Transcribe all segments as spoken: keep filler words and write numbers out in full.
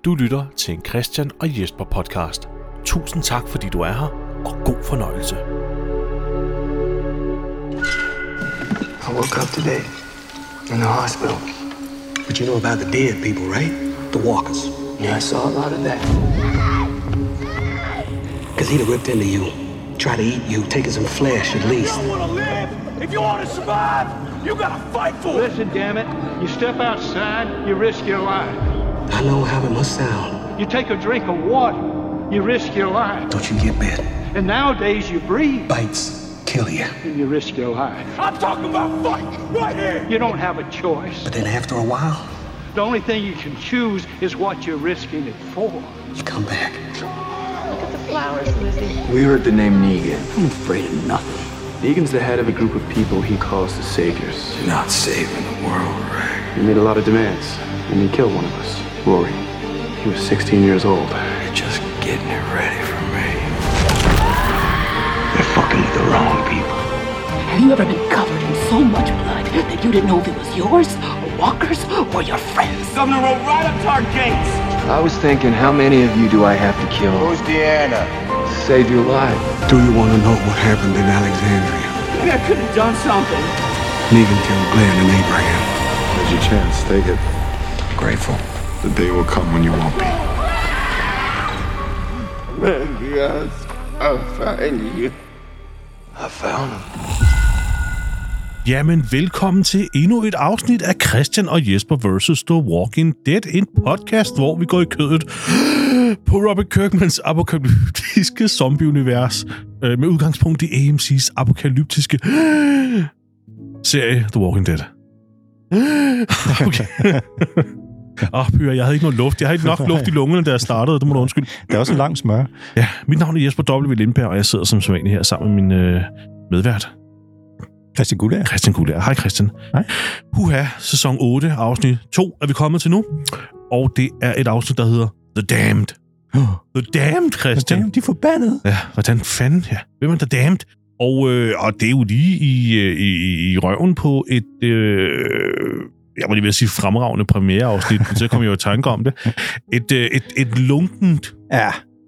Du lytter til en Christian og Jesper podcast. Tusind tak, fordi du er her, og god fornøjelse. I woke up today in the hospital. But you know about the dead people, right? The walkers. Yeah, I saw a lot of that. Because he'd have ripped into you, try to eat you, taking some flesh at least. If you want to live, if you want to survive, you gotta fight for it. Listen, damn it. You step outside, you risk your life. I know how it must sound. You take a drink of water, you risk your life. Don't you get bit? And nowadays you breathe, Bites kill you. and you risk your life. I'm talking about fight right here. You don't have a choice. But then after a while, The only thing you can choose is what you're risking it for. you come back. Look at the flowers, Lizzie. We heard the name Negan. I'm afraid of nothing. Negan's the head of a group of people he calls the Saviors. You're not saving the world, Rick. He made a lot of demands, and he killed one of us, Rory. He was sixteen years old. You're just getting it ready for me. They're fucking with the wrong people. Have you ever been covered in so much blood that you didn't know if it was yours, or Walker's, or your friends? Governor rode right up to our gates. I was thinking, how many of you do I have to kill Who's Deanna? to save your life? Do you want to know what happened in Alexandria? Maybe I could have done something. Negan killed Glenn and Abraham. There's your chance. Take it. Grateful. The day will come when you won't be. Yes, I found you. I found him. Jamen, velkommen til endnu et afsnit af Christian og Jesper versus. The Walking Dead. En podcast, hvor vi går i kødet på Robert Kirkmans apokalyptiske zombie-univers øh, med udgangspunkt i A M C's apokalyptiske serie The Walking Dead. Okay. Åh, oh, pyre, jeg havde ikke noget luft. Jeg havde ikke nok luft i lungerne, da jeg startede. Det må du undskylde. Det er også en lang smør. Ja, mit navn er Jesper W. Lindberg, og jeg sidder som sædvanlig her sammen med min øh, medvært. Christian Guldager. Christian Guldager. Hej Christian. Hej. Puha, sæson otte, afsnit to er vi kommet til nu. Og det er et afsnit, der hedder The Damned. Oh. The Damned, Christian. Damn, de er forbandet. Ja, hvordan fanden, ja. Hvem er The Damned? Og, øh, og det er jo lige i, i, i røven på et, øh, jeg må lige ved sige fremragende premiereafsnit, men så kommer jeg jo i tanke om det. Et, øh, et, et lunkent, Ja.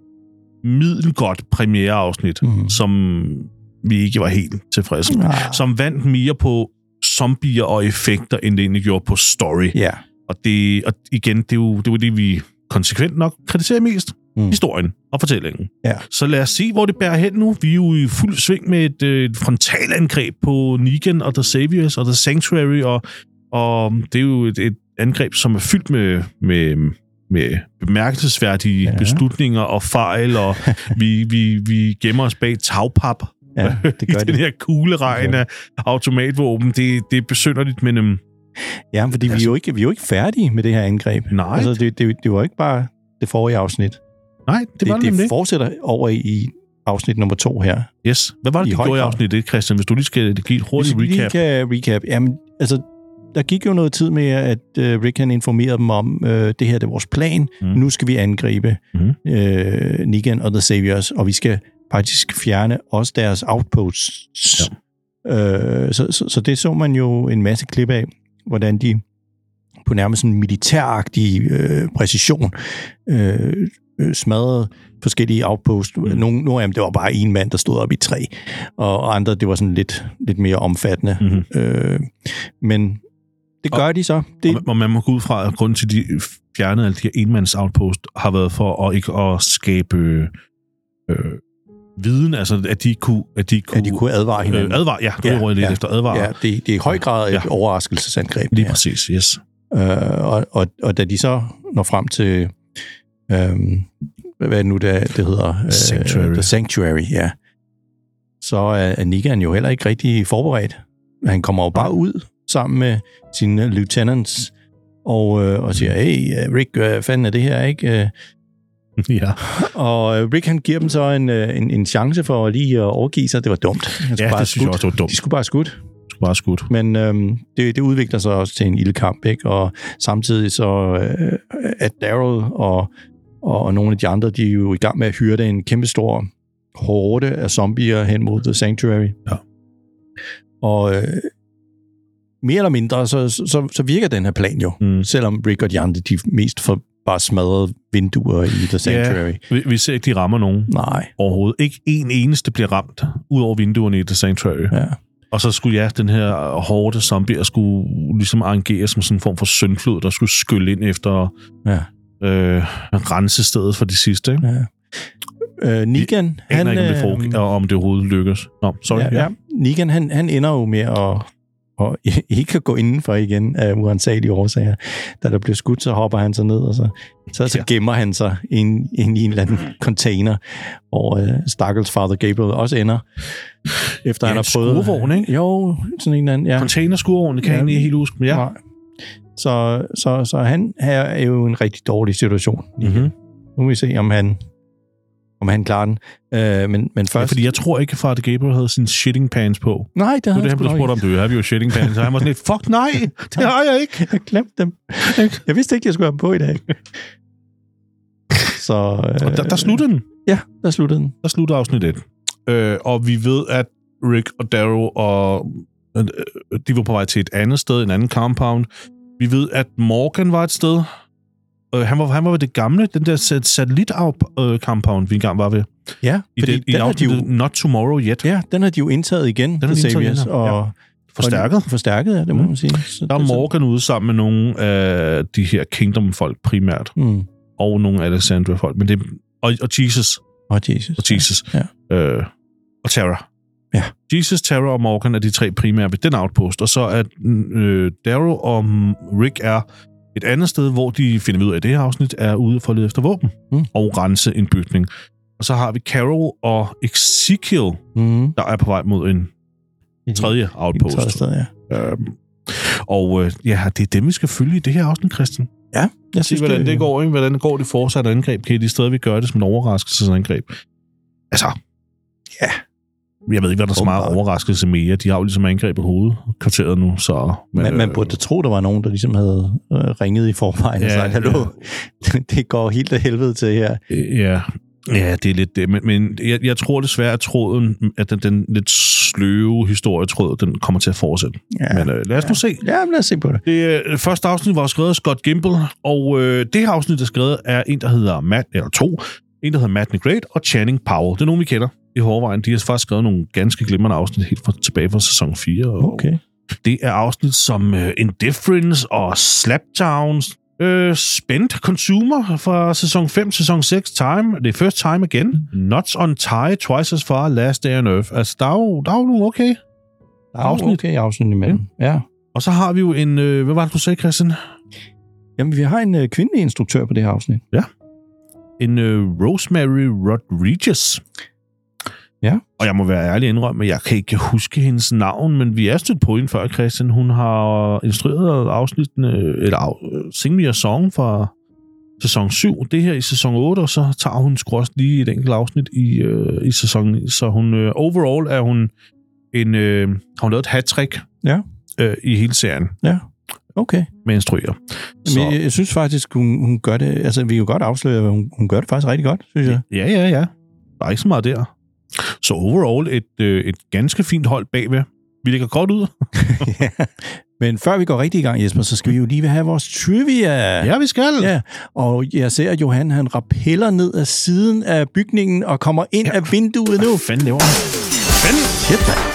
middelgodt premiereafsnit, mm. som vi ikke var helt tilfredse med. Ah. Som vandt mere på zombier og effekter, end det egentlig gjorde på story. Ja. Og, det, og igen, det er jo det, var det vi konsekvent nok kritiserer mest. Mm. Historien og fortællingen. Ja. Så lad os se, hvor det bærer hen nu. Vi er jo i fuld sving med et, et frontalangreb på Negan og The Saviors og The Sanctuary, og, og det er jo et, et angreb, som er fyldt med, med, med bemærkelsesværdige ja. beslutninger og fejl, og vi, vi, vi gemmer os bag tagpap. Ja, det gør I den her kugleregn af automatvåben. Det, det er besynderligt, men... Um, Ja, fordi altså, vi, er jo ikke, vi er jo ikke færdige med det her angreb. Nej. Altså, det, det, det var ikke bare det forrige afsnit. nej, det var Det, det, det det fortsætter over i, i afsnit nummer to her. Yes. Hvad var det, I det høj gjorde i grad. afsnit et, Christian? Hvis du lige skal give et hurtigt Hvis vi recap. lige kan recap. Jamen, altså, der gik jo noget tid med, at uh, Rick han informerede dem om, uh, det her det er vores plan. Mm. Nu skal vi angribe mm. uh, Negan og The Saviors, og vi skal faktisk fjerne også deres outposts. Ja. Uh, så, så, så det så man jo en masse klip af, hvordan de på nærmest en militæragtig øh, præcision øh, øh, smadrede forskellige outposts. Mm. Nogle, nogle af dem, det var bare en mand, der stod op i træ, og andre, det var sådan lidt, lidt mere omfattende. Mm-hmm. Øh, men det gør og, de så. Det, og man må gå ud fra, at grunden til, at de fjernede alle de her enmands outpost, har været for at ikke at skabe øh, viden, altså at de kunne... At de kunne, at de kunne advare hinanden. Øh, advare, ja, det var ja, lidt ja, efter advare. Ja, det, det er i høj grad et ja. overraskelsesangreb. Lige præcis, yes. Øh, og, og, og da de så når frem til, øhm, hvad er det nu, det, det hedder? Sanctuary. Uh, The Sanctuary, ja. Så er Negan jo heller ikke rigtig forberedt. Han kommer jo bare ud sammen med sine lieutenants og, øh, og siger, hey, Rick, hvad fanden er det her, ikke? Ja. Og Rick, han giver dem så en, en, en chance for lige at overgive sig. Det var dumt. Ja, bare det synes jeg også var dumt. De skulle bare skudt. Bare skudt. Men øhm, det, det udvikler sig også til en ildkamp, ikke? Og samtidig så øh, at Daryl og, og nogle af de andre, de er jo i gang med at hyrde en kæmpestor horde af zombier hen mod The Sanctuary. Ja. Og øh, mere eller mindre, så, så, så virker den her plan jo, mm. selvom Rick og de andre, de mest for, bare smadret vinduer i The Sanctuary. Ja, vi, vi ser ikke, de rammer nogen. Nej. Overhovedet. Ikke en eneste bliver ramt, ud over vinduerne i The Sanctuary. Ja. Og så skulle ja, den her hårde zombier skulle ligesom arrangere som sådan en form for syndflod, der skulle skylle ind efter ja. øh, rense stedet for de sidste. Ikke? Ja. Øh, Negan, jeg han... Ikke, om, det foregik, og om det overhovedet lykkes. Nå, sorry. Ja, ja. Negan, han, han ender jo med at og ikke kan gå indenfor igen af uansagelige årsager. Da der bliver skudt, så hopper han sig ned, og så, så, så gemmer han sig ind, ind i en eller anden container, hvor uh, stakkels Father Gabriel også ender. Efter ja, han har prøvet... skurvogn, ikke? Jo, sådan en anden, ja. Container-skurvogn, det kan ja. jeg ikke helt huske, men ja. Nej. Så, så, så han her er jo en rigtig dårlig situation. Mm-hmm. Nu må vi se, om han om han klarer den. Øh, men, men først... Ja, fordi jeg tror ikke, at Father Gabriel havde sin shitting pants på. Nej, det havde han. Det han blev spurgt om, det har vi jo shitting pants, og han var sådan lidt, fuck nej, det har jeg ikke. Jeg glemte dem. Jeg vidste ikke, jeg skulle have dem på i dag. Så... Øh... Der, der sluttede den. Ja, der sluttede den. Der sluttede afsnit et. Øh, og vi ved, at Rick og Darrow og øh, de var på vej til et andet sted, en anden compound. Vi ved, at Morgan var et sted. Han var, han var ved det gamle, den der satellit-compound, vi engang var ved. Ja, I fordi det, i den de jo, Not Tomorrow Yet. Ja, den har de jo indtaget igen, den har de indtaget igen, og, ja. Forstærket. Og forstærket, ja, det må mm. man sige. Så der er Morgan ude sammen med nogle af de her Kingdom-folk primært. Mm. Og nogle af Alexandria-folk. Men det, og, og Jesus. Og Jesus. Og Jesus. Ja. Øh, og Tara. Ja. Jesus, Tara og Morgan er de tre primære ved den outpost. Og så er øh, Darrow og Rick er et andet sted, hvor de finder ud af, at det her afsnit er ude for at lede efter våben mm. og rense en bygning. Og så har vi Carol og Ezekiel, mm. der er på vej mod en tredje outpost. Tredje sted, ja. Øhm, og øh, ja, det er dem, vi skal følge i det her afsnit, Christian. Ja, jeg synes, hvordan det, det går, ikke? Hvordan går det fortsatte angreb? Kan de steder, vi gør det som en overraskelsesangreb? Altså, ja. Jeg ved ikke, hvad der er så meget overraskelse mere. De har jo ligesom angrebet hovedkvarteret nu, så... Men, man, man burde tro, der var nogen, der ligesom havde øh, ringet i forvejen ja, og sagt, hallo, ja. det går helt af helvede til her. Ja, ja det er lidt det. Men, men jeg, jeg tror desværre, at tråden, at den, den lidt sløve historietråd, den kommer til at fortsætte. Ja. Men øh, lad os ja. nu se. Ja, lad os se på det. Det øh, første afsnit var skrevet af Scott Gimple, og øh, det her afsnit, der er skrevet, er en, der hedder Matt, eller to, en, der hedder Matt Negrete og Channing Powell. Det er nogen, vi kender i forvejen. De har faktisk skrevet nogle ganske glimrende afsnit helt fra, tilbage fra sæson fire. Okay. Det er afsnit som uh, Indifference og Slapdowns, uh, Spent Consumer fra sæson fem, sæson seks, Time, det er First Time Again, Nuts on Tie, Twice as Far, Last Day on Earth. Altså, der er jo, der er jo nogle okay der er afsnit. okay afsnit imellem, ja. ja. Og så har vi jo en, uh, hvad var det, du sagde, Christian? Jamen, vi har en uh, kvindelig instruktør på det her afsnit. Ja. En uh, Rosemary Rodriguez. Ja. Og jeg må være ærlig indrømme, at jeg kan ikke huske hendes navn, men vi er stødt på hende før, Christian. Hun har instrueret afsnittene, eller af, Sing Me a Song fra sæson syv. Det her i sæson otte, og så tager hun sgu også lige et enkelt afsnit i, øh, i sæson ni. Så hun, øh, overall er hun en, øh, har hun lavet et hat-trick ja. øh, i hele serien. Ja, okay. Med instruere. Men jeg, jeg synes faktisk, hun, hun gør det, altså vi kan jo godt afsløre, at hun, hun gør det faktisk rigtig godt, synes jeg. Ja, ja, ja. Der er ikke så meget der. Så overall et, øh, et ganske fint hold bagved. Vi ligger godt ud. ja. Men før vi går rigtig i gang, Jesper, så skal vi jo lige have vores trivia. Ja, vi skal. Ja. Og jeg ser, at Johan han rappeller ned ad siden af bygningen og kommer ind ja. af vinduet nu. Hvad fanden laver han? Fanden? Shit, da.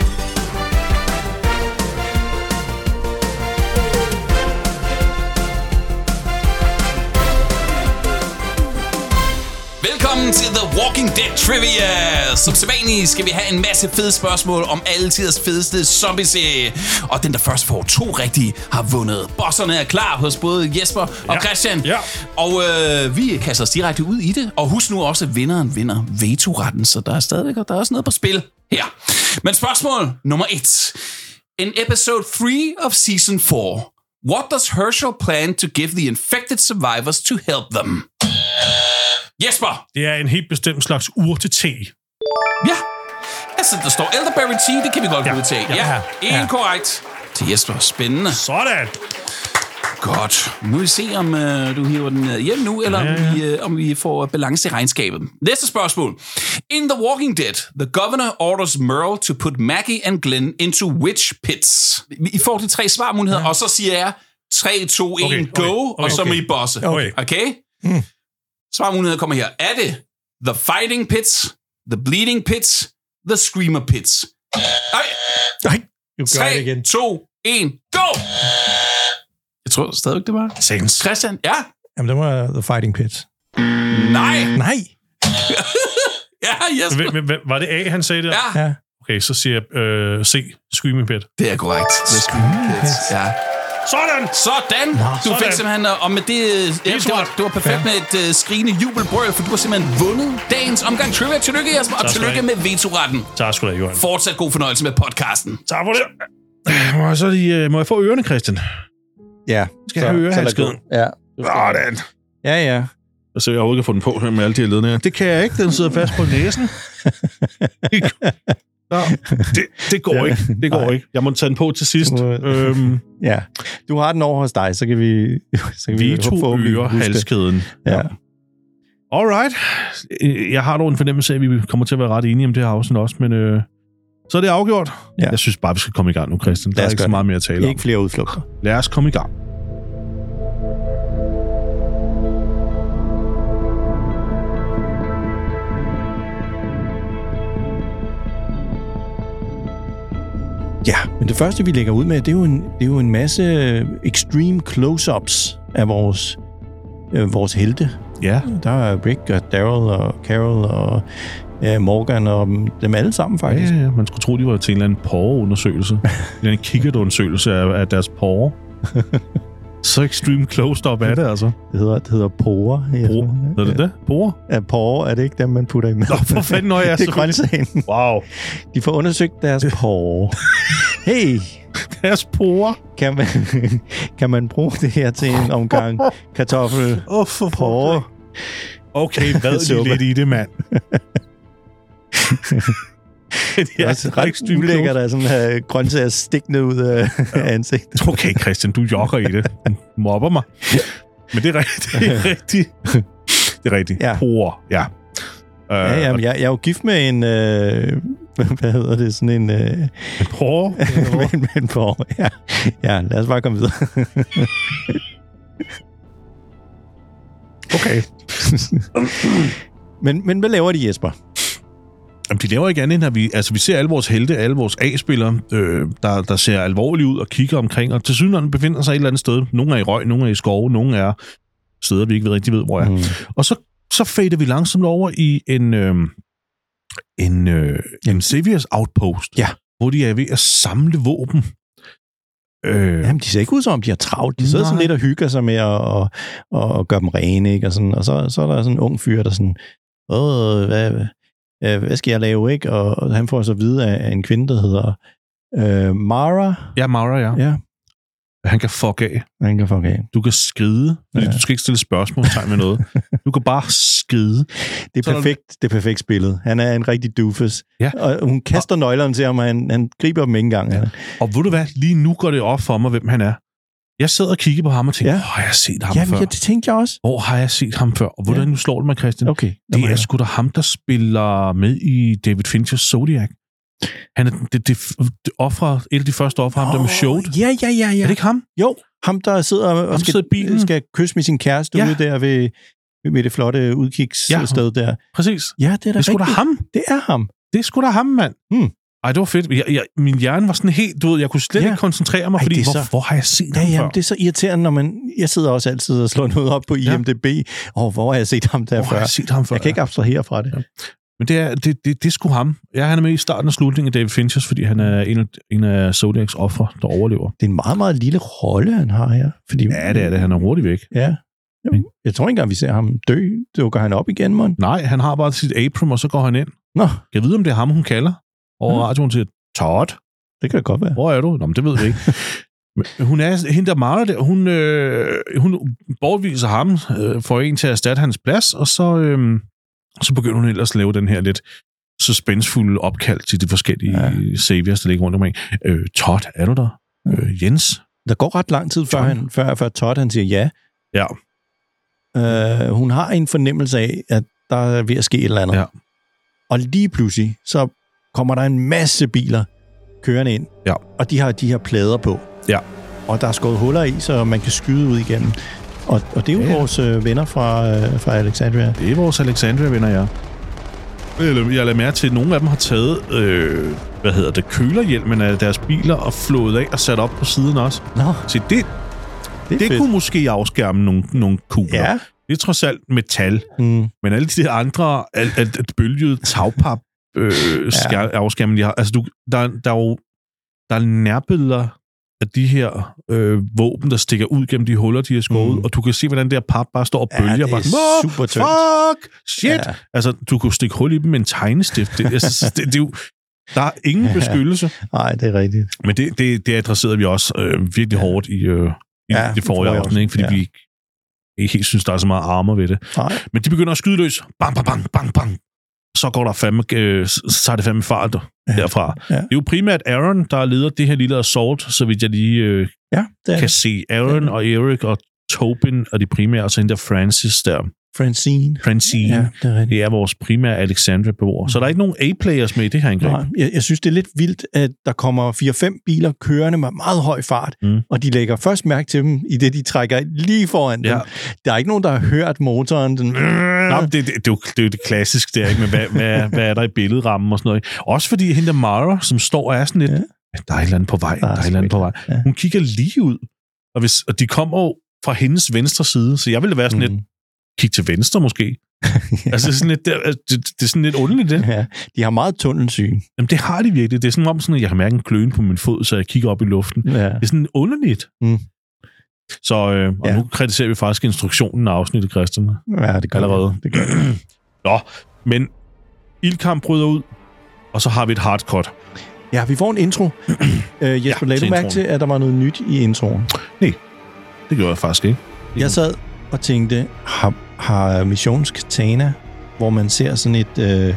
Velkommen til The Walking Dead Trivia. Som sædvanligt skal vi have en masse fede spørgsmål om alle tiders fedeste zombie-serie. Og den, der først får to rigtige, har vundet. Bosserne er klar hos både Jesper og ja. Christian. Ja. Og øh, vi kaster os direkte ud i det. Og husk nu også, at vinderen vinder vetoretten. Så der er stadigvæk der er også noget på spil her. Men spørgsmål nummer et. In episode three of season four, what does Herschel plan to give the infected survivors to help them? Jesper! Det er en helt bestemt slags urte-te. Ja. Altså, der står elderberry tea, det kan vi godt ja. udtage. Ja, ja. En ja. korrekt. Til Jesper. Spændende. Sådan. Godt. Nu må vi se, om uh, du hiver den hjem nu, eller ja, ja. Om, vi, uh, om vi får balance i regnskabet. Næste spørgsmål. In The Walking Dead, the governor orders Merle to put Maggie and Glenn into witch pits. I får de tre svarmuligheder, ja. Og så siger jeg tre, to, et, Okay, go, okay, okay, og så okay. må I bosse. Okay. Okay? Mm. Svarmuligheder kommer her. Er det The Fighting Pits, The Bleeding Pits, The Screamer Pits? Nej. Nej, du gør det tre, igen. to, et, go! Jeg tror stadig, det var. Sagens. Christian, ja? Jamen, det var The Fighting Pits. Nej. Nej. Ja, Jesper. Men, men, var det A, han sagde der? Ja. Ja. Okay, så siger jeg øh, C, Screaming Pit. Det er korrekt. The Screaming Pits. Ja. Sådan! Sådan! Nå, du sådan. fik simpelthen, og med det, ja, det, var, det var perfekt ja. med et uh, skrigende jubelbrøl, for du har simpelthen vundet dagens omgang trivia. Tillykke, Jesper, og tillykke med vetoretten. Tak skal du have, Johan. Fortsat god fornøjelse med podcasten. Tak for det. Må jeg, så lige, må jeg få ørerne, Christian? Ja. Skal jeg have ørehalskeden? Ja. Sådan. Ja, ja. Og så jeg overhovedet kan få den på med alle de her ledninger. Det kan jeg ikke, den sidder fast på næsen. Nå, det, det går ja, ikke. Det går nej. ikke. Jeg må tage den på til sidst. øhm, ja. Du har den over hos dig, så kan vi... Så kan vi to ørehalskeden. Ja. Alright. Jeg har dog en fornemmelse af, at vi kommer til at være ret enige om det her afsnit også, men øh, så er det afgjort. Ja. Jeg synes bare, vi skal komme i gang nu, Christian. Der er ikke så meget mere at tale ikke om. Ikke flere udflugter. Lad os komme i gang. Ja, men det første, vi lægger ud med, det er jo en, det er jo en masse extreme close-ups af vores, øh, vores helte. Ja. Der er Rick og Daryl og Carol og øh, Morgan og dem alle sammen, faktisk. Ja, ja, man skulle tro, de var til en eller anden porre-undersøgelse. en eller anden kikkertundersøgelse af, af deres porre. Så extreme close-up er det, altså. Det hedder, det hedder porre. Porre? Er det det? Porre? Ja, porre er det ikke dem, man putter i mad. Nå, for fanden, når jeg er det er grøntsagen. Wow. De får undersøgt deres porre. Hey! Deres porre? Kan man, kan man bruge det her til en omgang kartoffel oh, for porre? Okay, hvad lige lidt i det, mand? Det er altså ret ulækkert, at sådan her grøntsager stikkende ud af ansigtet. Okay, Christian, du jogger i det. Du mobber mig. Men det er rigtigt. Det er rigtigt. Det er rigtigt. Ja. Porre, ja. Uh, ja, jamen, jeg, jeg er jo gift med en... Øh, hvad hedder det? Sådan en... Øh, en porre? med, med en porre, ja. Ja, lad os bare komme videre. Okay. men, men hvad laver de, Jesper? Jamen, de laver ikke andet end, at vi, altså, vi ser alle vores helte, alle vores A-spillere, øh, der, der ser alvorlige ud og kigger omkring, og til synligheden befinder sig et eller andet sted. Nogle er i røg, nogle er i skove, nogle er steder, vi ikke ved, rigtig ved, hvor er. Mm. Og så, så fader vi langsomt over i en, øh, en, øh, en Saviors Outpost, ja. hvor de er ved at samle våben. Øh, Jamen, de ser ikke ud som om, de har travlt. De sidder nej. sådan lidt og hygger sig med at og, og gøre dem rene, ikke? Og, sådan, og så, så er der sådan en ung fyr, der sådan, åh, hvad... hvad skal jeg lave, ikke? Og han får så at vide af en kvinde, der hedder øh, Mara. Ja, Mara, ja. ja. Han kan fuck af. Han kan fuck af. Du kan skride, fordi ja. du skal ikke stille spørgsmålstegn med noget. Du kan bare skride. Det er perfekt, det er perfekt spillet. Han er en rigtig doofus. Ja. Og hun kaster og... nøglerne til ham, og han, han griber dem ikke engang. Ja. Og ved du hvad? Lige nu går det op for mig, hvem han er. Jeg sad og kiggede på ham og tænkte, ja. Hvor har jeg set ham ja, før? Ja, det tænkte jeg også. Hvor har jeg set ham før? Og hvordan ja. nu slår det mig, Christian? Okay. Det er sgu da ham, der spiller med i David Finchers Zodiac. Han er det, det, det offer, et af de første offer, ham oh, der med showet. Ja, ja, ja, ja. Er det ikke ham? Jo, ham der sidder og ham skal, sidder bilen. skal kysse med sin kæreste ja. ude der ved, ved det flotte udkigssted ja. der. Præcis. Ja, det er da det er sgu da ham. Det er ham. Det er sgu da ham, mand. Hmm. Ej, det var fedt. Jeg, jeg, min hjerne var sådan helt, du ved, jeg kunne slet ja. ikke koncentrere mig, Ej, fordi, så... hvor, hvor har jeg set ja, ham ja, før? Det er så irriterende, når man... Jeg sidder også altid og slår noget op på I M D B. Åh, ja. oh, hvor har jeg set ham der hvor før? Har jeg, set ham før? Jeg kan ikke abstrahere fra det. Ja. Men det er, det, det, det er sgu ham. Ja, han er med i starten og slutningen af David Finchers, fordi han er en af, en af Zodiacs ofre, der overlever. Det er en meget, meget lille rolle, han har her. Fordi... Ja, det er det. Han er hurtigt væk. Ja. Jamen, jeg tror ikke engang, vi ser ham dø. Dukker han op igen, man? Nej, han har bare sit apron, og så går han ind. Nå. Jeg ved, om det er ham, hun kalder over ja. radioen til Todd. Det kan godt være. Hvor er du? Nå, men det ved vi ikke. Men hun er hende der meget der. Hun, øh, hun bortviser ham, øh, får en til at erstatte hans plads, og så, øh, så begynder hun ellers at lave den her lidt suspensfulde opkald til de forskellige ja. saviors, der ligger rundt omkring. Øh, Todd, er du der? Ja. Øh, Jens? Der går ret lang tid, før, han, før, før Todd han siger ja. Ja. Øh, hun har en fornemmelse af, at der er ved at ske et eller andet. Ja. Og lige pludselig, så kommer der en masse biler kørende ind, ja. og de har de her plader på. Ja. og der er skåret huller i, så man kan skyde ud igennem. Og, og det er jo ja. vores øh, venner fra, øh, fra Alexandria. Det er vores Alexandria-venner, ja. Jeg lader mærke til, at nogle af dem har taget, øh, hvad hedder det, kølerhjelmen af deres biler og flået af og sat op på siden også. Nå. Så det, det, det kunne måske afskærme nogle, nogle kugler. Ja. Det er trods alt metal. Mm. Men alle de andre at, at, at bølgede tagpap øh, ja. afskærmen, de har, altså du, der, der er jo der er nærbilleder af de her øh, våben, der stikker ud gennem de huller, de har skåret, mm. og du kan se, hvordan det her pap bare står og bølger. Ja, det er bare, super tyndt. Fuck! Shit! Ja. Altså, du kunne stikke hul i dem med en tegnestift. Det, altså, det, det er jo, der er ingen beskyttelse. Nej, det er rigtigt. Men det, det, det adresserede vi også øh, virkelig ja. hårdt i, øh, i ja, det forrige afsnit, ikke? Fordi ja. vi ikke helt synes, der er så meget armor ved det. Nej. Men de begynder at skyde løs. Bang, bang, bang, bang, bang. Så går der fandme, øh, så er det fandme fart ja. derfra. Ja. Det er jo primært Aaron, der leder det her lille assault, så vidt jeg lige øh, ja, det kan det. se. Aaron og Eric og Tobin er de primære, og så hende der Francis der. Francine. Francine. Ja, det, er det er vores primære Alexandria-beboere. Så der er ikke nogen A-players med i det her indgreb. Nej, jeg, jeg synes, det er lidt vildt, at der kommer fire fem biler kørende med meget høj fart, mm. og de lægger først mærke til dem, i det de trækker lige foran ja. dem. Der er ikke nogen, der har hørt motoren. Den... Nej, det, det, det, er jo, det er jo det klassiske der, ikke? Med hvad, hvad, hvad er der i billedrammen og sådan noget. Ikke? Også fordi hende der Mara, som står og er sådan lidt, ja. der er et eller andet på vej, der er, der er et eller andet på vej. Ja. Hun kigger lige ud, og, hvis, og de kommer jo fra hendes venstre side, så jeg ville være sådan mm. lidt, kig til venstre måske. ja. Altså sådan lidt, det, det, det er sådan lidt underligt, det. Ja, de har meget tunnelsyn. Jamen, det har de virkelig. Det er sådan om, sådan, at jeg kan mærke en kløen på min fod, så jeg kigger op i luften. Ja. Det er sådan underligt. Mm. Så, øh, og ja. nu kritiserer vi faktisk instruktionen af afsnittet, Christian. Ja, det gør allerede. Det gør det. Nå, men ildkamp bryder ud, og så har vi et hardcut. Ja, vi får en intro. øh, Jesper, ja, lagde du mærke til, at der var noget nyt i introen? Nej, det gjorde jeg faktisk ikke. Jeg sad og tænkte, har, har Missions Katana, hvor man ser sådan et øh,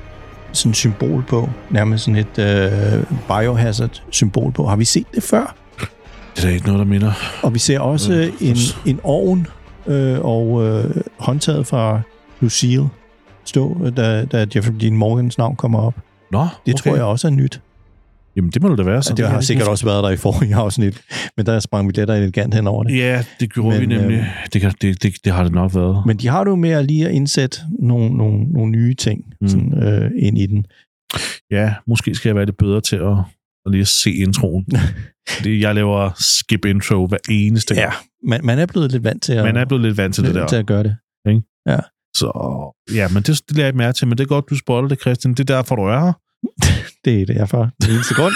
sådan symbol på, nærmest sådan et øh, biohazard-symbol på, har vi set det før? Det er da ikke noget, der minder. Og vi ser også øh, en, en ovn øh, og øh, håndtaget fra Lucille stå, da, da Jeffrey Dean Morgans navn kommer op. Nå, det okay. tror jeg også er nyt. Jamen, det må det da være. Så ja, det har sikkert også været der i forrige afsnit, men der sprang vi lidt elegant hen over det. Ja, det gjorde men, vi nemlig. Øh, det, kan, det, det, det har det nok været. Men de har jo med at lige at indsætte nogle, nogle, nogle nye ting mm. sådan, øh, ind i den. Ja, måske skal jeg være lidt bedre til at, at lige at se introen. Fordi jeg laver skip intro hver eneste gang. Ja, man, man er blevet lidt vant til at, man er blevet lidt vant til det der. til at gøre det. Ikke? Ja. Så, ja, men det, det lader jeg mærke til, men det er godt, du spoiler det, Christian. Det er derfor, du er her. Det er derfor. Det er en sekund.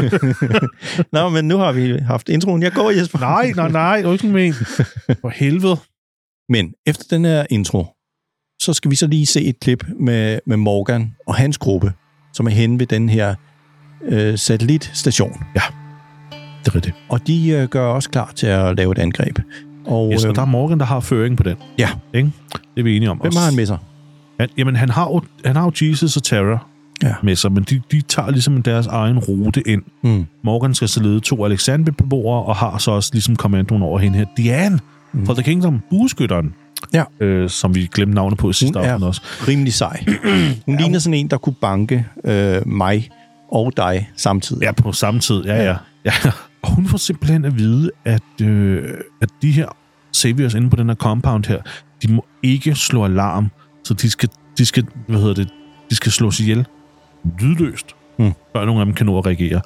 Nå, men nu har vi haft introen. Jeg går, Jesper. Nej, nej, nej. Du er ikke med. For helvede. Men efter den her intro, så skal vi så lige se et klip med, med Morgan og hans gruppe, som er henne ved den her øh, satellitstation. Ja, det er rigtigt. Og de øh, gør også klar til at lave et angreb. Og, yes, og der er Morgan, der har føring på den. Ja. Ikke? Det er vi enige om. Hvem har han med sig? Han, jamen, han har, jo, han har jo Jesus og Tara ja. med sig, men de, de tager ligesom deres egen rute ind. Mm. Morgan skal så lede to Alexandria-beboere, og har så også ligesom kommandoen over hende her. Diane mm. fra The Kingdom, bueskytteren. Ja. Øh, som vi glemte navnet på i sidste aften også. Rimelig sej. Hun ja, ligner sådan en, der kunne banke øh, mig og dig samtidig. Ja, på samme tid. Ja, ja. ja. ja. Og hun får simpelthen at vide, at, øh, at de her saviors inde på den her compound her, de må ikke slå alarm, så de skal, de skal, hvad hedder det, de skal slås ihjel lydløst, hmm. før nogen af dem kan nå at reagere.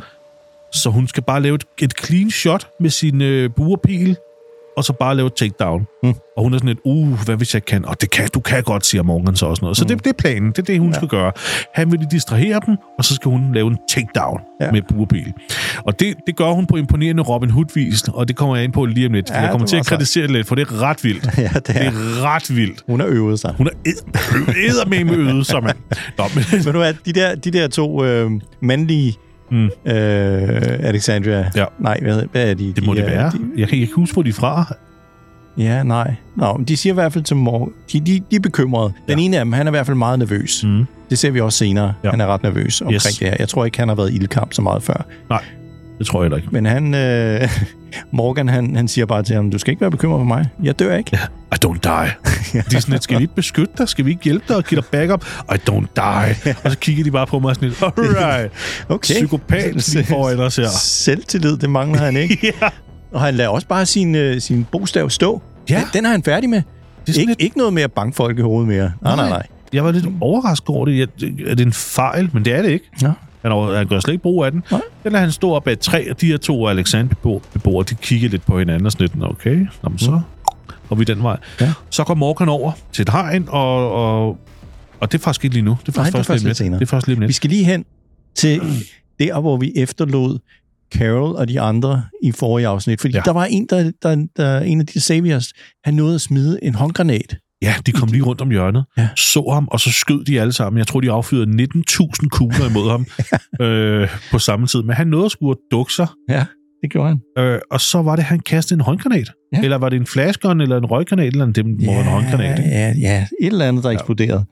Så hun skal bare lave et, et clean shot med sin øh, buerpil, og så bare lave et takedown. Mm. Og hun er sådan lidt, uh, hvad hvis jeg kan? Og det kan, du kan godt, siger Morgan så også noget. Så mm. det, det er planen, det er det, hun ja. skal gøre. Han vil distrahere dem, og så skal hun lave en takedown ja. med buerpil. Og det, det gør hun på imponerende Robin Hood-vis, og det kommer jeg ind på lige om lidt. Ja, jeg kommer til at kritisere det lidt, for det er ret vildt. Ja, det, er. det er ret vildt. Hun har øvet sig. Hun er eddermame øvet sig, mand. Nå, men... men du hvad, de der, de der to øh, mandlige Mm. Øh, Alexandria. Ja. Nej, hvad, hvad er de? Det må de, det være. De, jeg kan ikke huske, hvor de er fra. Ja, nej. Nå, de siger i hvert fald til Morgan. De, de, de er bekymrede. Den ja. ene af dem, han er i hvert fald meget nervøs. Mm. Det ser vi også senere. Ja. Han er ret nervøs omkring yes. det her. Jeg tror ikke, han har været i ildkamp så meget før. Nej, det tror jeg heller ikke. Men han, øh, Morgan, han, han siger bare til ham, du skal ikke være bekymret for mig. Jeg dør ikke. Yeah. I don't die. De er sådan lidt, skal vi ikke beskytte dig? Skal vi ikke hjælpe dig og give dig backup? I don't die. Og så kigger de bare på mig sådan lidt, alright. Okay. Psykopat lige foran os her. Selvtillid, det mangler han ikke. Ja. Og han lader også bare sin, øh, sin bogstav stå. Ja. Den, den er han færdig med. Ik- lidt... Ikke noget med at banke folk i hovedet mere. Nej, nej, nej. Jeg var lidt overrasket over det. Jeg, er det en fejl? Men det er det ikke. Ja. Han, over, han gør slet ikke brug af den. Nej. Den lader han stå op ad et træ, og de her to Alexander-beboere, de kigger lidt på hinanden og sådan lidt, okay, nå, så mm. og vi den vej. Ja. Så går Morgan over til et hegn, og, og, og det er faktisk ikke lige nu. Det er faktisk, Nej, først, det er først lidt senere. Det er først lige lidt. Vi skal lige hen til der, hvor vi efterlod Carol og de andre i forrige afsnit. Fordi ja. der var en, der, der, der, en af de Saviors, han nåede at smide en håndgranat. Ja, de kom lige rundt om hjørnet, ja. så ham, og så skød de alle sammen. Jeg tror, de affyrede nitten tusind kugler imod ham øh, på samme tid. Men han nåede at skulle dukke sig. Ja, det gjorde han. Øh, og så var det, han kastede en håndgranat. Ja. Eller var det en flashgun, eller en røggranat, eller en, det må ja, en håndgranat. Ikke? Ja, ja, et eller andet, der ja. eksploderede.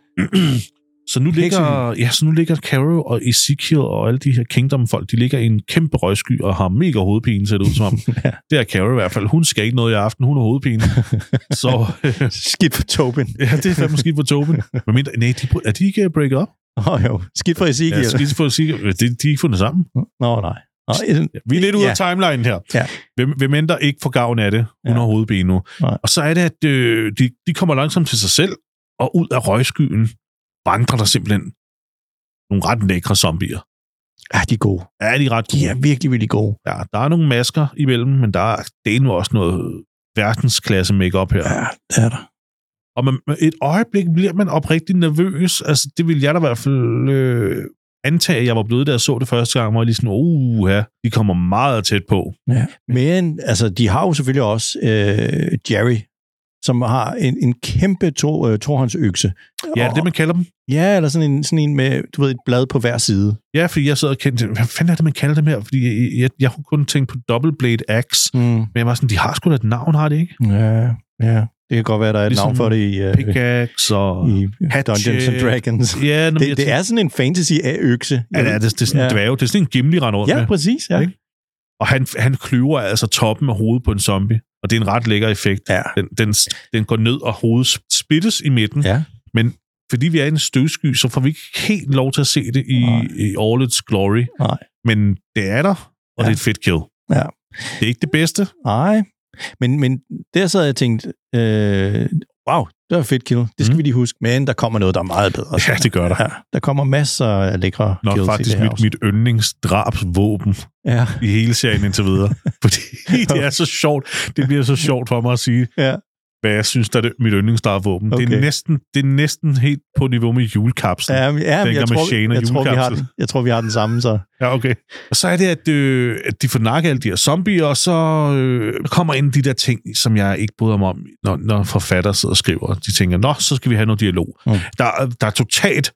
Så nu ligger, ja, så nu ligger Carol og Ezekiel og alle de her Kingdom-folk, de ligger i en kæmpe røgsky og har mega hovedpine, ser det ud som om. ja. Det er Carol i hvert fald. Hun skal ikke noget i aften. Hun har hovedpine. Så, øh, skidt for Tobin. ja, det er fandme skidt for Tobin. Men mindre, nej, de, er de ikke break up? Åh oh, jo, skidt for Ezekiel. Ja, skidt for Ezekiel. De, de er ikke fundet sammen. Nå, nej. Nå, vi er lidt ude ja. af timeline her. Ja. Hvem, hvem end der ikke får gavn af det? Hun ja. har hovedpine nu. Nej. Og så er det, at øh, de, de kommer langsomt til sig selv, og ud af røgskyen vandrer der simpelthen nogle ret lækre zombier. Ja, de er gode. Ja, de er ret gode. De er virkelig, virkelig gode. Ja, der er nogle masker imellem, men der er, det er nu også noget verdensklasse make-up her. Ja, det er der. Og man, et øjeblik bliver man oprigtig nervøs. Altså, det ville jeg da i hvert fald øh, antage, at jeg var blevet, da jeg så det første gang, hvor jeg lige sådan, uh, ja, de kommer meget tæt på. Ja. Men, altså, de har jo selvfølgelig også øh, Jerry, som har en, en kæmpe to, uh, tohåndsøkse. Ja, det er det, man kalder dem. Ja, eller sådan en, sådan en med, du ved, et blad på hver side. Ja, fordi jeg sad og kendte, hvad fanden er det, man kalder dem her? Fordi jeg, jeg, jeg kunne kun tænke på Double Blade Axe, mm. men jeg var sådan, de har sgu da et navn, har det ikke? Ja, ja. Det kan godt være, der er et ligesom navn for det i, uh, Pickaxe og i Dungeons and Dragons. Ja, det, det er sådan en fantasy af økse. Ja, det er, det er sådan en ja. dværge. Det er sådan en Gimli render rundt Ja, med. præcis, ja. Ikke? Og han, han kløver altså toppen af hovedet på en zombie, og det er en ret lækker effekt. Ja. Den, den, den går ned, og hovedet splittes i midten. Ja. Men fordi vi er i en støvsky, så får vi ikke helt lov til at se det i, i all its glory. Nej. Men det er der, og ja. det er et fedt kill. Ja. Det er ikke det bedste. Nej, men, men der sad jeg tænkt, øh, wow, det var et fedt kill. Det skal mm. vi lige huske. Men der kommer noget, der er meget bedre. Ja, det gør der. Ja, der kommer masser af lækre Nå, kills faktisk i det her mit, mit yndlingsdrabsvåben ja. i hele serien indtil videre. Fordi det er så sjovt. Det bliver så sjovt for mig at sige, ja. hvad jeg synes, der er det, mit yndlingsdrabsvåben. Okay. Det, er næsten, det er næsten helt på niveau med julekapslen. Ja, men, ja, men jeg, tror, jeg, jeg, tror, vi har den, jeg tror, vi har den samme, så. Ja, okay. Og så er det, at, øh, at de får nakket alle de her zombier, og så øh, kommer ind de der ting, som jeg ikke bryder mig om, når, når forfatter sidder og skriver. De tænker, nå, så skal vi have noget dialog. Mm. Der, der er totalt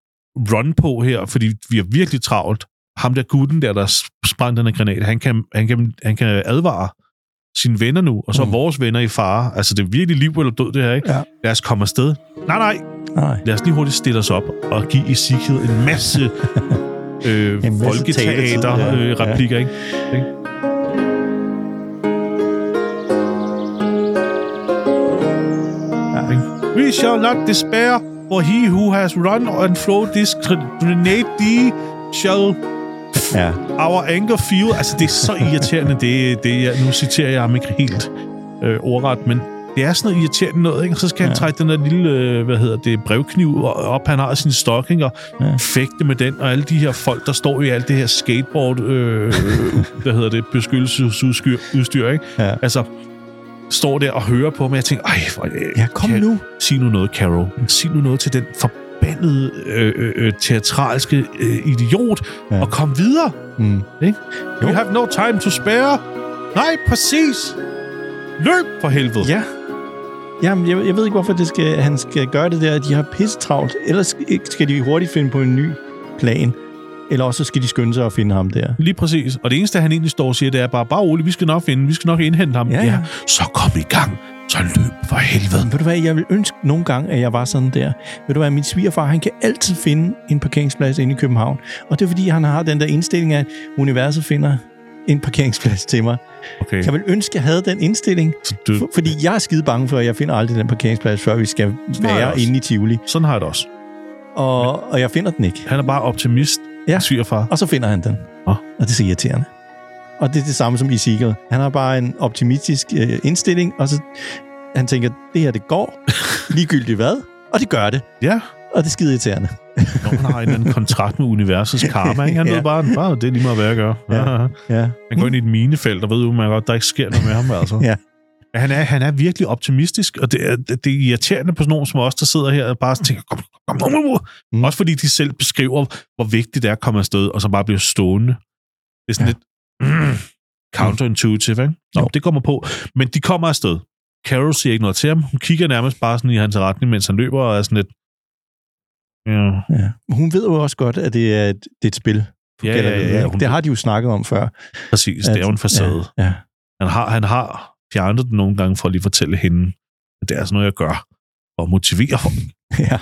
run på her, fordi vi er virkelig travlt. Ham der gutten der, der sprang den her granat, han kan, han kan, han kan advare sine venner nu, og så mm. vores venner i fare. Altså, det er virkelig liv eller død, det her, ikke? Ja. Lad os komme afsted. Nej, nej. nej. Lad os lige hurtigt stille os op og give Ezekiel en masse øh, folketeater-replikker, ja. øh, ikke? Ja. We shall not despair, for he who has run and thrown this grenade, the shall ja. our anger feel. Altså, det er så irriterende. Det, det, jeg, nu citerer jeg ham ikke helt øh, ordret, men det er sådan noget irriterende noget, ikke? Og så skal ja. han trække den der lille, øh, hvad hedder det, brevkniv op, han har i sin stocking, og ja. fægte med den, og alle de her folk, der står i alt det her skateboard, øh, hvad hedder det, beskyttelsesudstyr, ikke? Ja. Altså, står der og hører på mig, jeg tænker, ej, for, øh, ja, kom kan, nu. Sig nu noget, Carol. Sig nu noget til den forbandede øh, øh, teatralske øh, idiot, ja. og kom videre. Mm. Ikke? We have no time to spare. Nej, præcis. Løb for helvede. Ja. Jamen, jeg, jeg ved ikke, hvorfor det skal, han skal gøre det der, at de har pisse travlt. Ellers skal de hurtigt finde på en ny plan. Eller også skal de skynde sig at finde ham der. Lige præcis. Og det eneste, han egentlig står og siger, det er bare, bare roligt, vi skal nok finde, vi skal nok indhente ham. Ja, ja. ja. Så kom i gang. Så løb for helvede. Men ved du hvad, jeg vil ønske nogle gange, at jeg var sådan der. Ved du hvad, min svigerfar, han kan altid finde en parkeringsplads inde i København. Og det er fordi, han har den der indstilling af, at universet finder en parkeringsplads til mig. Okay. Jeg vil ønske, at jeg havde den indstilling. Du... For, fordi jeg er skide bange for, at jeg finder aldrig den parkeringsplads, før vi skal være inde i Tivoli. Sådan har jeg det også. Og, og jeg finder den ikke. Han er bare optimist, ja. svigerfar. Og så finder han den. Oh. Og det er så irriterende. Og det er det samme som Ezekiel. Han har bare en optimistisk øh, indstilling, og så han tænker, det her, det går. Ligegyldigt hvad? Og det gør det. Ja. Og det er skide irriterende. Når man har en eller anden kontrakt med universets karma, ikke? Han ja. ved bare, bare, det er lige meget, hvad jeg gør. Ja. Ja. Han går ind i et minefelt, og ved jo, man godt, der ikke sker noget med ham, altså. Ja. Han er, han er virkelig optimistisk, og det er, det er irriterende på sådan nogen som os, der sidder her og bare tænker, kom, kom, kom, kom. Mm. Også fordi de selv beskriver, hvor vigtigt det er at komme afsted, og så bare bliver stående. Det er sådan ja. lidt mm, counterintuitive, ikke? Nå, det kommer på. Men de kommer afsted. Carol siger ikke noget til ham. Hun kigger nærmest bare sådan i hans retning, mens han løber, og er sådan lidt... Ja. Ja. Hun ved jo også godt, at det er et, det er et spil. Ja, ja, ja, ja. Det har de jo snakket om før. Præcis, at, det er jo en facade. Ja, ja. Han har... Han har fjernet det nogle gange for at lige fortælle hende, at det er sådan noget, jeg gør, og motivere folk. Ja.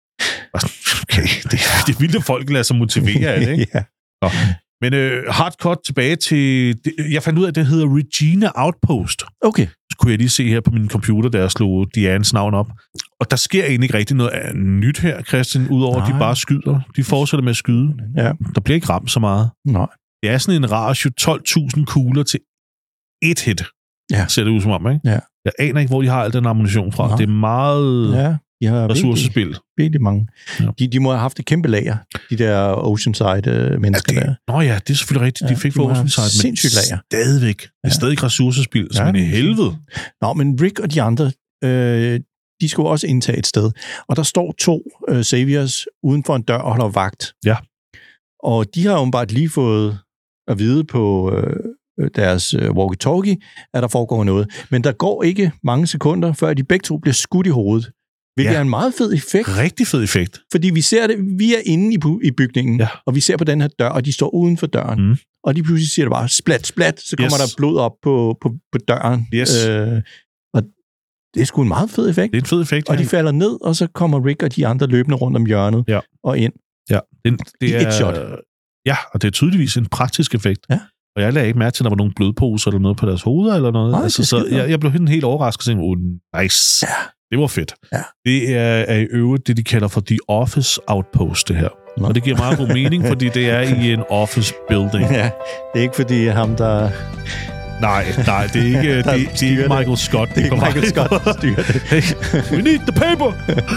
Okay, det, det er vildt, at folk lader sig motivere af det, ikke? Ja. Nå. Men øh, hardcut tilbage til... Det, jeg fandt ud af, at det hedder Regina Outpost. Okay. Så kunne jeg lige se her på min computer, der jeg slog Dianes navn op. Og der sker egentlig ikke rigtig noget nyt her, Christian, udover at de bare skyder. De fortsætter med at skyde. Ja. Der bliver ikke ramt så meget. Nej. Det er sådan en ratio tolv tusind kugler til et hit. Ja. Ser det ud som om, ikke? Ja. Jeg aner ikke, hvor de har al den ammunition fra. Nej. Det er meget ja, de har ressourcespil. Virkelig, virkelig mange. Ja. De, de må have haft et kæmpe lager, de der Oceanside-mennesker ja, det, der. Nå ja, det er selvfølgelig rigtigt. De fik ja, for Oceanside, men lager. Stadigvæk. Det er ja. stadig ressourcespil, som ja, en i helvede. Nå, men Rick og de andre, øh, de skulle også indtage et sted. Og der står to øh, Saviors uden for en dør og holder vagt. Ja. Og de har jo bare lige fået at vide på... Øh, deres uh, walkie-talkie, at der foregår noget. Men der går ikke mange sekunder, før de begge to bliver skudt i hovedet. Hvilket ja. er en meget fed effekt. Rigtig fed effekt. Fordi vi ser det, vi er inde i, i bygningen, ja. og vi ser på den her dør, og de står uden for døren. Mm. Og de pludselig siger det bare, splat, splat, så kommer yes. der blod op på, på, på døren. Yes. Øh, og det er sgu en meget fed effekt. Det er en fed effekt. Og de falder ned, og så kommer Rick og de andre løbende rundt om hjørnet ja. og ind. Ja, det, det er... et shot. Ja, og det er tydeligvis en praktisk effekt. Ja. Og jeg lagde ikke mærke til, at der var nogle blodposer eller noget på deres hoveder eller noget. Nej, altså, så jeg, jeg blev helt overrasket og tænkte, oh, nice. Ja. Det var fedt. Ja. Det er, er i øvrigt det, de kalder for The Office Outpost, det her. Nå. Og det giver meget god mening, fordi det er i en office building. Ja, det er ikke fordi ham, der... Nej, nej, det er ikke, det, det er ikke Michael Scott. Det er ikke Michael Scott, der styrer det. Hey, we need the paper!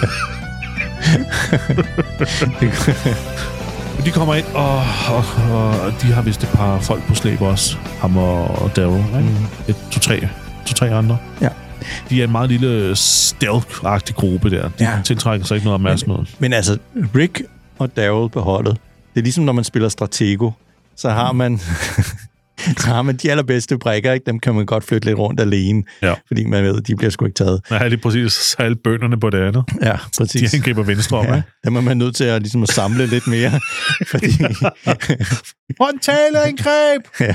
De kommer ind, og, og, og de har vist et par folk på slæb også. Ham og Daryl, ikke? Mm. Et, to, tre, to, tre andre. Ja. De er en meget lille stealth-agtig gruppe der. De ja. tiltrækker sig ikke noget opmærksomhed. Men, men altså, Rick og Daryl på holdet, det er ligesom, når man spiller Stratego, så har man... Så har man de allerbedste brækker, ikke? Dem kan man godt flytte lidt rundt alene, ja. fordi man ved, de bliver sgu ikke taget. Nej, det er præcis. Så alle bønderne på det andet. Ja, præcis. De angriber venstre om, ja. ikke? Dem er man nødt til at, ligesom, at samle lidt mere. Fordi... Frontalangreb! ja.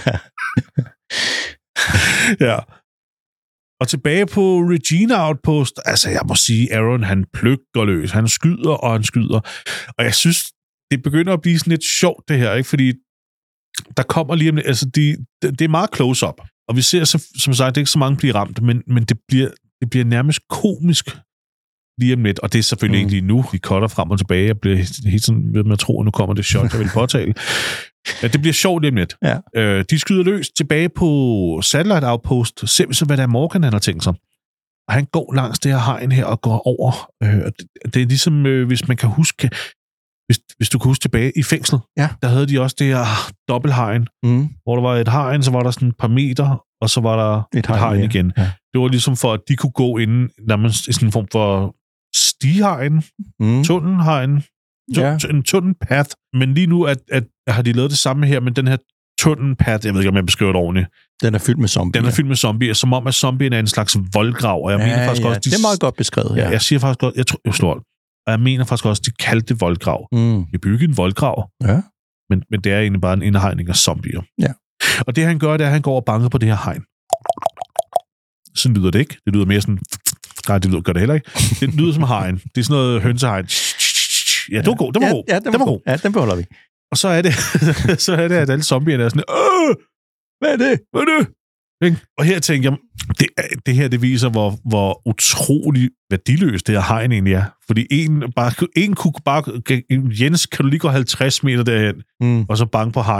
ja. Og tilbage på Regina Outpost, altså jeg må sige, Aaron, han pløkker løs. Han skyder, og han skyder. Og jeg synes, det begynder at blive sådan lidt sjovt, det her, ikke? Fordi der kommer lige om altså de, det er meget close-up, og vi ser, så, som sagt, det er ikke så mange bliver ramt, men, men det, bliver, det bliver nærmest komisk lige om lidt, og det er selvfølgelig mm. ikke lige nu, vi cutter frem og tilbage, jeg bliver helt sådan ved med at tro, at nu kommer det shot, jeg vil påtale. Ja, det bliver sjovt lige om lidt. Ja. Øh, de skyder løs tilbage på Satellite Outpost, ser vi så, hvad der er Morgan, han har tænkt sig. Og han går langs det her hegn her og går over. Øh, det, det er ligesom, øh, hvis man kan huske, Hvis, hvis du kan huske tilbage i fængslet, ja. der havde de også det her dobbelthegn, mm. hvor der var et hegn, så var der sådan et par meter, og så var der et, et hegn ja. igen. Ja. Det var ligesom for, at de kunne gå inden i sådan en form for stigehegn, mm. tunnelhegn, ja. en tunnelpath. Men lige nu at, at, har de lavet det samme her, men den her tunnelpath, jeg ved ikke, om jeg beskriver det ordentligt. Den er fyldt med zombier. Den er fyldt med zombier, som om, at zombien er en slags voldgrav, og jeg ja, mener faktisk ja. også... De, det er meget godt beskrevet, ja. ja. Jeg siger faktisk godt, jeg tror, jeg slår Og jeg mener faktisk også, at de kaldte det voldgrav. Mm. De byggede en voldgrav, ja. men, men det er egentlig bare en indhegning af zombier. Ja. Og det han gør, det er, at han går og banker på det her hegn. Sådan lyder det ikke. Det lyder mere sådan... Nej, det lyder, gør det heller ikke. Det lyder som hegn. Det er sådan noget hønsehegn. Ja, det var god. Det var ja, god. Ja, den var, den var god. god. Ja, den beholder vi. Og så er det, så er det at alle zombierne er sådan... Åh! Hvad er det? Hvad er det? Og her tænker jeg, det, det her det viser, hvor, hvor utrolig værdiløst det her hegn egentlig er. Fordi en, bare, en kunne bare... Jens, kan du lige gå halvtreds meter derhen, mm. og så banke på hegnet,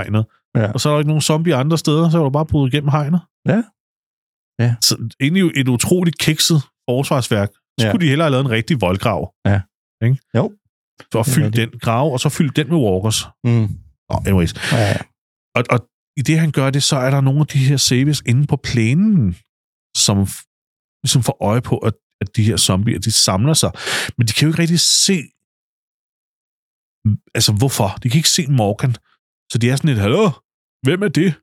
Ja. Og så er der ikke nogen zombie andre steder, så er du bare brydet igennem hegnet. Ja. Ja. Så egentlig et utroligt kikset forsvarsværk. Så ja. kunne de hellere have lavet en rigtig voldgrav. Ja. Ikke? Jo. Så fylde den grav, og så fylde den med walkers. Mm. Oh, anyways. Ja, ja. Og, og i det, han gør det, så er der nogle af de her saviors inde på plænen, som ligesom får øje på, at, at de her zombier, de samler sig. Men de kan jo ikke rigtig se, altså hvorfor. De kan ikke se Morgan. Så de er sådan lidt, hallo, hvem er det?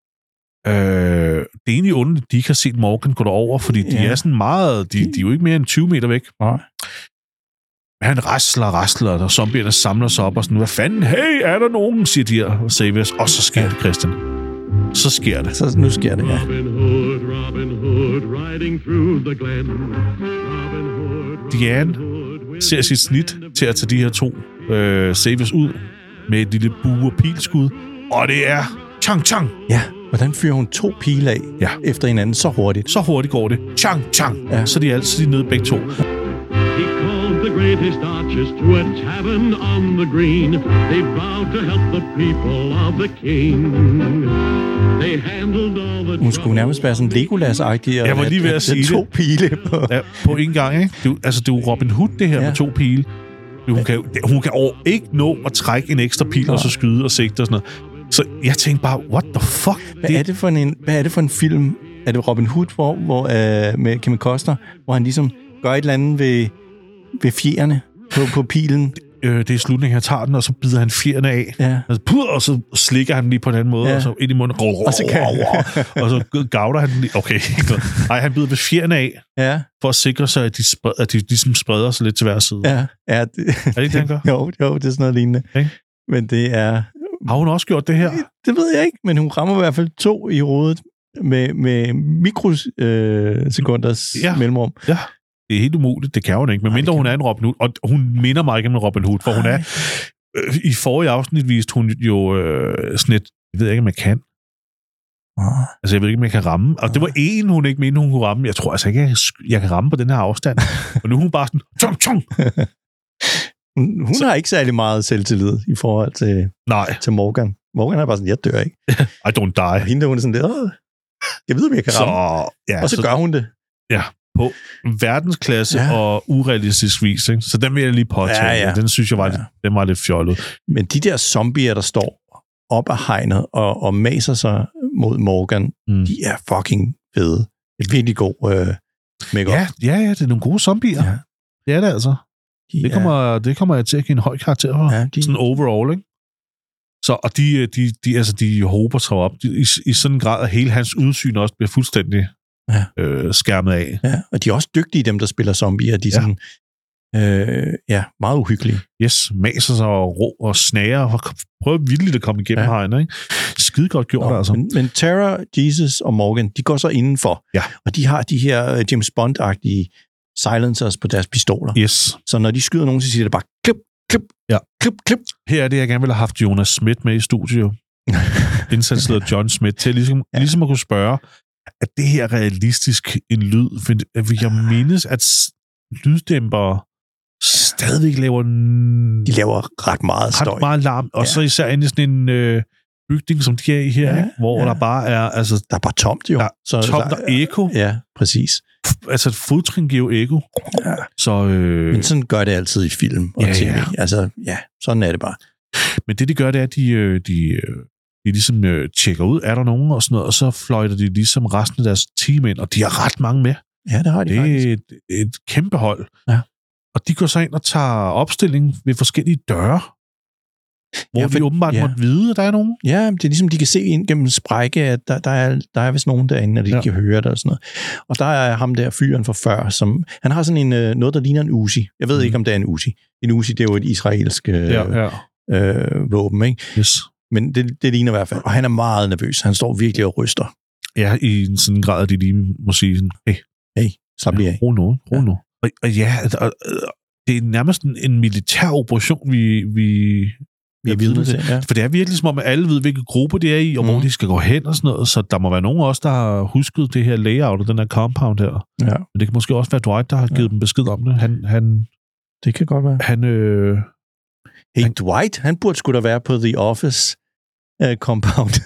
Øh, det er egentlig underligt, de ikke har set Morgan gå derover, fordi de ja. er sådan meget, de, de er jo ikke mere end tyve meter væk. Nej. Han rasler og rasler, og zombierne samler sig op og sådan, hvad fanden, hey, er der nogen, siger de her saviors, og så sker ja. det, Christian. Så sker det. Så nu sker det, ja. Robin Hood, Robin Hood, riding through the glen. Robin Hood, Diane ser sit snit til at tage de her to øh, saviors ud med et lille bue- og pilskud, og det er chang chang. Ja, hvordan fyrer hun to pile af ja. efter hinanden så hurtigt? Så hurtigt går det. Chang chang. Ja. Så de er altid nede begge to. He called the greatest archers to a tavern on the green. They vowed to help the people of the king. They handled all the... Hun skulle nærmest være sådan Legolas-agtig. Jeg var lige ved at, at sige det. To pile på... Ja, på en gang, ikke? Det er, altså, det er jo Robin Hood, det her ja. med to pile. Hun kan, hun kan over ikke nå at trække en ekstra pil, ja. og så skyde og sigte og sådan noget. Så jeg tænkte bare, what the fuck? Hvad, det... Er, det for en, hvad er det for en film? Er det Robin Hood, hvor, hvor, øh, med Kevin Costner, hvor han ligesom gør et eller andet ved... ved fjerne på, på pilen. Øh, det er slutningen, han tager den, og så bider han fjerne af. Ja. Og så slikker han den lige på en anden måde, ja. og så ind i munden. Og så, kan... og så gavler han den lige. Okay. Nej, han bider ved fjerne af, ja. for at sikre sig, at de, spred, at de ligesom spreder sig lidt til hver side. Ja. Ja, det... Er det ikke det, han gør? jo, jo, det er sådan noget lignende. Okay. Men det er... Har hun også gjort det her? Det, det ved jeg ikke, men hun rammer i hvert fald to i hovedet med, med mikrosekunders øh, ja. mellemrum. Ja. Det er helt umuligt, det kan hun ikke, medmindre hun er en Robin Hood, og hun minder mig ikke om en Robin Hood, for Ej. hun er, øh, i forrige afsnit viste hun jo øh, sådan et, jeg ved ikke, om jeg kan. Ah. Altså, jeg ved ikke, om jeg kan ramme, og det var en, hun ikke mente, hun kunne ramme. Jeg tror altså ikke, jeg, jeg kan ramme på den her afstand, og nu er hun bare sådan, tjong, tjong. Hun, hun har ikke særlig meget selvtillid i forhold til, Nej. til Morgan. Morgan er bare sådan, jeg dør ikke. I don't die. Og hende, hun er sådan lidt, åh, jeg ved, om jeg kan ramme. Så, ja, og så, så gør hun det. Ja, på verdensklasse ja. og urealistisk vis. Ikke? Så den vil jeg lige påtage. Ja, ja. Den synes jeg var, ja. lidt, den var lidt fjollet. Men de der zombier, der står op ad hegnet og, og maser sig mod Morgan, mm. de er fucking fede. Det er virkelig god øh, make-up. Ja, ja, ja, det er nogle gode zombier. Ja. Det er det altså. De det, kommer, det kommer jeg til at give en høj karakter for. Ja, de... Sådan overall, ikke? Så, og de, de, de, altså, de håber sig op de, i, i sådan en grad, at hele hans udsyn også bliver fuldstændig ja. øh, skærmet af. Ja, og de er også dygtige, dem der spiller zombier. De er ja. sådan, øh, ja, meget uhyggelige. Yes, maser sig og rå og snager og prøver vildt at komme igennem ja. hegnet, ikke? Skide godt gjort, Nå, altså. Men, men Tara, Jesus og Morgan, de går så indenfor. Ja. Og de har de her uh, James Bond-agtige silencers på deres pistoler. Yes. Så når de skyder nogen, så siger det bare klip, klip, ja. klip, klip. Her er det, jeg gerne ville have haft Jonas Schmidt med i studiet. Indsatsleder John Schmidt til ligesom, ja. ligesom at kunne spørge, er det her realistisk en lyd? For jeg mindes, at lyddæmpere stadigvæk laver... De laver ret meget støj. Ret meget larm. Og ja. så især inde i sådan en øh, bygning, som de er i her, ja, hvor ja. der bare er... Altså, der er bare tomt, jo. Der er så, tomt og eko. Ja, præcis. Altså et fodtrin giver eko. Ja. Så, øh, Men sådan gør det altid i film og ja, tv. Ja. Altså, ja, sådan er det bare. Men det, de gør, det er, at de, de, de ligesom øh, tjekker ud, er der nogen og sådan noget, og så fløjter de ligesom resten af deres team ind, og de har ret mange med. Ja, det har de det faktisk. Det er et, et kæmpe hold. Ja. Og de går så ind og tager opstilling ved forskellige døre, hvor ja, for, de åbenbart ja. måtte vide, at der er nogen. Ja, det er ligesom, de kan se ind gennem en sprække, at der, der, er, der er vist nogen derinde, og de ja. kan høre det og sådan noget. Og der er ham der fyren fra før, som han har sådan en, noget, der ligner en Uzi. Jeg ved mm. ikke, om det er en Uzi. En Uzi, det er jo et israelsk ja, ja. Øh, våben, ikke? Yes. Men det, det ligner i hvert fald. Og han er meget nervøs. Han står virkelig og ryster. Ja, i en sådan grad, at de lige må sige sådan, hey, hey slap lige ja, af. Ro nu, ro ja. nu. Og, og ja, og, det er nærmest en, en militær operation, vi, vi, vi er vidne til. Ja. For det er virkelig som om, at alle ved, hvilke gruppe det er i, og mm. hvor de skal gå hen og sådan noget. Så der må være nogen også, der har husket det her layout og den her compound her. Ja. Men det kan måske også være Dwight, der har givet ja. dem besked om det. Han, han, det kan godt være. Han, øh, hey, han, Dwight, han burde sgu da være på The Office uh, compound.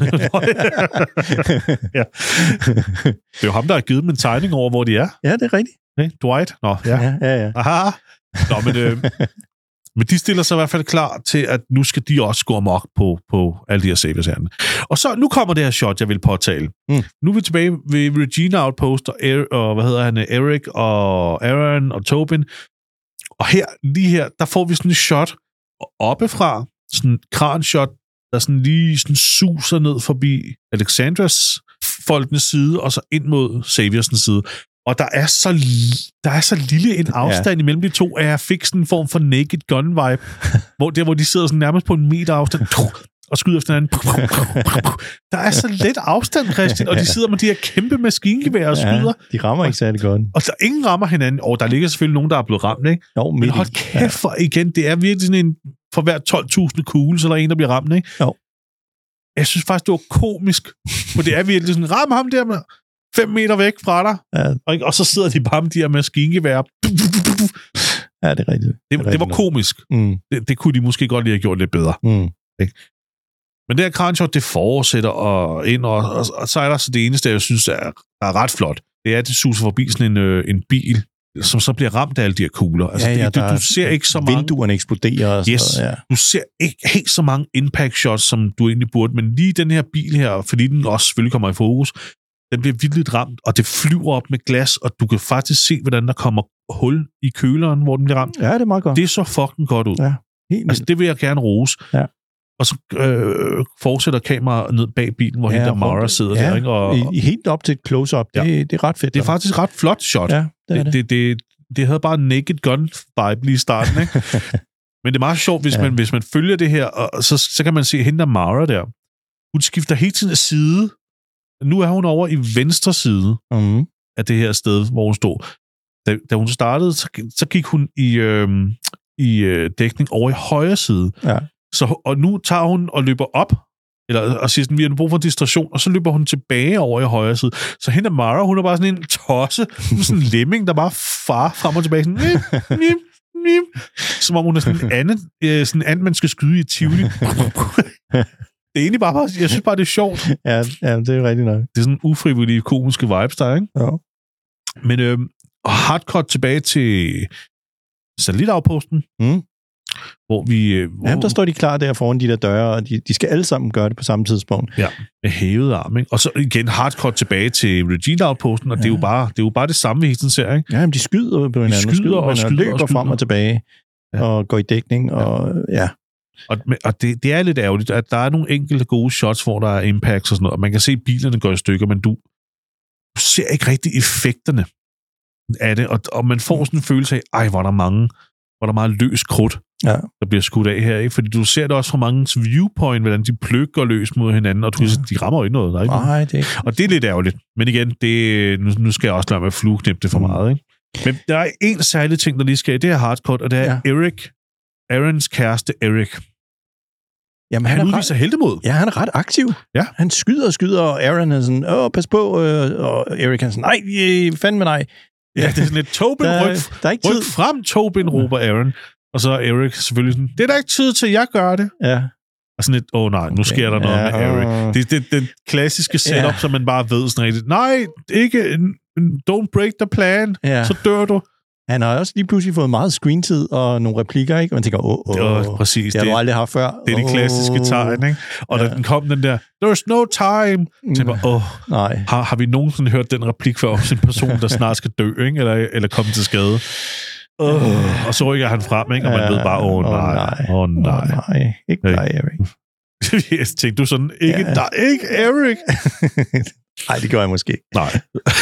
Ja. Det er jo ham, der har givet dem en tegning over, hvor de er. Ja, det er rigtigt. Okay. Dwight? Nå, ja. Ja, ja, ja. Aha. Nå, men, øh, men de stiller sig i hvert fald klar til, at nu skal de også gå amok på, på alle de her saviors herinde. Og så, nu kommer det her shot, jeg vil påtale. Mm. Nu er vi tilbage ved Regina Outpost, og, er, og hvad hedder han, Eric, og Aaron, og Tobin. Og her, lige her, der får vi sådan et shot oppefra, sådan en kranshot, der sådan lige sådan suser ned forbi Alexandras folkenes side, og så ind mod Saviorsens side. Og der er så, der er så lille en afstand ja. imellem de to, at jeg fik sådan en form for Naked Gun-vibe, hvor, der, hvor de sidder sådan nærmest på en meter afstand, og skyder efter hinanden. Der er så let afstand, Christian, og de sidder med de her kæmpe maskingeværer og skyder. Ja, de rammer ikke særlig godt. Og der ingen rammer hinanden. Og der ligger selvfølgelig nogen, der er blevet ramt, ikke? Jo, men hold kæft for igen, det er virkelig sådan en, for hver tolv tusind kugle, så der er en, der bliver ramt, ikke? Jo. Jeg synes faktisk, det var komisk, for det er virkelig sådan, ram ham der med fem meter væk fra dig, ja. og, og så sidder de bare med de her maskingeværer. Ja, det er rigtigt. Det, det, det var komisk. Mm. Det, det kunne de måske godt lige have gjort lidt bedre. Mm. Ikke? Men det her kranshot, det fortsætter og ind, og, og, og så er der så det eneste, jeg synes er, er ret flot. Det er, at det suser forbi sådan en, en bil, som så bliver ramt af alle de her kugler. Altså, ja, ja, det, du, du ser ikke så mange... Vinduerne eksploderer. Og yes, så, ja. Du ser ikke helt så mange impact shots, som du egentlig burde, men lige den her bil her, fordi den også selvfølgelig kommer i fokus, den bliver vildt ramt, og det flyver op med glas, og du kan faktisk se, hvordan der kommer hul i køleren, hvor den bliver ramt. Ja, det er meget godt. Det så fucking godt ud. Ja, helt altså, det vil jeg gerne rose. Ja. Og så øh, fortsætter kameraet ned bag bilen, hvor ja, hende der Mara sidder ja, der. Ikke? Og, i, helt op til et close-up. Det, ja. det er ret fedt. Det er faktisk ret flot shot. Ja, det, er det. Det, det, det, det havde bare en Naked Gun-vibe lige i starten. Ikke? Men det er meget sjovt, hvis, ja. man, hvis man følger det her, og så, så kan man se hende der Mara der. Hun skifter hele tiden af side. Nu er hun over i venstre side mm. af det her sted, hvor hun stod. Da, da hun startede, så, så gik hun i, øh, i øh, dækning over i højre side. Ja. Så, og nu tager hun og løber op, eller, og siger sådan, vi har brug for distraktion, og så løber hun tilbage over i højre side. Så hende Mara, hun er bare sådan en tosse, sådan en lemming, der bare far frem og tilbage, sådan, nim, nim, nim, som om hun er sådan en anden, øh, sådan en anden, man skal skyde i Tivoli. Det er egentlig bare, jeg synes bare, det er sjovt. Ja, ja, det er rigtigt nok. Det er sådan ufrivillige, komiske vibes der, ikke? Ja. Men øh, hardcut tilbage til satellitafposten, mm. hvor vi... Hvor, Jamen, der står de klar der foran de der døre, og de, de skal alle sammen gøre det på samme tidspunkt. Ja, med hævet arm, ikke? Og så igen hardcut tilbage til Regina-outposten, og ja. det, er jo bare, det er jo bare det samme, vi hele tiden ser, ikke? Ja, men de skyder på hinanden, de skyder, skyder og, og skyder, løber og skyder. frem og tilbage, ja. og går i dækning, og ja... ja. Og, og det, det er lidt ærgerligt, at der er nogle enkelte gode shots, hvor der er impacts og sådan noget, og man kan se, at bilerne går i stykker, men du, du ser ikke rigtig effekterne af det, og, og man får sådan en følelse af, ej, hvor er der mange, hvor er der meget løs krudt, ja. der bliver skudt af her, ikke? Fordi du ser det også fra mange viewpoint, hvordan de pløkker løs mod hinanden, og du, ja. de rammer jo ikke noget. Der, ikke? Nej, det er ikke. Og det er lidt ærgerligt. Men igen, det, nu, nu skal jeg også lade mig flueknippe det for mm. meget, ikke? Men der er en særlig ting, der lige skal i, det er hardcut, og det er ja. Eric, Aarons kæreste Eric. Jamen, han, han udviser ret, heltemod. Ja, han er ret aktiv. Ja. Han skyder og skyder, og Aaron er sådan, åh, pas på, øh, og Eric er sådan, nej, fandme nej. Ja, det er sådan lidt, Tobin, der, ryk, der er ikke ryk frem, Tobin, råber Aaron. Og så er Eric selvfølgelig sådan, det er der ikke tid til, jeg gør det. Ja. Og sådan lidt, åh oh, nej, nu sker der noget ja, med Eric. Det er det, det klassiske setup, ja. som man bare ved sådan rigtigt, nej, ikke, don't break the plan, ja. så dør du. Han har også lige pludselig fået meget screentid og nogle replikker, ikke? Og man tænker, åh, åh, det var præcis det har du aldrig haft før. Det er det klassiske tegn, ikke? Og ja. da den kom, den der, there's no time, så tænker jeg, åh, nej. Har, har vi nogensinde hørt den replik før om sin person, der snart skal dø, ikke? Eller, eller komme til skade? Uh, og så rykker han frem, ikke? Og man ja, ved bare, åh, nej, åh, nej. Åh, nej. Ikke dig, Erik. Jeg tænkte du sådan, ikke ja. dig, ikke Erik. Nej, det gør jeg måske. Nej.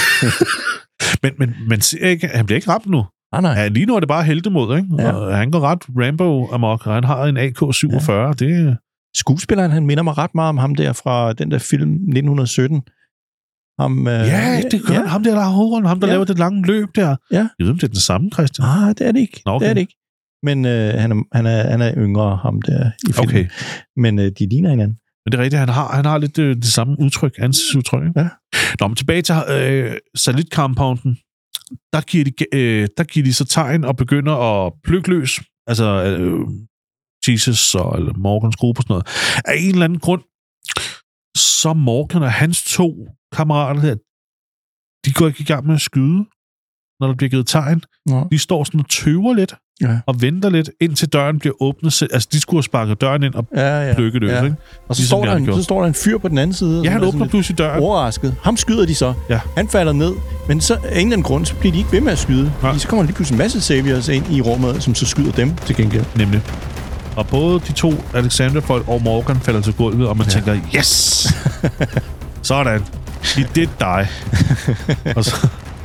men, men, men ikke, han bliver ikke ramt nu. Ah, nej. Ja, lige nu er det bare heltemod, ikke? Ja. Og han går ret Rambo-amok, og han har en A K syvogfyrre. Ja. Det... Skuespilleren, han minder mig ret meget om ham der fra den der film nitten sytten. Ham, øh, ja, det gør ja. ham der, der har hovedrollen. Ham, der ja. laver det lange løb der. Ja. Jeg ved, om det er den samme, Christian. Ah, det er det ikke. Okay. Det er det ikke. Men øh, han, er, han, er, han er yngre, ham der i filmen. Okay. Men øh, de ligner hinanden. Men det er rigtigt, han har, han har lidt øh, det samme udtryk, ansigtsudtryk. Ja. Nå, men tilbage til øh, satellitcompounden. Der giver, de, øh, der giver de så tegn og begynder at plukke løs. Altså, øh, Jesus og eller Morgans gruppe og sådan noget. Af en eller anden grund, så Morgan og hans to kammerater der, de går ikke i gang med at skyde, når der bliver givet tegn. Ja. De står sådan og tøver lidt, ja. og venter lidt, indtil døren bliver åbnet selv. Altså, de skulle have sparket døren ind og ja, ja. plukket løs, ja. ikke? Og så, står der en, så står der en fyr på den anden side. Ja, han åbner pludselig døren. Overrasket. Ham skyder de så. Ja. Han falder ned. Men så af en eller anden grund, så bliver de ikke ved med at skyde. Ja. Så kommer der lige pludselig en masse Saviors ind i rummet, som så skyder dem til gengæld. Nemlig. Og både de to Alexander-folk og Morgan falder til gulvet, og man ja. tænker, yes! Sådan. He did die. Og så...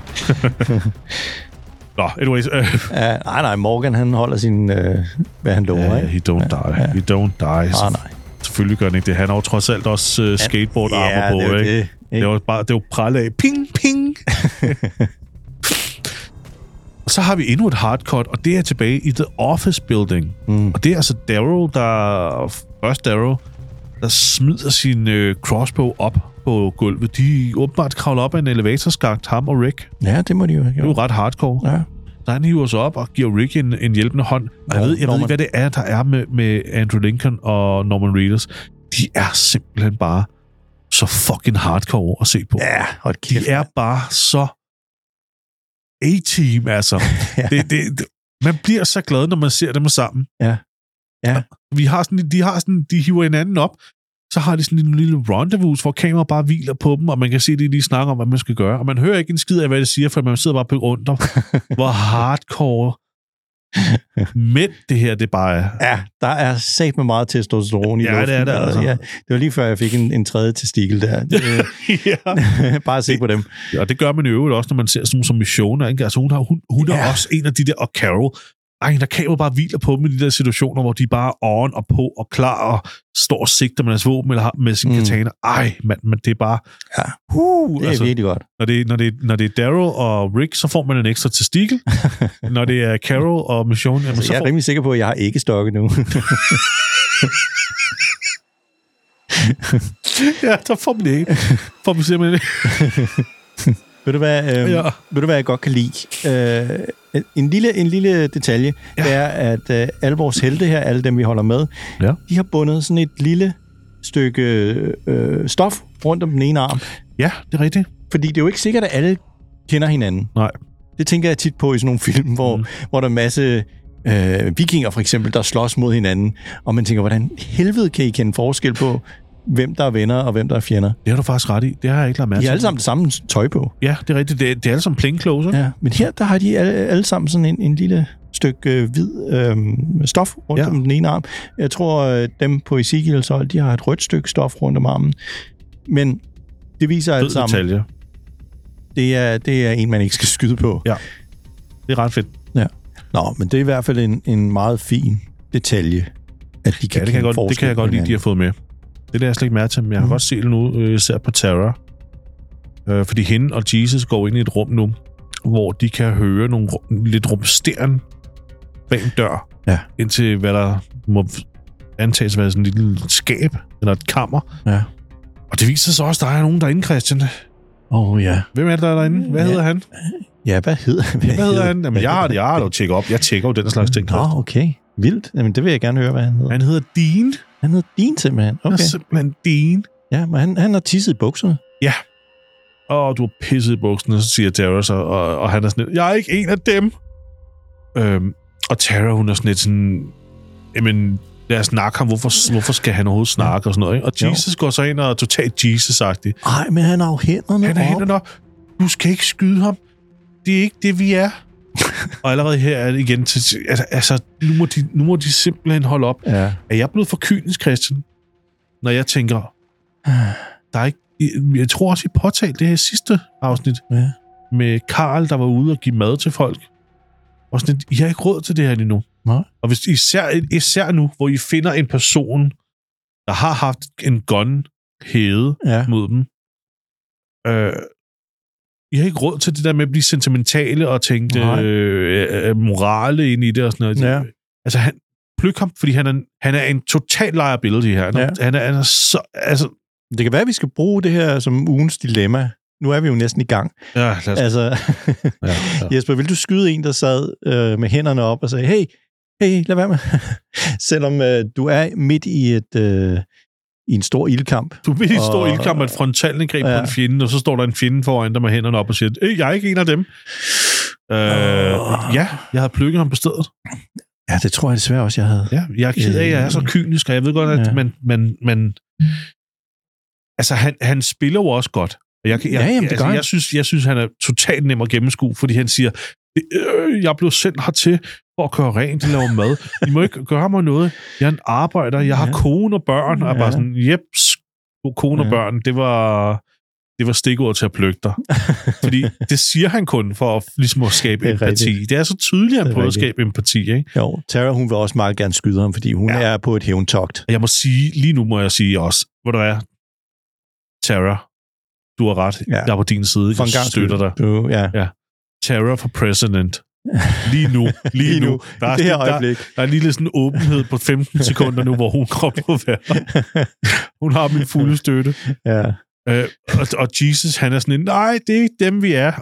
Nå, anyways. Øh. Ja, nej, nej, Morgan, han holder sin, øh, hvad han lover, ja, ikke? He don't die. Ja. He don't die. Nej, nej. Selvfølgelig gør han ikke det. Han har jo trods alt også uh, skateboard-armer ja, på, det ikke? Det, ikke? Det var bare, det var prale af. Ping, ping! Og så har vi endnu et hardcut, og det er tilbage i The Office Building. Mm. Og det er altså Daryl, der... Først Daryl, der smider sin øh, crossbow op på gulvet. De åbenbart kravler op af en elevatorskakt, ham og Rick. Ja, det må de jo have gjort. Det er jo ret hardcore. Ja. Så han hiver sig op og giver Rick en, en hjælpende hånd. Og jeg, ved, jeg ved ikke, hvad det er, der er med, med Andrew Lincoln og Norman Reedus. De er simpelthen bare så fucking hardcore at se på. Ja, hold kæft. De er bare så A-team, altså. ja. det, det, det, man bliver så glad, når man ser dem sammen. Ja. Ja. Vi har sådan, de har sådan, de hiver hinanden op, så har de sådan en lille rendezvous, hvor kameraet bare hviler på dem, og man kan se, at de lige snakker om, hvad man skal gøre. Og man hører ikke en skid af, hvad det siger, for man sidder bare på rundt om, hvor hardcore mænd det her, det bare er. Ja, der er sat med meget testosteron i ja, luften. Det er det, altså. Ja, det var lige før, jeg fik en, en tredje testikel der. Det, bare at se på dem. Ja, det gør man jo øvrigt også, når man ser sådan som missioner. Ikke? Altså, hun, har, hun, hun ja. er også en af de der, og Carol, ej, der kamera bare hviler på dem i de der situationer, hvor de bare er on og på og klar og står og sigter med deres våben eller har med sin mm. katana. Ej, man, men det er bare... Ja, uh, det er altså, virkelig godt. Når det, når, det, når det er Daryl og Rick, så får man en ekstra testikel. Når det er Carol og Mission... Jamen, altså, så jeg er får... rimelig sikker på, at jeg har ikke stokket nu. Ja, der får man det ikke. Får man simpelthen ikke. Ved du hvad, øh, ja. ved du, hvad jeg godt kan lide? Øh, en, lille, en lille detalje, ja. det er, at øh, alle vores helte her, alle dem, vi holder med, ja. de har bundet sådan et lille stykke øh, stof rundt om den ene arm. Ja, det er rigtigt. Fordi det er jo ikke sikkert, at alle kender hinanden. Nej. Det tænker jeg tit på i sådan nogle film, hvor, mm. hvor der er en masse øh, vikinger, for eksempel, der slås mod hinanden, og man tænker, hvordan helvede kan I kende forskel på, hvem der er venner og hvem der er fjender? Det har du faktisk ret i. Det har jeg ikke lagt mærke til. De har alle sammen det samme tøj på. Ja, det er rigtigt. Det er, det er alle sammen plain clothes. Ja, men her der har de alle, alle sammen sådan en, en lille stykke øh, hvid øh, stof rundt ja. om den ene arm. Jeg tror, øh, dem på Ezekiels hold, de har et rødt stykke stof rundt om armen. Men det viser alt sammen. Detaljer. Det er, det er en, man ikke skal skyde på. Ja, det er ret fedt. Ja. Nå, men det er i hvert fald en, en meget fin detalje, at de kan ja, det kan jeg godt, det kan jeg godt lide, de har fået med. Det er jeg slet ikke mærke til, men jeg har mm. godt set det nu, øh, især på Tara. Øh, fordi hende og Jesus går ind i et rum nu, hvor de kan høre nogle rum, lidt rumsteren bag en dør, ja. indtil hvad der må antages at være sådan et lille skab, eller et kammer. Ja. Og det viser sig også, at der er nogen derinde, Christian. Åh, oh, ja. Hvem er det, der er derinde? Hvad ja. hedder han? Ja, hvad hedder, hvad hvad hedder han? Jamen, jeg har det, jeg har det jo tjekket op. Jeg tjekker jo den slags ting. Nå, okay. Vildt. Jamen, det vil jeg gerne høre, hvad han hedder. Han hedder Dean. Han hedder Dean simpelthen. Okay. Han er simpelthen Dean. Ja, men han, han har tisset i bukserne. Ja. Og du har pisset i bukserne, så siger Tara så, og, og han er sådan lidt, jeg er ikke en af dem. Øhm, og Tara, hun er sådan lidt sådan, jamen, lad os snakke ham, hvorfor, hvorfor skal han overhovedet snakke, og sådan noget, ikke? Og Jesus jo. går så ind og er totalt Jesus-agtig. Ej, men han har jo hænderne Han har hænderne op. Du skal ikke skyde ham. Det er ikke det, vi er. Og allerede her er det igen til... Altså, altså nu, må de, nu må de simpelthen holde op. Ja. Er jeg blevet for kynisk, Christian? Når jeg tænker... Der er ikke... Jeg tror også, I påtalte det her sidste afsnit. Ja. Med Karl, der var ude og give mad til folk. Og sådan, I har ikke råd til det her lige nu. Nej. Og hvis især, især nu, hvor I finder en person, der har haft en gun hævet ja. mod dem, øh, I har ikke råd til det der med at blive sentimentale og tænke øh, øh, morale ind i det og sådan noget. Ja. Altså, han, pløk ham, fordi han er, han er en total liability her. Han, ja. han, er, han er så... Altså, det kan være, at vi skal bruge det her som ugens dilemma. Nu er vi jo næsten i gang. Ja, lad os... Altså, ja, ja. Jesper, vil du skyde en, der sad øh, med hænderne op og sagde, hey, hey, lad være med. Selvom øh, du er midt i et øh, i en stor ildkamp. Du er midt i en stor ildkamp med et frontalangreb ja. på en fjende, og så står der en fjende foran dig med hænderne op og siger, øh, jeg er ikke en af dem. Øh, uh. Ja, jeg havde plukket ham på stedet. Ja, det tror jeg desværre også, jeg havde. Ja, jeg er ked af, at jeg er så kynisk, og jeg ved godt, at ja. man, man, man... Altså, han, han spiller jo også godt. Jeg, jeg, ja, jamen, det altså, jeg, synes, jeg synes, han er totalt nem at gennemskue, fordi han siger, øh, jeg blev sendt hertil for at køre rent og lave mad. I må ikke gøre mig noget. Jeg er en arbejder, jeg har ja. kone og børn, og ja. bare sådan, jeps, kone og ja. børn, det var... Det var stikord til at plukke dig. Fordi det siger han kun for at, ligesom at skabe det empati. Rigtigt. Det er så tydeligt, at han prøver at skabe empati. Ikke? Jo, Tara, hun vil også meget gerne skyde ham, fordi hun ja. er på et hævntogt. Jeg må sige, lige nu må jeg sige også, hvor du er, Tara, du har ret. Ja. Jeg er på din side. Jeg støtter dig. Du, ja. Ja. Tara for president. Lige nu. Lige, lige nu. nu. Der, er, det her der, der er en lille sådan åbenhed på femten sekunder nu, hvor hun kommer på vejr. Hun har min fulde støtte. Ja. Øh, og, og Jesus, han er sådan en, nej, det er ikke dem, vi er.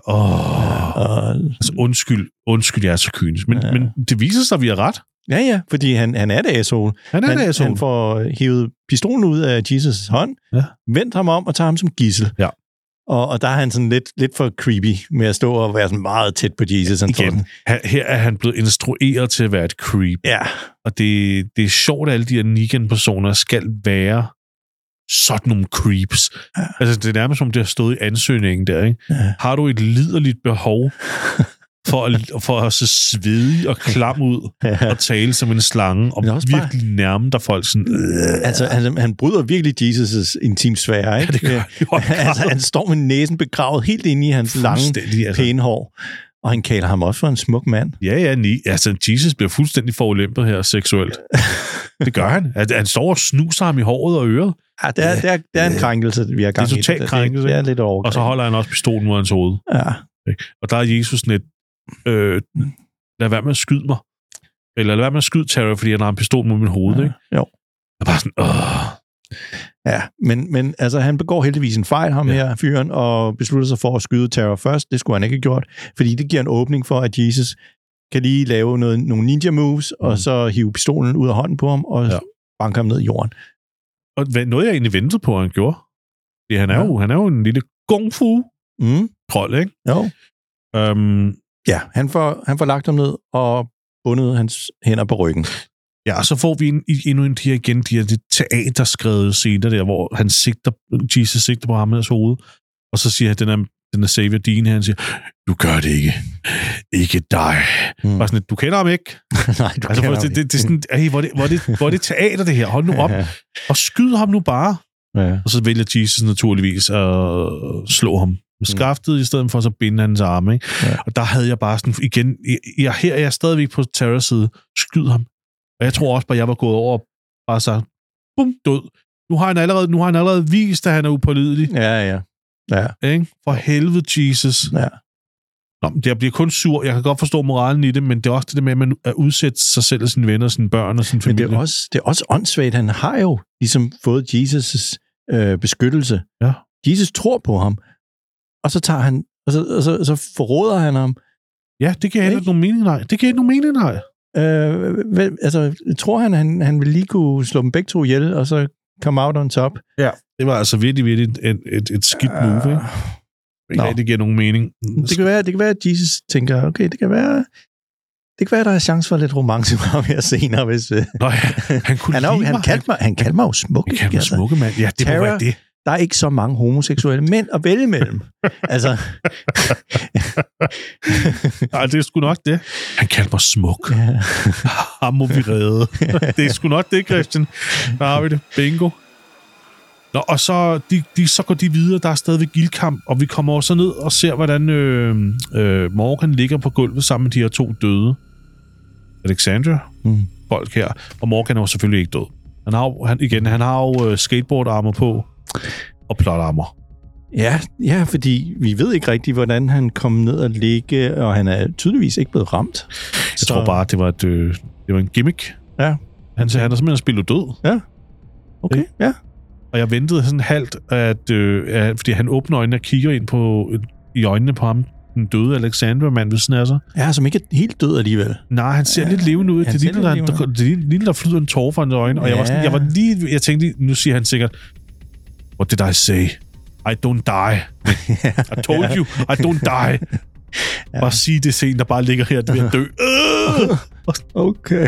Åh, oh, altså, undskyld, undskyld, jeg er så kynisk. Men, ja. men det viser sig, at vi har ret. Ja, ja, fordi han, han er det asshole. Han er han, det asshole. Han får hivet pistolen ud af Jesus' hånd, ja. vendt ham om og tager ham som gidsel. Ja. Og, og der er han sådan lidt, lidt for creepy med at stå og være sådan meget tæt på Jesus. Han Igen, her, her er han blevet instrueret til at være et creep. Ja. Og det, det er sjovt, at alle de her Negan-personer skal være sådan nogle creeps. Ja. Altså, det er nærmest som det har stået i ansøgningen der, ikke? Ja. Har du et liderligt behov for at, for at se svedig og klam ud ja. og tale som en slange og virkelig bare... nærme dig folk sådan... Øh. Altså, han, han bryder virkelig Jesus' intimsfære, ikke? Ja, det gør han. Altså, han står med næsen begravet helt inde i hans lange, altså. pæne hår. Og han kalder ham også for en smuk mand. Ja, ja, ni. Altså, Jesus bliver fuldstændig forulæmpet her seksuelt. Det gør han. Han står og snuser ham i håret og øret. Ja, det er, det er, det er en krænkelse, vi har gang i. Det er totalt krænkelse. Det er lidt overgreb. Og så holder han også pistolen mod hans hoved. Ja. Og der er Jesus net, øh, lad være med at skyde mig. Eller lad være med at skyde Tara, fordi han har en pistol mod min hoved, ja. ikke? Jo. Jeg er bare sådan, åh. Ja, men, men altså, han begår heldigvis en fejl, ham ja. her fyren, og beslutter sig for at skyde Tara først. Det skulle han ikke have gjort, fordi det giver en åbning for, at Jesus kan lige lave noget, nogle ninja moves, mm. og så hive pistolen ud af hånden på ham, og ja. banke ham ned i jorden. Og noget, jeg egentlig ventede på, at han gjorde. Det, han, er ja. jo, han er jo en lille kung fu trold, ikke? Jo. Um, ja, han får, han får lagt ham ned og bundet hans hænder på ryggen. Ja, og så får vi en, endnu en de her igen, de her de teaterskrevet scener der, hvor han sigter, Jesus sigter på ham med hans hoved, og så siger han, den er, den er Savior Dean her, han siger, du gør det ikke. Ikke dig. Mm. Bare sådan, du kender ham ikke. Nej, du altså, kender det, ham det, det, det er sådan, hey, hvor, det, hvor, det, hvor det teater det her, hold nu op, ja. og skyd ham nu bare. Ja. Og så vælger Jesus naturligvis at slå ham med skaftet, mm. i stedet for så binde hans arme. Ikke? Ja. Og der havde jeg bare sådan, igen, jeg, her er jeg stadigvæk på Terras side, skyd ham. Og jeg tror også bare, jeg var gået over og bare sagt, bum, død. Nu har han allerede, nu har han allerede vist, at han er upålidelig. Ja, ja. ja. Ikke? For helvede, Jesus. Ja. Nå, jeg bliver kun sur. Jeg kan godt forstå moralen i det, men det er også det med, at man er udsat sig selv og sine venner, sine børn og sin familie. Men det er også, det er også åndssvagt. Han har jo ligesom fået Jesus' øh, beskyttelse. Ja. Jesus tror på ham. Og så tager han, og så, og så, og så forråder han ham. Ja, det giver ikke nogen mening, nej. Det giver ikke nogen mening, nej. Øh, vel, altså, tror han, han, han vil lige kunne slå dem begge to ihjel, og så come out on top? Ja, det var altså virkelig, virkelig et, et, et skidt move, ikke? Ja, det giver nogen mening. Det kan være, det kan være, at Jesus tænker, okay, det kan være, det kan være, at der er chance for lidt romance med ham her senere, hvis... Nå ja, han kunne han, han, han, kaldte mig, han kaldte mig jo smukke. Han kaldte mig smukke, mand. Ja, det Tara, må være det. Der er ikke så mange homoseksuelle mænd at vælge mellem. Altså... Nej, det er sgu nok det. Han kaldte mig smuk. Ja. Ham må vi redde. Det er sgu nok det, Christian. Der har vi det. Bingo. Nå, og så, de, de, så går de videre. Der er stadigvæk gildkamp, og vi kommer også ned og ser, hvordan øh, øh, Morgan ligger på gulvet sammen med de her to døde. Alexandra. Mm. Folk her. Og Morgan er jo selvfølgelig ikke død. Han har, han, igen, han har jo skateboard-armor på og plot-armor. Ja, ja, fordi vi ved ikke rigtigt, hvordan han kom ned og ligge, og han er tydeligvis ikke blevet ramt. Jeg så... tror bare, det var, et, øh, det var en gimmick. Ja. Han, han er simpelthen spillet død. Ja. Okay, det. ja. Og jeg ventede sådan halvt, at, øh, at, fordi han åbner øjnene og kigger ind på, i øjnene på ham, den døde Alexandra-mand ved siden af sig. Ja, som ikke er helt død alligevel. Nej, han ser ja, lidt levende ud. Det ligner, der, der, det ligner, der flyder en tårer fra hans øjne. Ja. Og jeg var, sådan, jeg var lige... Jeg tænkte lige, nu siger han sikkert, what did I say? I don't die. I told you, I don't die. Ja. Bare sige det scene, der bare ligger her, ved at dø. Okay.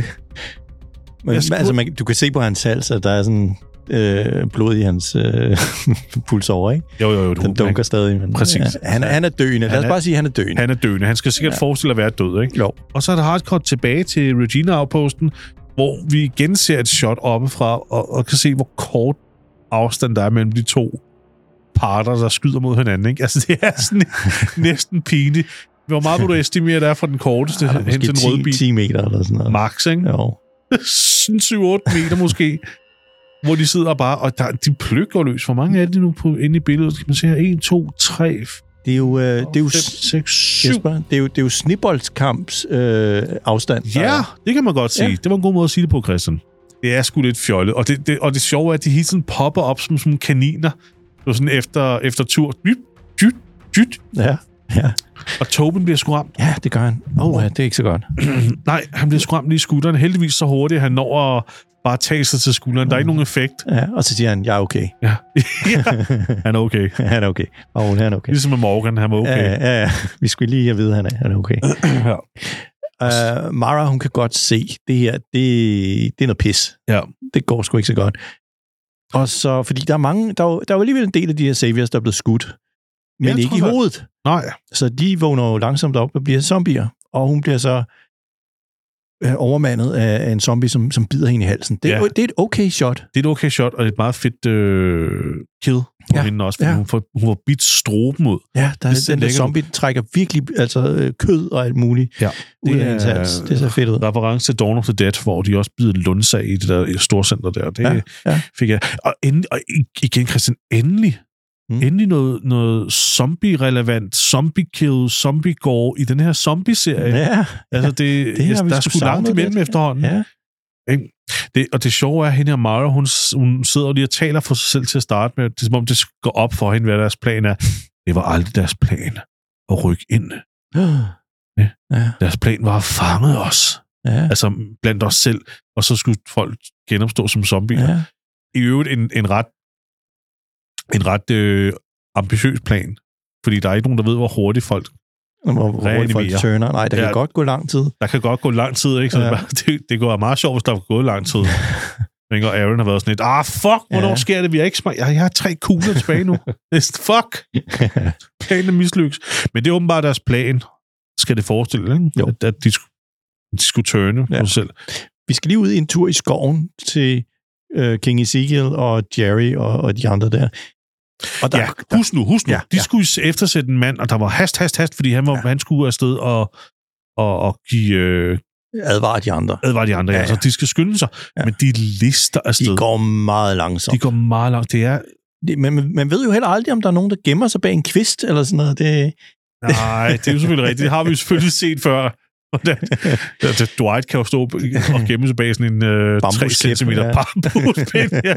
Men, skulle... altså, man, du kan se på hans hals, at der er sådan øh, blod i hans øh, pulsår, ikke? Jo, jo, jo. Den dunker stadig. Men, præcis. Ja, han, han er døende. Lad os bare sige, at han er døende. Han er døende. Han skal sikkert ja. forestille at være død, ikke? Jo. Og så er der hardcore tilbage til Regina-outposten, hvor vi igen ser et shot oppefra, og, og kan se, hvor kort afstand der er mellem de to parter, der skyder mod hinanden, ikke? Altså, det er sådan næsten pinligt. Hvor meget vil du estimere, der er fra den korteste ja, hen til den røde bil? ti meter eller sådan noget. Max, ikke? Jo. syv otte meter måske. Hvor de sidder bare, og der, de plukker løs. Hvor mange er det nu på, inde i billedet? Kan man se her? en, to, tre, det er jo, øh, det er jo seks, syv. Jesper, det er jo, det er jo sniboldskamps øh, afstand. Ja, det kan man godt sige. Ja. Det var en god måde at sige det på, Christian. Det er sgu lidt fjollet. Og det, det, og det sjove er, at de hele tiden popper op som, som kaniner. Så sådan efter, efter tur. Dyt, dyt, dyt. Ja, ja. Og Tobin bliver sgu ramt. Ja, det gør han. Åh, oh, ja, det er ikke så godt. Nej, han bliver sgu ramt lige i skulderen. Heldigvis så hurtigt, han når at bare tage sig til skulderen. Der er ikke nogen effekt. Ja, og så siger han, jeg er okay. Ja, ja. Han er okay. Han er okay. Og hun er okay. Ligesom med Morgan, han var okay. Ja, ja, ja. Vi skulle lige have vide, at han er, han er okay. Ja. Uh, Mara, hun kan godt se, det her, det, det er noget pis. Ja. Det går sgu ikke så godt. Og så, fordi der er mange, der er, der er jo alligevel en del af de her saviors, der er blevet skudt. Men ja, ikke i hovedet. Nej. Så de vågner jo langsomt op og bliver zombier. Og hun bliver så øh, overmandet af, af en zombie, som, som bider hende i halsen. Det er, ja. det er et okay shot. Det er et okay shot, og et meget fedt øh, kill på ja. hende også, fordi ja. hun, får, hun får bidt stroben ud. Ja, der er, den der zombie ud. Trækker virkelig altså, kød og alt muligt ja. ud af hendes hals. Det ser fedt ud. Reference til Dawn of the Dead, hvor de også bider lunsa i det der storcenter der. Det ja. Ja. fik jeg. Og, endelig, og igen, Christian, endelig Mm. Endelig noget, noget zombie-relevant, zombie-kill, zombie-gore i den her zombie-serie. Ja, altså det, det jeg, der er sgu langt imellem efterhånden. Ja. Det, og det sjove er, at hende her Mara, hun, hun sidder lige og taler for sig selv til at starte med. Det er som om, det går op for hende, hvad deres plan er. Det var aldrig deres plan at rykke ind. Ja. Ja. Deres plan var at fange os. Ja. Altså blandt os selv. Og så skulle folk genopstå som zombier. Ja. I øvrigt en, en ret en ret øh, ambitiøs plan. Fordi der er ikke nogen, der ved, hvor hurtigt folk hvor hurtigt folk turner. Nej, der ja, kan godt gå lang tid. Der kan godt gå lang tid, ikke? Så ja. det, det går meget sjovt, hvis der er gået lang tid. Men og Aaron har været sådan lidt, ah, fuck, hvornår ja. sker det? Vi har ikke smagt. Jeg, jeg har tre kugler tilbage nu. Fuck! Planen er mislykkes. Men det er åbenbart deres plan, skal det forestille, ikke? Jo. At, at de, de skulle turne ja. på sig selv. Vi skal lige ud i en tur i skoven til uh, King Ezekiel og Jerry og, og de andre der. Og der, ja, husk nu, husk nu. Ja, de ja. skulle eftersætte en mand, og der var hast, hast, hast, fordi han, var, ja. han skulle afsted og, og, og give... Øh, advare de andre. Advare de andre, ja. ja. Så de skal skynde sig. Ja. Men de lister afsted. De går meget langsomt. De går meget langsomt. Det er... Det, men man ved jo heller aldrig, om der er nogen, der gemmer sig bag en kvist, eller sådan noget. Det... Nej, det er jo selvfølgelig rigtigt. Det har vi jo selvfølgelig set før. Dwight kan jo stå og gemme sig bag sådan en øh, tre centimeter ja. bambuspind. Ja.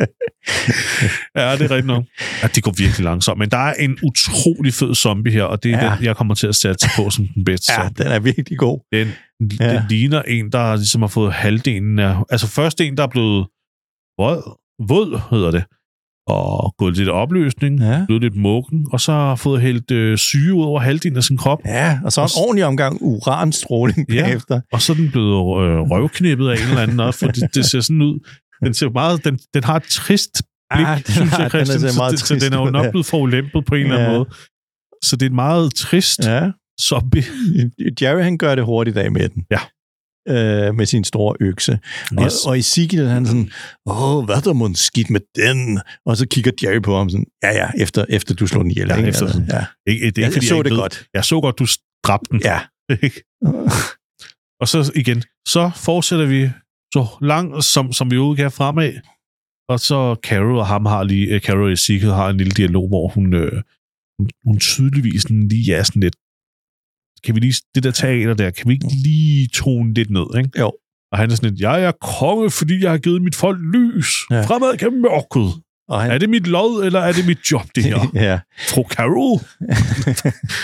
ja, det er rigtigt nok. Ja, det går virkelig langsomt. Men der er en utrolig fed zombie her, og det er ja. den, jeg kommer til at sætte på som den bedste. Ja, den er virkelig god. Den, ja. den ligner en, der ligesom har fået halvdelen af... Altså først en, der er blevet våd, våd hedder det, og gået lidt opløsning, ja. blevet lidt mukken, og så har fået hældt øh, syge ud over halvdelen af sin krop. Ja, og så en og ordentlig omgang uranstråling bagefter. Ja, og så er den blevet øh, røvknippet af en eller anden også, for det, det ser sådan ud. Den ser meget, den, den har et trist blik, ah, synes har, jeg, Christian, den så, meget så, så den er jo nok blevet forulæmpet på en ja. eller anden måde. Så det er meget trist ja. zombie. Jerry, han gør det hurtigt af med den. Ja. Øh, med sin store økse. Yes. Og, og Ezekiel, han sådan, åh, hvad der må skidt med den? Og så kigger Jerry på ham sådan, ja, ja, efter, efter du slår den ihjel. Ja, ikke? Efter, altså, ja. Ikke, det er jeg, fordi, jeg så jeg det ved. godt. Jeg så godt, du dræbte den. Ja. Og så igen, så fortsætter vi så langt, som, som vi udgav fremad. Og så Carol og ham har lige, Carol og Ezekiel har en lille dialog, hvor hun, øh, hun, hun tydeligvis lige er sådan lidt, kan vi lige, det der teater der, kan vi ikke lige tone lidt ned, ikke? Jo. Og han er sådan lidt, jeg er konge, fordi jeg har givet mit folk lys. Ja. Fremad kan mørket. Og han... Er det mit lod, eller er det mit job, det her? ja. Fru Carol.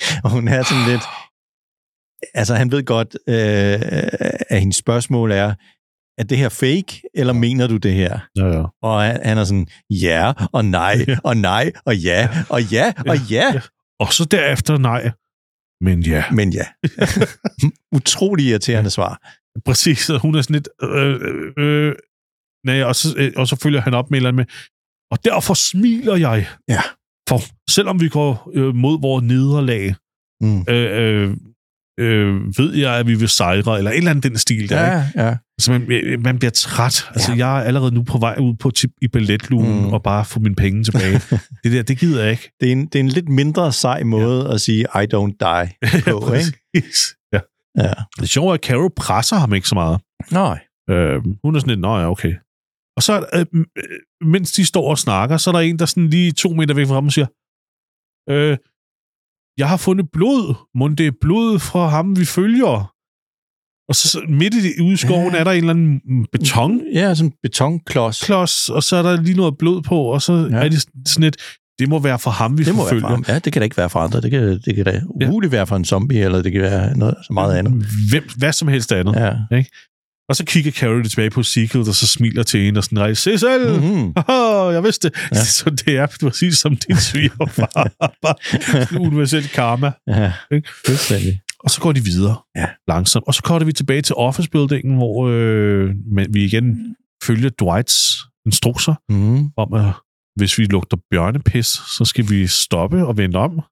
Og hun er sådan lidt... Altså, han ved godt, øh, at hendes spørgsmål er, er det her fake, eller mener du det her? Ja, ja. Og han, han er sådan, ja, og nej, og nej, og ja, og ja, og ja. ja. Og så derefter nej, men ja. Men ja. Utrolig irriterende svar. Præcis, og hun er sådan lidt... Øh, øh, nej, og så, øh, og så følger han op med eller med, og derfor smiler jeg. Ja. For selvom vi går øh, mod vores nederlag, mm. øh, øh, øh, ved jeg, at vi vil sejre, eller et eller andet den stil der. Ja, ikke? ja. Altså, man, man bliver træt. Altså, ja. Jeg er allerede nu på vej ud på tip, i balletlugen mm. og bare få mine penge tilbage. det der, det gider jeg ikke. Det er en, det er en lidt mindre sej måde ja. At sige, I don't die på, ja, ikke? Ja. Ja. Det sjove er, at Carol presser ham ikke så meget. Nej. Øh, hun er sådan lidt, nå ja, okay. Og så, øh, mens de står og snakker, så er der en, der sådan lige to meter væk fra ham og siger, øh, jeg har fundet blod. Må det er blod fra ham, vi følger. Og så midt i, ude i skoven ja. Er der en eller anden beton. Ja, sådan en betonklods. Klods, og så er der lige noget blod på, og så ja. Er det sådan et, det må være for ham, vi det forfølger. Må være for ham. Ja, det kan da ikke være for andre. Det kan, det kan da umuligt ja. Være for en zombie, eller det kan være noget så meget andet. Hvem, hvad som helst andet. Ja. Ikke? Og så kigger Carol tilbage på Ezekiel, og så smiler til hende og sådan, nej, se selv! Mm-hmm. Haha, jeg vidste det. Ja. Så det er præcis som din svigerfar. Bare universelt karma. Ja, fuldstændig. Og så går de videre ja. Langsomt. Og så går vi tilbage til office-buildingen, hvor øh, vi igen følger Dwights instrukser mm. om, at hvis vi lugter bjørnepis, så skal vi stoppe og vende om.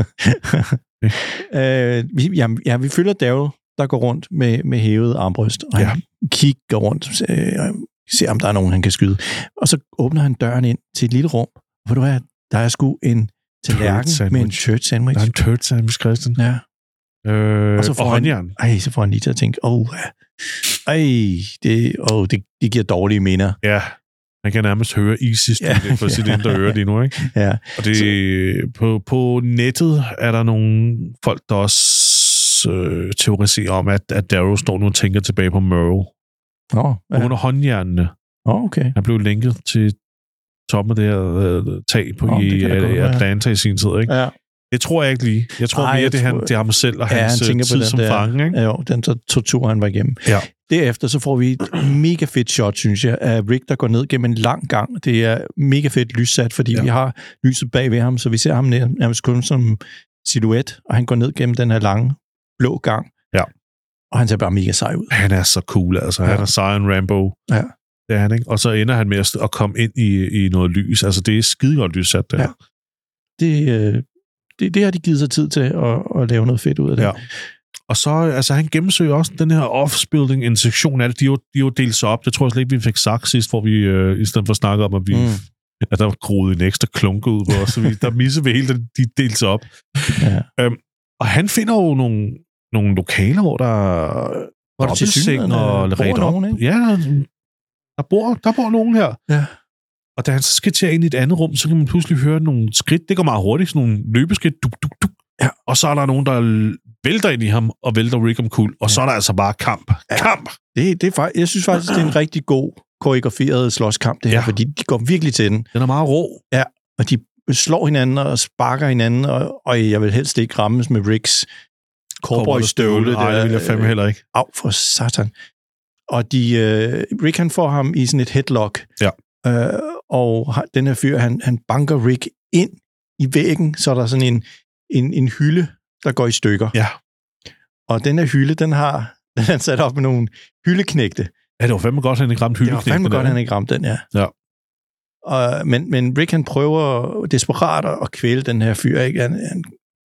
øh, vi, ja, ja, vi følger Daryl, der går rundt med, med hævet armbryst, og ja. Han kigger rundt øh, og ser, om der er nogen, han kan skyde. Og så åbner han døren ind til et lille rum. Hvor du er, der er sgu en tallerken med en church sandwich. Der er en church sandwich, Christian. Ja. Øh, og så får og han, håndjern. Ej, så får han lige til at tænke, åh, oh, ej, det, oh, det, det giver dårlige minder. Ja, man kan nærmest høre Isis ja, på ja, sit indre øre lige nu, ikke? Ja. Og det, så, på, på nettet er der nogle folk, der også øh, teoriserer om, at, at Daryl står nu og tænker tilbage på Merle. Oh, ja. Under håndjernene. Oh, okay. Han blev lænket til toppen af det her øh, tag på oh, i Atlanta i sin tid, ikke? Ja. Det tror jeg ikke lige. Jeg tror Ej, mere, jeg det, tror, han, det er ham selv og ja, hans han tid som der, fange, ikke? Ja, jo, den så tortur, han var igennem. Ja. Derefter så får vi et mega fedt shot, synes jeg, af Rick, der går ned gennem en lang gang. Det er mega fedt lyssat, fordi ja. Vi har lyset bag ved ham, så vi ser ham nærmest kun som silhuet, og han går ned gennem den her lange blå gang. Ja. Og han ser bare mega sej ud. Han er så cool, altså. Ja. Han er sej en Rambo. Ja. Det er han, ikke? Og så ender han med at komme ind i, i noget lys. Altså, det er skidegodt lyssat, det her. Ja. Det, øh, det, det har de givet sig tid til at, at lave noget fedt ud af det. Ja. Og så, altså, han gennemsøger også den her office-building, en sektion af det. De er jo, de er jo delt sig op. Det tror jeg slet ikke, vi fik sagt sidst, hvor vi øh, i stedet for at snakke om, at vi... Mm. at der var groet en ekstra klunke ud på os, så vi, der misser vi hele, de delt sig op. Ja. Øhm, og han finder jo nogle, nogle lokaler, hvor der hvor der dobbeltseng og ret op. Nogen, ja, der bor, der bor nogen her. Ja. Og da han så skal til ind i et andet rum, så kan man pludselig høre nogle skridt. Det går meget hurtigt, sådan nogle løbeskridt. Duk, duk, duk. Ja. Og så er der nogen, der vælter ind i ham og vælter Rick omkuld. Og ja. Så er der altså bare kamp. Ja. Kamp! Det, det er faktisk, jeg synes faktisk, det er en rigtig god koreograferet slåskamp, det her, ja. Fordi de går virkelig til den. Den er meget rå. Ja, og de slår hinanden og sparker hinanden, og, og jeg vil helst ikke rammes med Ricks cowboystøvle. Nej, det vil jeg fandme heller ikke. Af for satan. Og de, uh, Rick, han får ham i sådan et headlock. Ja. Uh, og den her fyr, han, han banker Rick ind i væggen, så er der sådan en, en, en hylde, der går i stykker. Ja. Og den her hylde, den har den er sat op med nogle hyldeknægte. Ja, det var fandme godt, han ikke ramte hyldeknægte. Det var fandme godt, han ikke ramte den, ja. Ja. Og, men, men Rick, han prøver desperat at kvæle den her fyr, ikke? Han, han,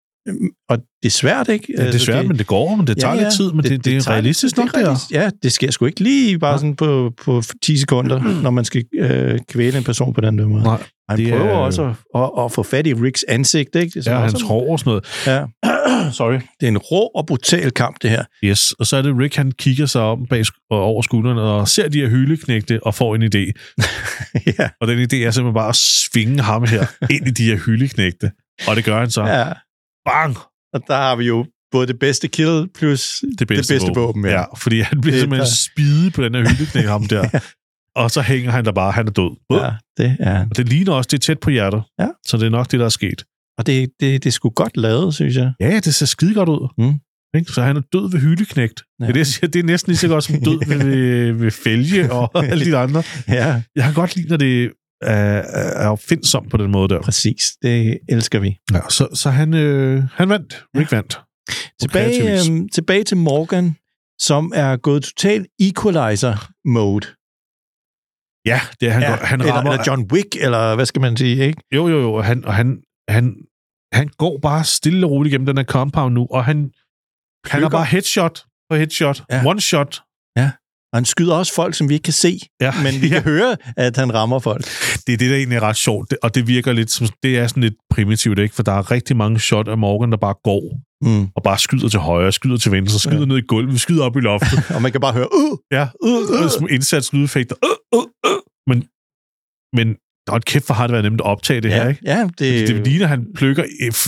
og det er svært, ikke? Ja, det er svært, det, men det går, men det tager ja, ja. lidt tid, men det, det, det er tager, realistisk nok, det er. Ja, det sker sgu ikke lige bare ja. sådan på, på ti sekunder, når man skal øh, kvæle en person på den der måde. Nej, han prøver er, også at, at, at få fat i Ricks ansigt, ikke? Det er ja, han tror og sådan noget. Ja. Sorry. Det er en rå og brutal kamp, det her. Yes, og så er det Rick, han kigger sig om bag og over skuldrene og ser de her hyldeknægte og får en idé. Ja. Og den idé er simpelthen bare at svinge ham her ind i de her hyldeknægte. Og det gør han så. Ja. Bang! Og der har vi jo både det bedste kill plus det bedste, det bedste våben. våben ja. Ja, fordi han bliver det, simpelthen der... spide på den her hyldeknægte ham der. Ja. Og så hænger han der bare, han er død. Ja, det er han. Og det ligner også, det er tæt på hjertet. Ja. Så det er nok det, der er sket. Og det, det, det er sgu godt lavet, synes jeg. Ja, det ser skide godt ud. Mm. Ikke? Så han er død ved hyldeknægt. Ja. Det, er det, jeg siger, det er næsten lige så godt som død ved, ved, ved fælge og alle de andre. Ja. Jeg kan godt lide, når det er, er opfindsomt på den måde der. Præcis, det elsker vi. Ja, så, så han, øh, han vandt. Rick ja. vandt. Tilbage, øh, tilbage til Morgan, som er gået totalt equalizer-mode. Ja, det er han. Ja, han eller, rammer, eller John Wick, eller hvad skal man sige, ikke? Jo, jo, jo. Han, og han, han, han går bare stille og roligt gennem den her compound nu, og han, han har bare headshot på headshot. Ja. One shot. Ja, og han skyder også folk, som vi ikke kan se, ja. men vi kan ja. høre, at han rammer folk. Det er det, der egentlig er ret sjovt, og det virker lidt som, det er sådan lidt primitivt, ikke? For der er rigtig mange shot af Morgan, der bare går, mm. og bare skyder til højre, skyder til venstre, skyder ja. ned i gulvet, skyder op i loftet. Og man kan bare høre, uh! Ja, uh, uh, uh. indsats lydeffekter, uh, uh, uh. Men, men der er et kæft for, har det været nemt at optage det ja, her, ikke? Ja, det... Det ligner, han plukker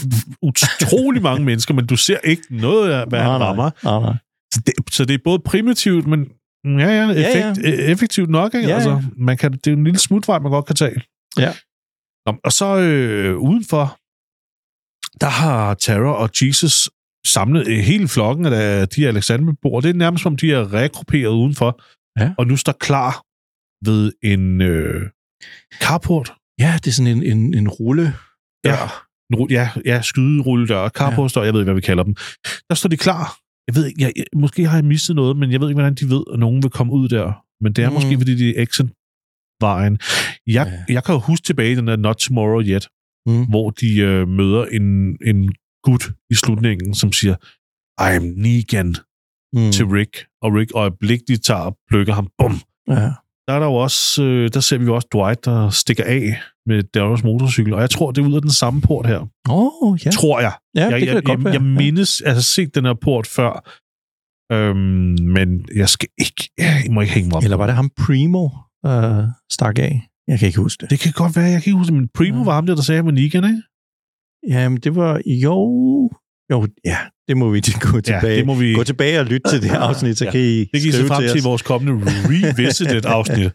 utrolig mange mennesker, men du ser ikke noget af, hvad nej, han rammer. Nej, nej. Så, det, så det er både primitivt, men ja, ja, effekt, ja, ja. effektivt nok, ikke? Ja, ja. Altså, man kan, det er en lille smutvej, man godt kan tage. Ja. Nå, og så øh, udenfor, der har Tara og Jesus samlet hele flokken af de Alexandria-beboere. Det er nærmest som, de er regrupperet udenfor, ja. og nu står klar ved en øh, carport. Ja, det er sådan en, en, en rulle. Ja, en, ja, ja skyderulle der, carport, ja. jeg ved ikke, hvad vi kalder dem. Der står de klar. Jeg ved ikke, jeg, måske har jeg mistet noget, men jeg ved ikke, hvordan de ved, at nogen vil komme ud der. Men det er mm. måske, fordi de er exit-vejen. Jeg, ja. jeg kan jo huske tilbage i den der Not Tomorrow Yet, mm. hvor de øh, møder en, en gut i slutningen, som siger, I'm Negan mm. til Rick. Og Rick øjeblikkeligt tager og plukker ham. Bum! Ja. Der er der jo også, øh, der ser vi jo også Dwight, der stikker af med Darrows motorcykel, og jeg tror, det er ud af den samme port her. Åh, oh, ja. Tror jeg. Ja, jeg, det kan jeg, det godt jeg, være. jeg mindes, at jeg har set den her port før, øhm, men jeg skal ikke, jeg må ikke hænge mig op. Eller var det ham Primo, øh, stak af? Jeg kan ikke huske det. Det kan godt være, jeg kan ikke huske det, men Primo ja. var ham der, der sagde med Negan, ikke? Jamen, det var, jo, jo, ja, det må vi gå tilbage. Ja, det må vi... Gå tilbage og lytte til det afsnit, så ja. kan I det kan I se frem til, til i vores kommende Revisited-afsnit.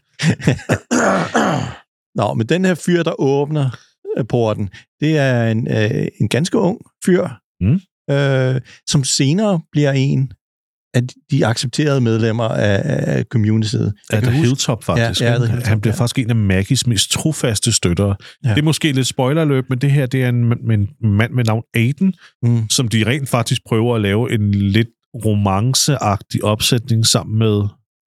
Nå, men den her fyr, der åbner porten, det er en, øh, en ganske ung fyr, mm. øh, som senere bliver en af de accepterede medlemmer af, af communityet. Ja, The Hilltop, faktisk. Ja, ja, Hilltop, han bliver ja. faktisk en af Maggies mest trofaste støttere. Ja. Det er måske lidt spoilerløb, men det her, det er en, en mand med navn Aiden, mm. som de rent faktisk prøver at lave en lidt romanceagtig opsætning sammen med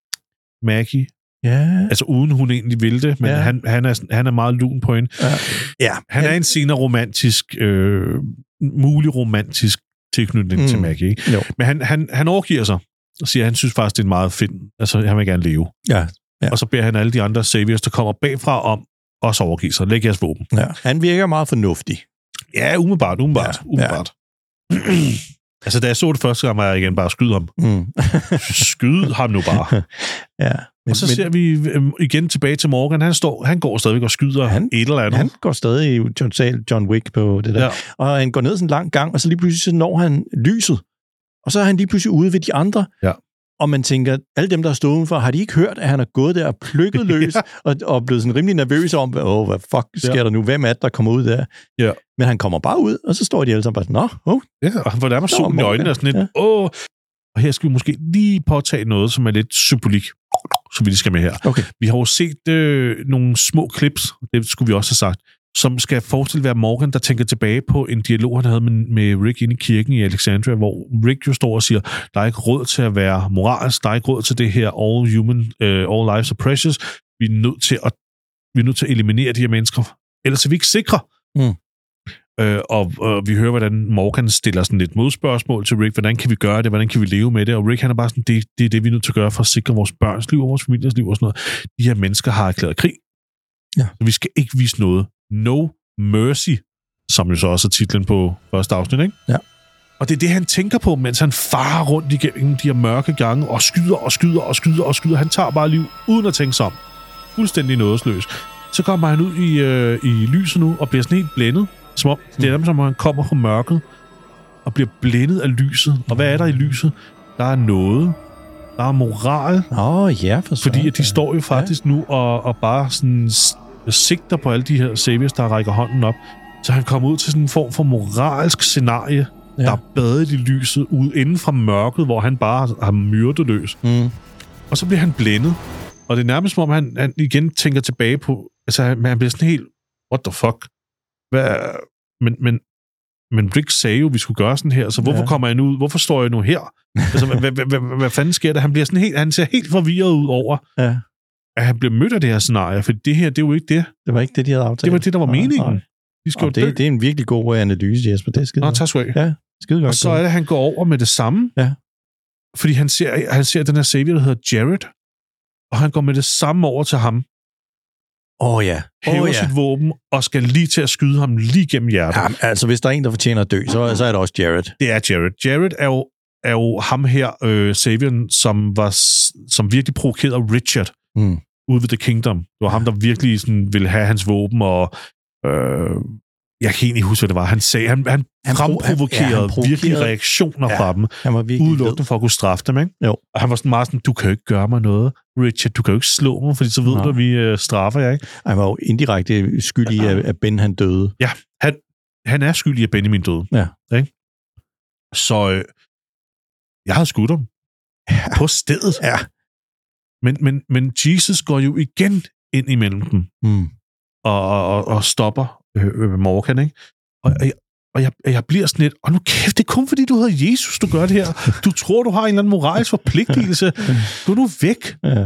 Maggie. Ja. Altså uden hun egentlig vil det, men ja. han, han, er, han er meget lun på hende. Ja. Ja, han, han er en senere romantisk, øh, mulig romantisk tilknytning mm. til Maggie. Jo. Men han, han, han overgiver sig og siger, at han synes faktisk, det er en meget fin. Altså, han vil gerne leve. Ja. Ja. Og så beder han alle de andre saviors, der kommer bagfra om, også overgive sig. Læg jeres våben. Ja. Han virker meget fornuftig. Ja, umiddelbart, umiddelbart, ja. umiddelbart. Ja. Altså, da jeg så det første gang, var jeg igen bare skyde ham. Mm. Skyde ham nu bare. Ja. Men, og så men, ser vi øhm, igen tilbage til Morgan. Han, står, han går stadigvæk og skyder han, et eller andet. Han går stadig i John, John Wick på det der. Ja. Og han går ned sådan en lang gang, og så lige pludselig så når han lyset. Og så er han lige pludselig ude ved de andre. Ja. Og man tænker, alle dem, der er stået udenfor, har de ikke hørt, at han er gået der og plukket løs, ja. og, og blevet sådan rimelig nervøs om, åh, hvad fuck sker ja. der nu? Hvem er det, der kommer ud der? Ja. Men han kommer bare ud, og så står de alle sammen bare sådan, nå, oh. Ja, og han får nærmest solen i øjnene og sådan lidt, ja. åh. Og her skal vi måske lige påtage noget, som er lidt symbolik, som vi lige skal med her. Okay. Vi har jo set øh, nogle små clips, det skulle vi også have sagt, som skal forestille være Morgan, der tænker tilbage på en dialog, han havde med, med Rick inde i kirken i Alexandria, hvor Rick jo står og siger, der er ikke råd til at være moralsk, der er ikke råd til det her, all human, uh, all lives are precious, vi er nødt til at, vi er nødt til at eliminere de her mennesker, ellers er vi ikke sikre. Mm. Uh, og, og vi hører, hvordan Morgan stiller sådan lidt modspørgsmål til Rick, hvordan kan vi gøre det, hvordan kan vi leve med det, og Rick han er bare sådan, det, det er det, vi er nødt til at gøre for at sikre vores børns liv og vores familiers liv og sådan noget. De her mennesker har erklæret krig, ja. Så vi skal ikke vise noget. No Mercy, som jo så også er titlen på første afsnit, ikke? Ja. Og det er det, han tænker på, mens han farer rundt igennem de her mørke gange, og skyder og skyder og skyder og skyder. Han tager bare liv, uden at tænke sig om. Fuldstændig nådesløs. Så kommer han ud i, øh, i lyset nu, og bliver sådan helt blændet. Som om, det er dem, som han kommer fra mørket, og bliver blændet af lyset. Og hvad er der i lyset? Der er noget. Der er moral. Åh, oh, ja, for Fordi at de står jo faktisk ja. nu og, og bare sådan sigter på alle de her saviors, der rækker hånden op. Så han kommer ud til sådan en form for moralsk scenarie, ja. der er badet i lyset ude inden fra mørket, hvor han bare har myrdet løs. Mm. Og så bliver han blændet. Og det er nærmest som om, han, han igen tænker tilbage på... Altså, han, han bliver sådan helt... What the fuck? Hvad, men, men, men Rick sagde jo, at vi skulle gøre sådan her, så hvorfor ja. kommer jeg nu ud? Hvorfor står jeg nu her? Altså, hvad, hvad, hvad, hvad, hvad fanden sker der? Han bliver sådan helt... Han ser helt forvirret ud over, ja. at han bliver mødt af det her scenarie, for det her, det er jo ikke det. Det var ikke det, de havde aftalt. Det var det, der var meningen. Nej, nej. De skal det, det er en virkelig god analyse, Jesper. Det er skide. Nå, tak skal du have. Ja, skide godt. Og så er det, at han går over med det samme. Ja. Fordi han ser, han ser den her savior, der hedder Jared, og han går med det samme over til ham. Åh oh, ja. Hæver oh, ja. sit våben, og skal lige til at skyde ham lige gennem hjertet. Jamen, altså, hvis der er en, der fortjener at dø, så, så er det også Jared. Det er Jared. Jared er jo, er jo ham her, øh, savioren, som, var, som virkelig provokerede Richard mm. ude ved The Kingdom. Det var ham, der virkelig sådan, ville have hans våben, og øh, jeg kan egentlig huske, hvad det var. Han sagde, han, han, han fremprovokerede ja, han virkelig reaktioner ja, fra dem, han var virkelig udelukkende for at kunne straffe dem, ikke? Jo. Og han var sådan meget sådan, du kan jo ikke gøre mig noget, Richard, du kan jo ikke slå mig, fordi så ved Nå. du, at vi øh, straffer jer, ikke? Han var jo indirekte skyldig i, at Ben han døde. Ja, han, han er skyldig i, at Benjamin døde. Ja. Ikke? Så øh, jeg havde skudt ham ja. på stedet. Ja. Men, men, men Jesus går jo igen ind imellem dem mm. og, og, og stopper øh, Morgan, ikke? Og, og, jeg, og jeg, jeg bliver sådan lidt, og nu kæft, det er kun fordi, du hedder Jesus, du gør det her. Du tror, du har en eller anden moralsk forpligtelse. Gå nu væk. Ja.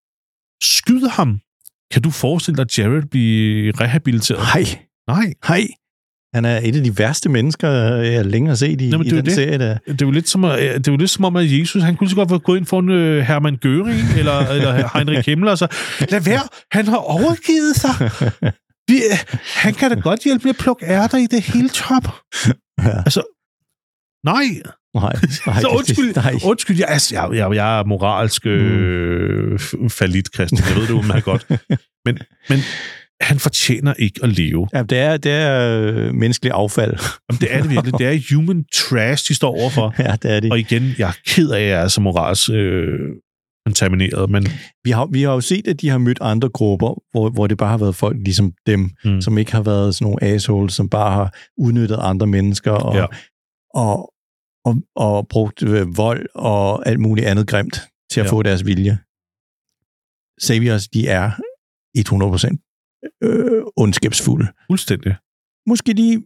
Skyd ham. Kan du forestille dig, at Jared bliver rehabiliteret? Nej. Nej. Nej. Han er et af de værste mennesker, jeg længere har set i, Nå, i den det. serie. Der. Det er jo lidt som, det er jo lidt som om, at Jesus, han kunne så godt være gået ind for en uh, Hermann Göring, eller, eller Heinrich Himmler, og så, lad være, han har overgivet sig. Vi, uh, han kan da godt hjælpe med at plukke ærter i det hele top. Ja. Altså, nej. Nej, nej, så undskyld, det, nej. undskyld jeg, altså, jeg, jeg, jeg er moralsk øh, fallit, Christian. Jeg ved det udmærket godt. Men, men han fortjener ikke at leve. Ja, det er, det er øh, menneskelig affald. Jamen, det er det virkelig. Det er human trash, de står overfor. Ja, det er det. Og igen, jeg er ked af, at jeg er så moralsk øh, kontamineret, men... Vi har, vi har jo set, at de har mødt andre grupper, hvor, hvor det bare har været folk ligesom dem, mm. som ikke har været sådan nogle assholes, som bare har udnyttet andre mennesker og, ja. og, og, og brugt øh, vold og alt muligt andet grimt til at ja. få deres vilje. Saviors, de er hundrede procent øh, ondskabsfulde. Fuldstændig. Måske lige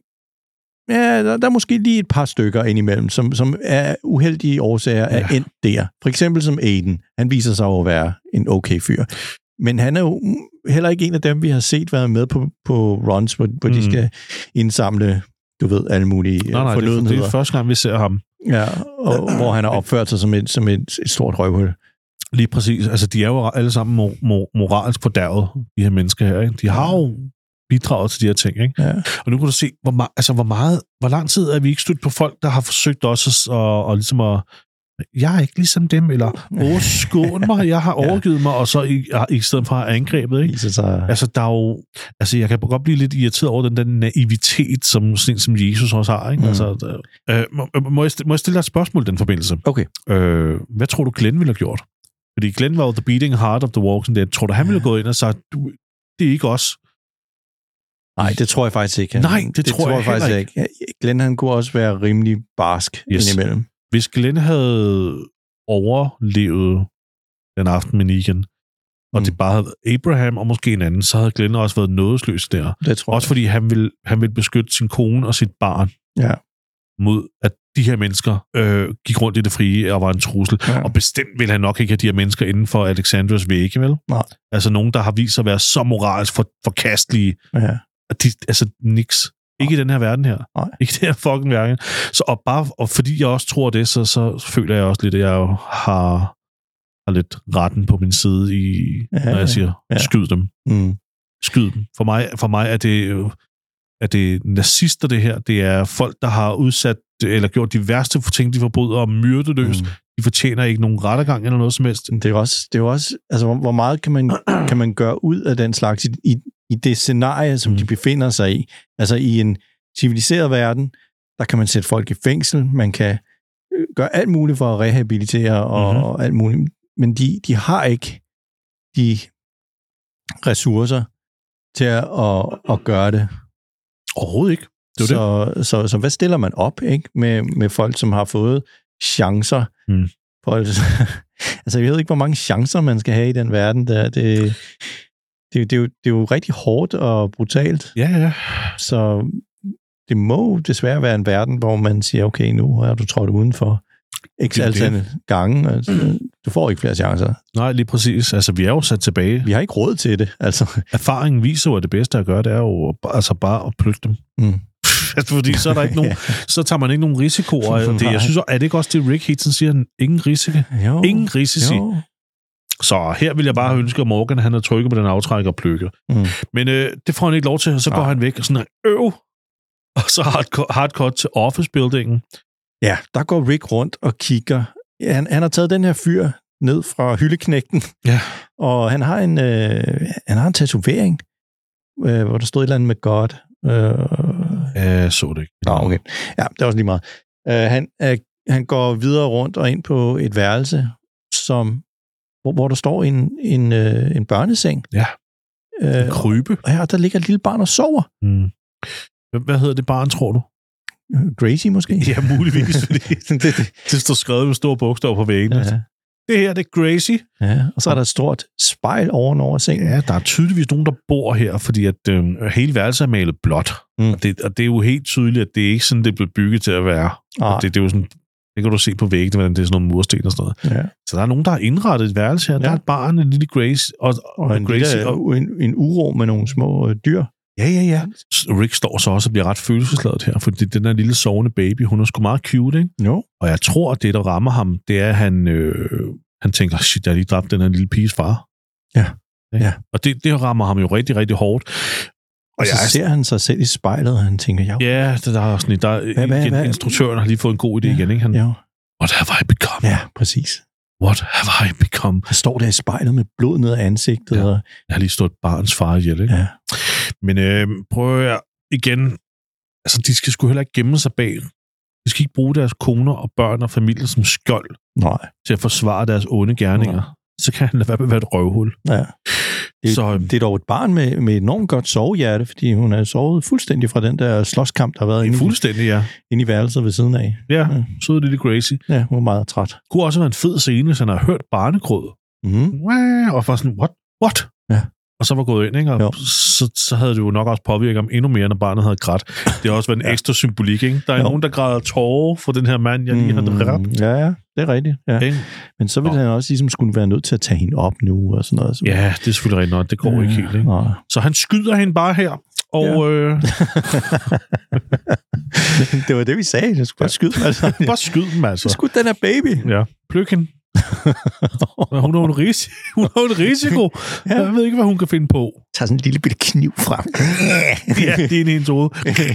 ja, der, der er måske lige et par stykker indimellem, som, som er uheldige årsager af ja. endt der. For eksempel som Aiden. Han viser sig at være en okay fyr. Men han er jo heller ikke en af dem, vi har set være med på, på runs, hvor, hvor mm. de skal indsamle, du ved, alle mulige nej, nej, fornødenheder. Det er, det er første gang, vi ser ham. Ja, og hvor han har opført sig som et, som et, et stort røvhul. Lige præcis. Altså, de er jo alle sammen mor- mor- moralsk fordærvet, de her mennesker her. Ikke? De har jo bidraget til de her ting. Ikke? Ja. Og nu kan du se, hvor, ma- altså, hvor meget, hvor lang tid er vi ikke stødt på folk, der har forsøgt også at, og, og ligesom at, jeg er ikke ligesom dem, eller åh, skål mig, jeg har overgivet ja. mig, og så i, i stedet for at have angrebet. Ikke? Sig... Altså, der er jo, altså, jeg kan godt blive lidt irriteret over den der naivitet, som, som Jesus også har. Ikke? Mm. Altså, der, øh, må, må, jeg stille, må jeg stille dig et spørgsmål i den forbindelse? Okay. Øh, hvad tror du, Glenn ville have gjort? Fordi Glenn var jo the beating heart of the Walking Dead. Tror du, han ville have gået ind og sagt, du, det er ikke os? Nej, det tror jeg faktisk ikke. Nej, det, det tror, tror jeg, jeg faktisk ikke. ikke. Glenn, han kunne også være rimelig barsk yes. indimellem. Hvis Glenn havde overlevet den aften med Negan, og mm. det bare havde Abraham og måske en anden, så havde Glenn også været nådesløs der. Det tror også jeg. Fordi han ville, han ville beskytte sin kone og sit barn ja. mod, at de her mennesker øh, gik rundt i det frie og var en trussel. Ja. Og bestemt ville han nok ikke have de her mennesker inden for Alexandras vægge, vel? Nej. Altså nogen, der har vist sig at være så moralsk for, forkastelige. Ja. At de, altså niks. Ikke i den her verden her. Nej. Ikke i den her fucking verden. Så og bare, og fordi jeg også tror det, så, så føler jeg også lidt, at jeg har, har lidt retten på min side, i, ja, når jeg siger, ja. skyd dem. Mm. Skyd dem. For mig, for mig er det, er det nazister, det her. Det er folk, der har udsat, eller gjort de værste ting, de forbryder og myrdet løs. Mm. De fortjener ikke nogen rettergang eller noget som helst. Det er også, det er også altså, hvor, hvor meget kan man, kan man gøre ud af den slags i, i, i det scenarie, som mm. de befinder sig i? Altså i en civiliseret verden, der kan man sætte folk i fængsel, man kan gøre alt muligt for at rehabilitere og, mm-hmm. og alt muligt, men de, de har ikke de ressourcer til at, at, at gøre det Overhovedet ikke. Det så, det. Så, så hvad stiller man op, ikke? Med, med folk, som har fået chancer. Mm. Folk, altså, jeg ved ikke, hvor mange chancer man skal have i den verden. Der. Det, det, det, det, er jo, det er jo rigtig hårdt og brutalt. Ja, ja. Så det må desværre være en verden, hvor man siger, okay, nu er du trådt udenfor. Ikke altid gange. Altså, du får ikke flere chancer. Nej, lige præcis. Altså, vi er jo sat tilbage. Vi har ikke råd til det. Altså. Erfaringen viser jo, at det bedste at gøre, det er jo altså bare at plukke dem. Mm. Fordi så er der ikke nogen, så tager man ikke nogen risikoer. Det, jeg synes, er det ikke også det, Rick Heaton siger? Ingen risici. Jo. Ingen risici. Jo. Så her vil jeg bare ønske, at Morgan han har trykket på den aftræk og plukke. Mm. Men øh, det får han ikke lov til, og så går ja. han væk og sådan øv. Og så har et cut til office-buildingen. Ja, der går Rick rundt og kigger. Ja, han, han har taget den her fyr ned fra hyldeknægten. Ja. Og han har en, øh, han har en tatovering, øh, hvor der stod et eller andet med God. Øh, jeg så det ikke. Nå, okay. Ja, det er også lige meget. Øh, han, øh, han går videre rundt og ind på et værelse, som, hvor, hvor der står en, en, øh, en børneseng. Ja. En øh, krybe. Og her, der ligger et lille barn og sover. Mm. Hvad hedder det barn, tror du? Gracie måske? Ja, muligvis. Fordi det, det. det står skrevet med store bogstaver på væggen. Ja. Det her, det er Gracie. Ja, og så er der et stort spejl ovenover sengen. Ja, der er tydeligvis nogen, der bor her, fordi at øh, hele værelset er malet blåt. Mm. Og, det, og det er jo helt tydeligt, at det er ikke sådan, det er blevet bygget til at være. Ah. Det, det er jo sådan, det kan du se på væggen, hvordan det er sådan nogle mursten og sådan noget. Ja. Så der er nogen, der har indrettet et værelse her. Ja. Der er et barn, en lille Gracie. Og, og, og en, Gracie, lille, og en, en uro med nogle små øh, dyr. Ja, ja, ja. Rick står så også og bliver ret følelsesladet her, fordi den der lille sovende baby, hun er sgu meget cute, ikke? Jo. Og jeg tror, at det, der rammer ham, det er, at han, øh, han tænker, shit, jeg har lige dræbt den her lille piges far. Ja. ja. Og det, det rammer ham jo rigtig, rigtig hårdt. Og, og så jeg, ser han sig selv i spejlet, og han tænker, ja. Ja, det der er sådan der, hvad, hvad, igen, hvad? Instruktøren har lige fået en god idé ja, igen, ikke? Han, ja. What have I become? Ja, præcis. What have I become? Han står der i spejlet med blod ned af ansigtet. Ja. Og... Jeg har lige stået barns far ihjel, ikke? Ja. Men øh, prøv jeg igen, altså de skal sgu heller ikke gemme sig bag. De skal ikke bruge deres koner og børn og familie som skjold Nej. til at forsvare deres onde gerninger. Nej. Så kan han lade være med at være et røvhul. Ja. Det, så, det er dog et barn med, med enormt godt sovehjerte, fordi hun er sovet fuldstændig fra den der slåskamp, der har været inde, fuldstændig, ja. inde i værelset ved siden af. Ja, ja. Søde lille Gracie. Ja, hun er meget træt. Det kunne også være en fed scene, hvis han har hørt barnegråd. Mm. Og var sådan, what? What? Ja. Og så var gået ind, ikke? Og så, så havde det jo nok også påvirket ham endnu mere, når barnet havde grædt. Det har også været en ja. ekstra symbolik, ikke? Der er jo. nogen, der græder tårer for den her mand, jeg lige har dræbt. Ja, ja, det er rigtigt. Ja. Okay. Men så ville han også ligesom skulle være nødt til at tage hende op nu, og sådan noget. Så. Ja, det er selvfølgelig rigtigt nok. Det går ja. ikke helt, ikke? Ja. Så han skyder hende bare her, og... Ja. Øh... det var det, vi sagde. Jeg skulle bare skyde dem, altså. Bare skyde dem, altså. Skud den her baby. Ja, pløk hende. hun har en risiko. Hun har en risiko. Ja. Jeg ved ikke, hvad hun kan finde på. Tag sådan en lille bitte kniv frem. Ja, det er en i hendes hoved.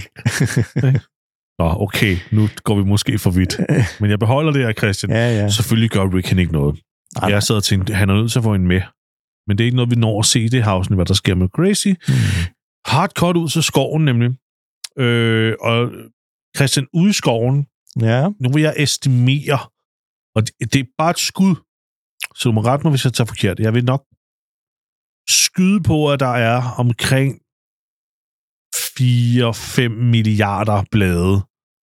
Nå, okay, nu går vi måske for vidt. Men jeg beholder det her, Christian. Ja, ja. Selvfølgelig gør Rick ikke noget. Nej. Jeg sad og tænkte, han er nødt til at få en med. Men det er ikke noget, vi når at se i det havsen, hvad der sker med Gracie. Mm. Hard cut ud til skoven, nemlig. Øh, og Christian, ude i skoven, ja. nu vil jeg estimere, og det, det er bare et skud, så du må rette mig, hvis jeg tager forkert. Jeg vil nok skyde på, at der er omkring fire til fem milliarder blade.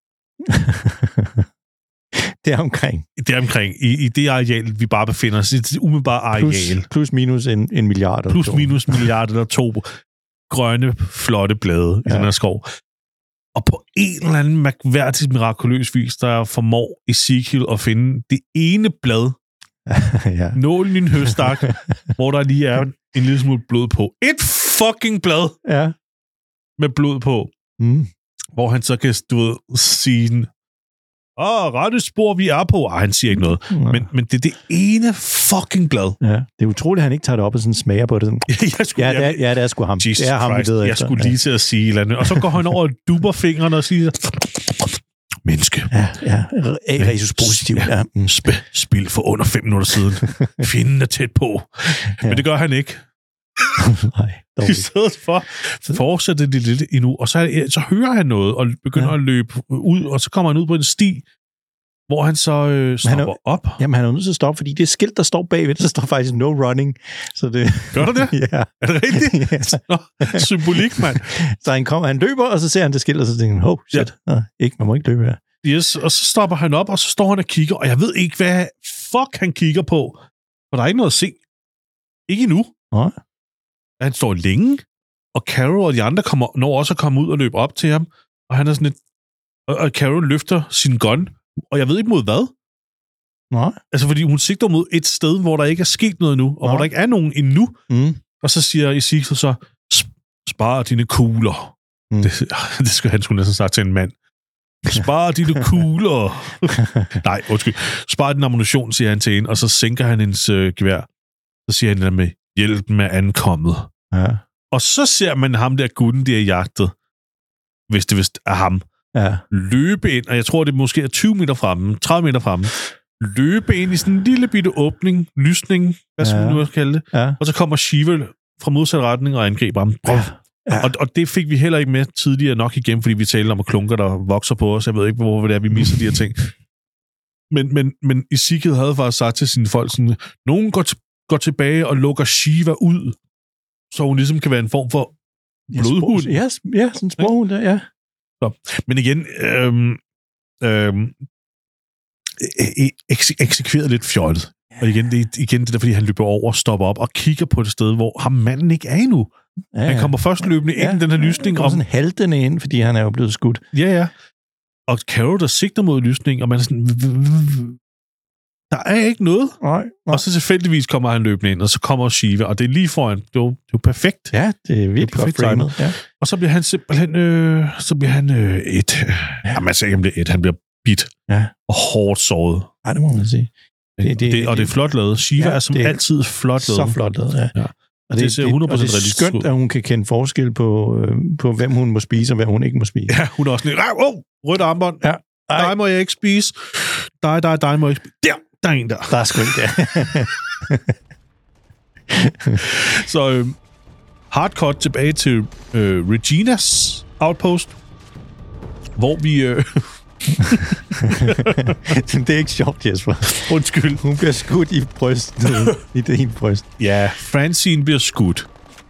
Det er omkring. Det er omkring. I, i det areal, vi bare befinder os. Det umiddelbare areal. Plus, plus minus en, en milliard. Plus to. minus milliard eller to grønne, flotte blade ja. i den her skov. Og på en eller anden mærkværdig, mirakuløs vis, der formår Ezekiel at finde det ene blad, ja. nålen i en høstak, hvor der lige er en lille smule blod på. Et fucking blad! Ja. Med blod på. Mm. Hvor han så kan, du ved, sige den, åh, rette spor, vi er på. Ej, han siger ikke noget. Ja. Men, men det er det ene fucking blad. Ja, det er utroligt, at han ikke tager det op og sådan smager på det. Sådan. jeg skulle, ja, det er, ja, det er sgu ham. Jesus det er ham, Christ, jeg, jeg skulle lige til at sige eller andet. Og så går han over og dupper fingrene og siger, menneske. Ja, ja. Resus positiv. Ja. Ja. Mm. Sp- spil for under fem minutter siden. Finden er tæt på. Ja. Men det gør han ikke. Nej. I stedet for fortsætter det lidt endnu, og så, så hører han noget, og begynder ja. at løbe ud, og så kommer han ud på en sti, hvor han så øh, stopper er, op. Jamen, han er nødt til at stoppe, fordi det skilt, der står bagved, der står faktisk no running. Så det, Gør du det? Ja. Er det rigtigt? Ja. Nå, symbolik, mand. Så han kommer, han løber, og så ser han det skilt, og så tænker han, oh, shit, ja. Nå, ikke, man må ikke løbe her. Yes, og så stopper han op, og så står han og kigger, og jeg ved ikke, hvad fuck han kigger på, for der er ikke noget at se. Ikke endnu. Nej. Han står længe, og Carol og de andre kommer, når også at komme ud og løbe op til ham, og han er sådan lidt, og, og Carol løfter sin gun, og jeg ved ikke mod hvad. Nej. Altså, fordi hun sigter mod et sted, hvor der ikke er sket noget nu, og Nej. hvor der ikke er nogen endnu. Mm. Og så siger Ezekiel så, spar dine kugler. Mm. Det, det skal han sgu næsten sagt til en mand. Spar dine kugler. Nej, undskyld. Spar din ammunition, siger han til hende, og så sænker han hendes øh, gevær. Så siger han der med, hjælpen er ankommet. Ja. Og så ser man ham der gutten, der er jagtet, hvis det vist er ham, ja. løbe ind, og jeg tror, det måske er tyve meter fra dem, tredive meter fra dem, løbe ind i sådan en lille bitte åbning, lysning, hvad skal ja. man nu kalde det, ja. og så kommer Shiva fra modsat retning og angriber ham. Ja. Ja. Og, og det fik vi heller ikke med tidligere nok igen, fordi vi taler om klunker, der vokser på os. Jeg ved ikke, hvorfor det er, vi misser de her ting. Men, men, men Ezekiel havde faktisk sagt til sine folk sådan, nogen går, t- går tilbage og lukker Shiva ud, så hun ligesom kan være en form for blodhund. Ja, spor, ja, sådan en sporhund der, ja. Så, men igen, øhm, øhm, eks- eksekveret lidt fjollet. Og igen, det, igen, det er, fordi han løber over, stopper op og kigger på det sted, hvor ham manden ikke er endnu. Ja, ja. Han kommer først løbende ind i ja, den her lysning. Han kommer sådan haltende ind, fordi han er jo blevet skudt. Ja, ja. Og Carol, der sigter mod lysning, og man er sådan, der er ikke noget. Nej, nej. Og så tilfældigvis kommer han løbende ind, og så kommer Shiva, og det er lige foran. Det er jo, det er jo perfekt. Ja, det er virkelig godt framet. Ja. Og så bliver han simpelthen, øh, så bliver han øh, et. Ja. Jamen, altså ikke, han bliver et, han bliver bit. Ja. Og hårdt såret. Nej, det må man sige. Det, det, det, og det er flot lavet. Shiva ja, er som er altid flot lavet. Så flot lavet, ja. ja. Og det, det ser hundrede procent realistisk ud. Og det er skønt, at hun kan kende forskel på, øh, på, hvem hun må spise, og hvem hun ikke må spise. Ja, hun er også sådan, oh, rødt armbånd. Ja. Dig må jeg ikke spise. Dig, dig, dig må jeg ikke spise. Der, der er en der. Der er sgu ikke, ja. Så øh, hardcut tilbage til øh, Reginas outpost, hvor vi... Øh, det er ikke sjovt, Jesper. Undskyld. Hun bliver skudt i brystet. I det ene bryst. Ja, Francine bliver skudt.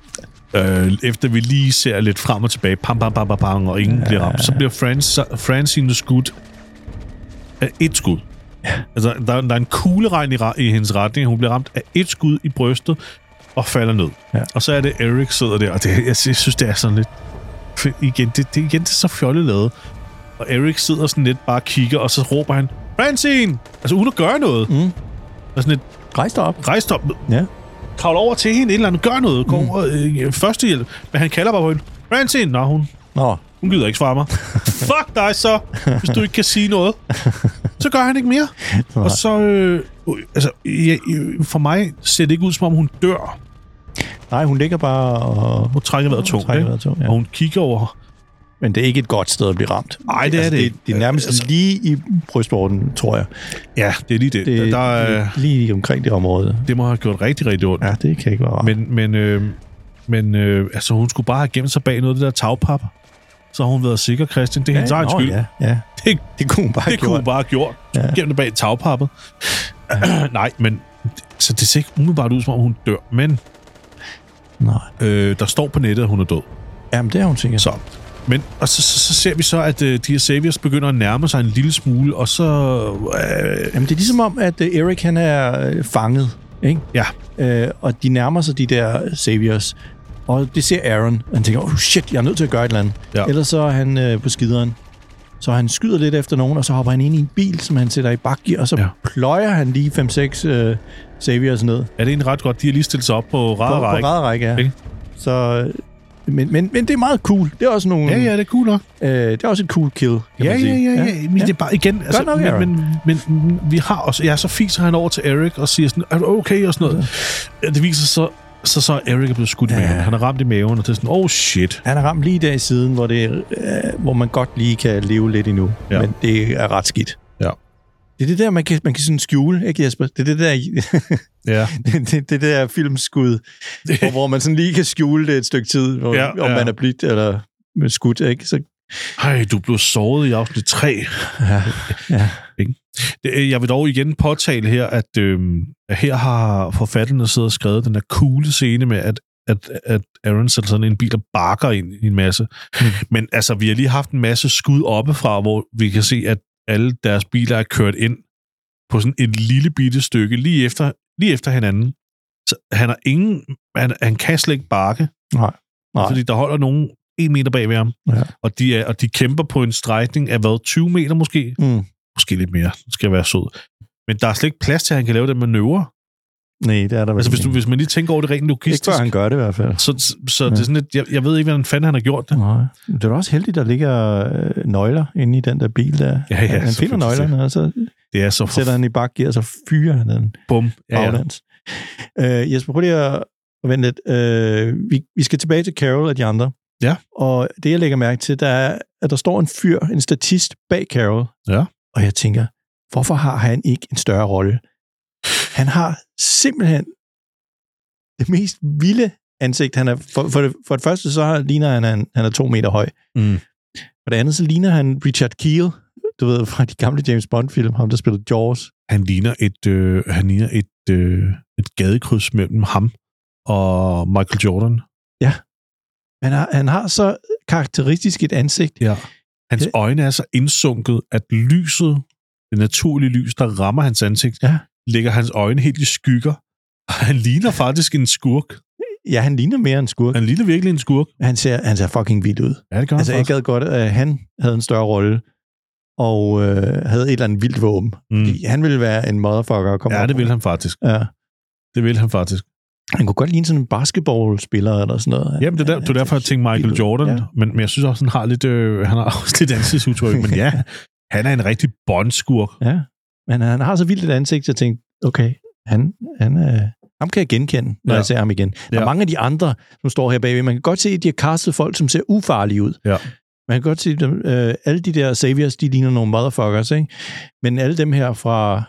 Øh, efter vi lige ser lidt frem og tilbage, pam, pam, pam, pam, pam og ingen ja. bliver ramt, så bliver Franc- Francine skudt af et skud. Ja. Altså, der, der er en kugleregn i, i hendes retning, hun bliver ramt af et skud i brystet og falder ned. Ja. Og så er det Eric sidder der, og det, jeg, jeg synes, det er sådan lidt... Igen, det, det, igen, det er så fjollet lavet. Og Eric sidder sådan lidt, bare kigger, og så råber han, Francine! Altså, uden at gøre noget. Mm. Og sådan lidt... Rejs dig op. Rejs dig op. Ja. Kravl over til hende, et eller andet, gør noget, gå mm. over, øh, førstehjælp. Men han kalder bare på hende, Francine! Nå, hun, Nå. hun gider ikke svare mig. Fuck dig så, hvis du ikke kan sige noget. Så gør han ikke mere. Nå. Og så, øh, altså, ja, for mig ser det ikke ud, som om hun dør. Nej, hun ligger bare og... Hun trækker vejret tungt, trækker vejret tungt, ja. Og hun kigger over... Men det er ikke et godt sted at blive ramt. Nej, det er altså, det det. Det er nærmest altså, lige i brystvorten, tror jeg. Ja, det er lige det. Det der er lige omkring det område. Det må have gjort rigtig, rigtig ondt. Ja, det kan ikke være rart. Men, men, øh, men øh, altså, hun skulle bare have gemt sig bag noget af det der tagpap. Så har hun været sikker, Christian. Det er ja, hendes egen skyld. Ja, ja. Det, det kunne hun bare have gjort. Det kunne hun bare have gjort. Ja. Gemt det bag tagpappet. Ja. Nej, men... Så det ser ikke umiddelbart ud, som om hun dør. Men... Nej. Øh, der står på nettet, at hun er død. Jamen, det er hun sikkert. Så... Men, og så, så, så ser vi så, at uh, de her Saviors begynder at nærme sig en lille smule, og så... Uh, Jamen, det er ligesom om, at uh, Eric, han er uh, fanget, ikke? Ja. Uh, og de nærmer sig de der Saviors, og det ser Aaron, og han tænker, oh shit, jeg er nødt til at gøre et eller andet. Ja. Ellers så er han uh, på skideren. Så han skyder lidt efter nogen, og så hopper han ind i en bil, som han sætter i bakgear, og så ja. pløjer han lige fem seks uh, Saviors ned. Ja, det er egentlig ret godt. De har lige stillet sig op på radarrække. På, på radarrække, ja. Okay. Så... Men, men, men det er meget cool. Det er også nogle... Ja, ja, det er cool nok. Øh, det er også et cool kill, kan ja, man sige. Ja, ja, ja. ja. Men ja. det er bare igen... Altså, nok, men, men, men, men vi har også... Ja, så fiser han over til Eric og siger sådan, er du okay? Og sådan noget. Ja. Det viser så... Så så er Eric er blevet skudt i ja. maven. Han er ramt i maven, og det er sådan, oh shit. Han er ramt lige der i siden, hvor, det, øh, hvor man godt lige kan leve lidt endnu. Ja. Men det er ret skidt. Ja. Det er det der, man kan, man kan sådan skjule, ikke Jesper? Det er det der, ja. det, det, det der filmskud, hvor, hvor man sådan lige kan skjule det et stykke tid, hvor, ja, ja. om man er blidt eller med skudt, ikke? Så... Ej, du blev såret i afsnit tre. Ja, ja. Ikke? Det, jeg vil dog igen påtale her, at, øh, at her har forfatterne siddet og skrevet den der coole scene med, at, at, at Aaron sætter sådan en bil og bakker ind i en masse. Mm. Men altså, vi har lige haft en masse skud oppefra, hvor vi kan se, at alle deres biler er kørt ind på sådan et lille bitte stykke, lige efter, lige efter hinanden. Så han har ingen... Han, han kan slet ikke bakke. Nej. Nej. Fordi der holder nogen en meter bag ved ham. Ja. Og, de er, og de kæmper på en strækning af, hvad, tyve meter måske? Mm. Måske lidt mere. Det skal være sød. Men der er slet ikke plads til, at han kan lave den manøvre. Nej, det er der altså, hvis, du, hvis man lige tænker over det rent logistisk... Ikke før han gør det i hvert fald. Så, så, så ja. Det er sådan lidt... Jeg, jeg ved ikke, hvordan fanden han har gjort det. Nej. Det er da også heldigt, der ligger øh, nøgler inde i den der bil der. Ja, ja, han finder nøglerne, og så, det er så for... sætter han i bakgear, og så fyrer han den. Bum. Ja, ja. Øh, Jesper, prøv lige at vente lidt. Øh, vi, vi skal tilbage til Carol og de andre. Ja. Og det, jeg lægger mærke til, der er, at der står en fyr, en statist bag Carol. Ja. Og jeg tænker, hvorfor har han ikke en større rolle? Han har simpelthen det mest vilde ansigt. Han er, for, for, det, for det første, så ligner han, han, han er to meter høj. Mm. For det andet, så ligner han Richard Kiel, du ved, fra de gamle James Bond-film, ham der spillede Jaws. Han ligner et, øh, han ligner et, øh, et gadekryds mellem ham og Michael Jordan. Ja. Han har, han har så karakteristisk et ansigt. Ja. Hans det... øjne er så indsunket, at lyset, det naturlige lys, der rammer hans ansigt, ja. lægger hans øjne helt i skygger. Han ligner faktisk en skurk. Ja, han ligner mere en skurk. Han ligner virkelig en skurk. Han ser, han ser fucking vild ud. Ja, det gør altså, jeg gad godt, at han havde en større rolle, og øh, havde et eller andet vildt våben. Mm. Han ville være en motherfucker. Komme ja, det ville han faktisk. Ja. Det ville han faktisk. Han kunne godt ligne sådan en basketballspiller eller sådan noget. Jamen, det er, der, det er derfor, jeg tænkte Michael Jordan. Ja. Men, men jeg synes også, han har lidt, øh, han har også lidt ansigtsudtryk. Men ja, han er en rigtig bondskurk. Ja, men han har så vildt et ansigt, jeg tænkte, okay, han, han øh, ham kan jeg genkende, når ja. jeg ser ham igen. Der er ja. mange af de andre, som står her bagved. Man kan godt se, at de har castet folk, som ser ufarlige ud. Ja. Man kan godt se, at øh, alle de der saviors, de ligner nogle motherfuckers, ikke? Men alle dem her fra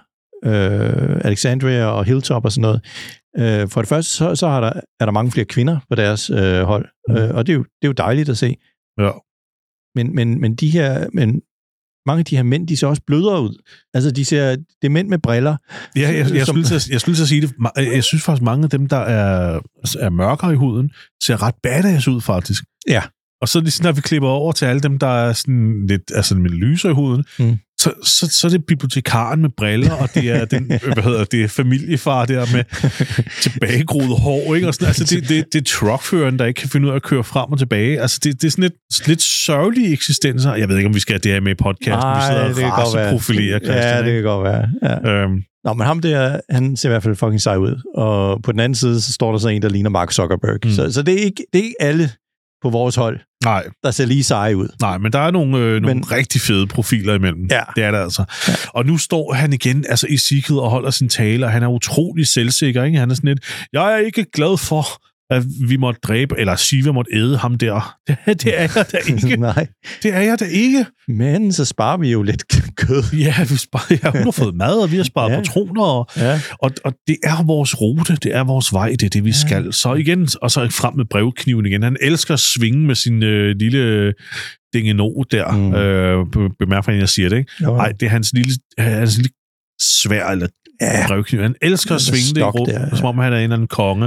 øh, Alexandria og Hilltop og sådan noget, øh, for det første, så, så er, der, er der mange flere kvinder på deres øh, hold. Mm. Øh, og det er, jo, det er jo dejligt at se. Ja. Men, men, men de her... Men, mange af de her mænd, de ser også blødere ud. Altså, de ser, det er mænd med briller. Ja, jeg, jeg, jeg, skulle, til at, jeg skulle til at sige det. Jeg synes faktisk, mange af dem, der er, er mørkere i huden, ser ret badass ud, faktisk. Ja. Og så lige når vi klipper over til alle dem, der er sådan lidt altså med lyser i huden, mm. så, så, så er det bibliotekaren med briller, og det er den, hvad hedder det, familiefar der med tilbagegroet hår, ikke? Og sådan, altså det, det, det er truckføreren, der ikke kan finde ud af at køre frem og tilbage. Altså det, det er sådan lidt, lidt sørgelige eksistenser. Jeg ved ikke, om vi skal have det her med i podcasten. Nej, vi sidder og raceprofilerer, Christian. Ja, det kan godt være. Ja. Øhm. Nå, men ham der, han ser i hvert fald fucking sej ud. Og på den anden side, så står der så en, der ligner Mark Zuckerberg. Mm. Så, så det, er ikke, det er ikke alle på vores hold, nej, der ser lige seje ud. Nej, men der er nogle, øh, nogle men, rigtig fede profiler imellem. Ja. Det er der altså. Ja. Og nu står han igen altså i Ezekiel og holder sin tale, og han er utrolig selvsikker. Ikke? Han er sådan lidt, jeg er ikke glad for, at vi måtte dræbe, eller Shiva måtte æde ham der. Det, det er jeg da ikke. Nej. Det er jeg da ikke. Men så sparer vi jo lidt kød. Ja, vi sparer, ja, hun har fået mad, og vi har sparet ja. patroner. Og, ja. og, og det er vores rute, det er vores vej, det er det, vi ja. skal. Så igen, og så frem med brevkniven igen. Han elsker at svinge med sin øh, lille dingeno der. Mm. Øh, bemærk, at jeg siger det, ikke? Nej, det er hans lille, hans lille svær eller ja. brevkniv. Han elsker at svinge det i rum, som om han er en eller anden konge.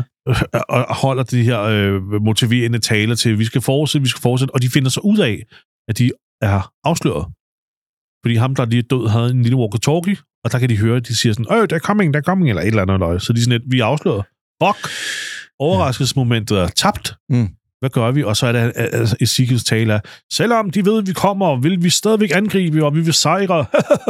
Og holder de her øh, motiverende taler til, vi skal fortsætte, vi skal fortsætte, og de finder sig ud af, at de er afsløret. Fordi ham, der lige er død, havde en lille walkie-talkie, og der kan de høre, at de siger sådan, øh, der er coming, der er coming, eller et eller andet løg. Så de er sådan lidt, vi er afsløret. Fuck! Overraskelsesmomentet er tabt. Mm. Hvad gør vi? Og så er der altså, Ezekiels tale, selvom de ved, at vi kommer, vil vi stadigvæk angribe, og vi vil sejre.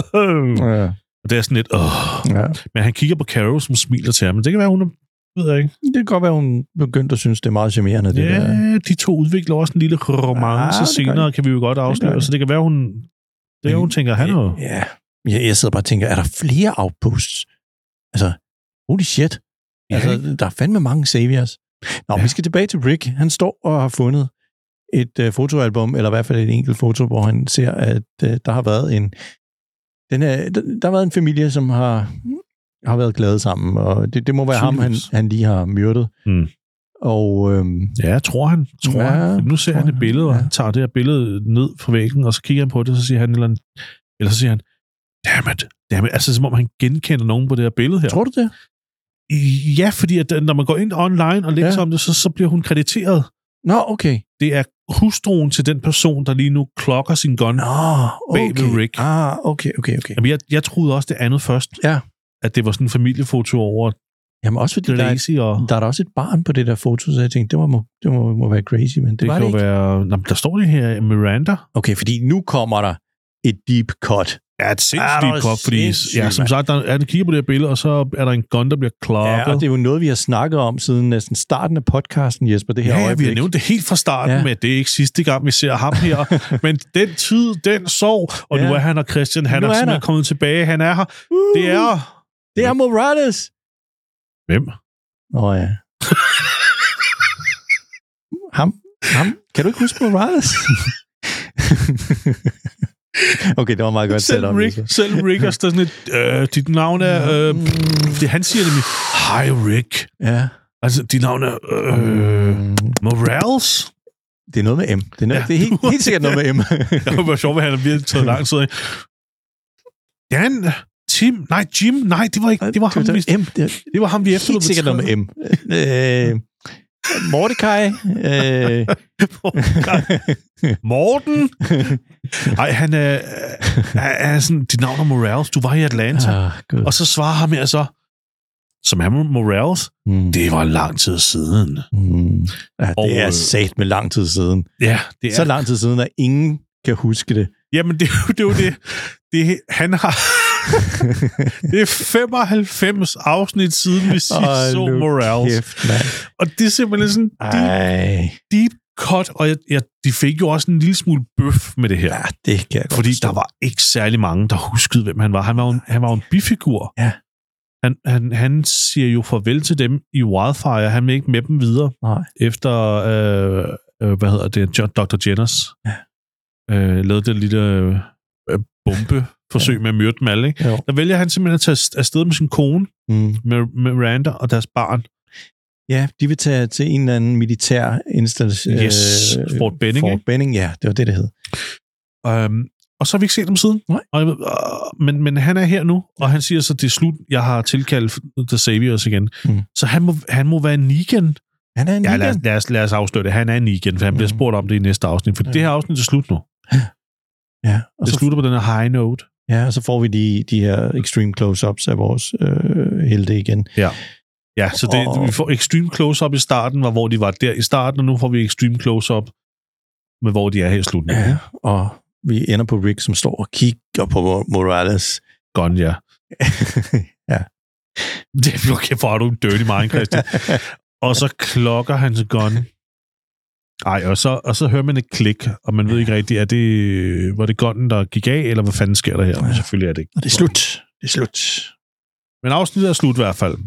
Ja. Og det er sådan lidt, åh. Ja. Men han kigger på Carol, som smiler til ham, men det kan være, hun er ved jeg ikke. Det kan godt være, hun begyndte at synes, det er meget charmerende. Det ja, der. De to udvikler også en lille romance ja, senere, kan vi jo godt afsløre. Det så det kan være, hun, det er, hun tænker, han er ja, ja, jeg sidder bare og tænker, er der flere outposts? Altså, holy shit. Ja, altså, der er fandme mange saviors. Nå, ja. Vi skal tilbage til Rick. Han står og har fundet et uh, fotoalbum, eller i hvert fald et enkelt foto, hvor han ser, at uh, der har været en den er, der, der har været en familie, som har har været glade sammen, og det, det må være ham, han, han lige har myrdet. Mm. Og, øhm, ja, jeg tror han. Tror ja, han. Nu ser han et billede, og ja. han tager det her billede ned fra væggen, og så kigger han på det, og så siger han, eller, eller så siger han, Dammit. Dammit. Altså, som om han genkender nogen på det her billede her. Tror du det? Ja, fordi at, når man går ind online og læser ja. om det, så, så bliver hun krediteret. Nå, okay. Det er hustruen til den person, der lige nu klokker sin gun Nå, okay. bag ved Rick. Ah, okay, okay, okay. Jamen, jeg, jeg troede også det andet først. Ja. At det var sådan en familiefoto over Jamen også fordi, der er, og... der er der også et barn på det der foto, så jeg tænkte, det må, det må, må være crazy, men det, det var kan det ikke. Være... Nå, der står det her, Miranda. Okay, fordi nu kommer der et deep cut. Ja, et sindssygt deep cut, fordi ja, som sagt, der er en kigger på det her billede, og så er der en gun, der bliver klokket. Ja, og det er jo noget, vi har snakket om siden næsten starten af podcasten, Jesper, det her ja, øjeblik. Ja, vi har nævnt det helt fra starten, ja. Med det er ikke sidste gang, vi ser ham her, men den tid, den sov, og ja. Nu er han og Christian, han nu er, er simpelthen kommet tilbage, han er her. Uh, det er... Det er Morales! Hvem? Nå ja. ham, ham. Kan du ikke huske Morales? Okay, det var meget godt selv setup. Rick, selv Rick er sådan et, øh, dit navn er, øh, det han siger nemlig, hi Rick. Ja. Altså, dit navn er, øh, Morales. Det er noget med M. Det er, noget, ja. Det er helt, helt sikkert noget med M. Det var sjovt, at han har virkelig taget lang tid. Dan, Tim, nej, Jim, nej, det var ikke, det var ham, vi, M. Det, det var ham, vi efterlod. Helt sikkert noget med M. øh, Mordecai. Øh. Morten. Ej, han er, er, er sådan, dit navn er Morales, du var i Atlanta. Ah, og så svarer ham her så, som er Morales, mm. det var lang tid siden. Mm. Ja, det og, er sat med lang tid siden. Ja, det er. Så lang tid siden, at ingen kan huske det. Jamen, det, det er jo det. det. Han har... det er femoghalvfems afsnit siden, vi sidst så Morales. Kæft, og det er simpelthen sådan deep, deep cut, og jeg, jeg, de fik jo også en lille smule bøf med det her. Ja, det kan jeg Fordi der var ikke særlig mange, der huskede, hvem han var. Han var jo en, han var jo en bifigur. Ja. Han, han, han siger jo farvel til dem i Wildfire. Han vil ikke med dem videre. Nej. Efter, øh, øh, hvad hedder det, doktor Jenners ja. øh, lavede det lille øh, bombe forsøg ja. med at myrde dem alle. Ikke? Der vælger han simpelthen at tage afsted med sin kone, mm. med Miranda og deres barn. Ja, de vil tage til en eller anden militær installation. Yes, øh, Fort Benning. Fort Benning, ja, det var det, det hed. Um, og så har vi ikke set dem siden. Nej. Og, uh, men, men han er her nu, og han siger så, det er slut, jeg har tilkaldt The Saviors igen. Mm. Så han må, han må være Negan. Han er en ja, Negan? lad os, lad, os, lad os afsløre det. Han er Negan, for han mm. bliver spurgt om det i næste afsnit. For ja. det her afsnit er slut nu. Ja, og det så slutter på den her high note. Ja, og så får vi de, de her extreme close-ups af vores øh, helte igen. Ja, ja så det, og... vi får extreme close-up i starten, var, hvor de var der i starten, og nu får vi extreme close-up med, hvor de er her i slutningen. Ja, og vi ender på Rick, som står og kigger på Morales. Gun, ja. ja. Det er okay, for du en dirty mind, Christian. Og så klokker hans gun. Ej, og så, og så hører man et klik, og man ved ikke rigtigt, er det, var det gunnen, der gik af, eller hvad fanden sker der her? Men selvfølgelig er det ikke. Og det er slut. Det er slut. Men afsnittet er slut i hvert fald.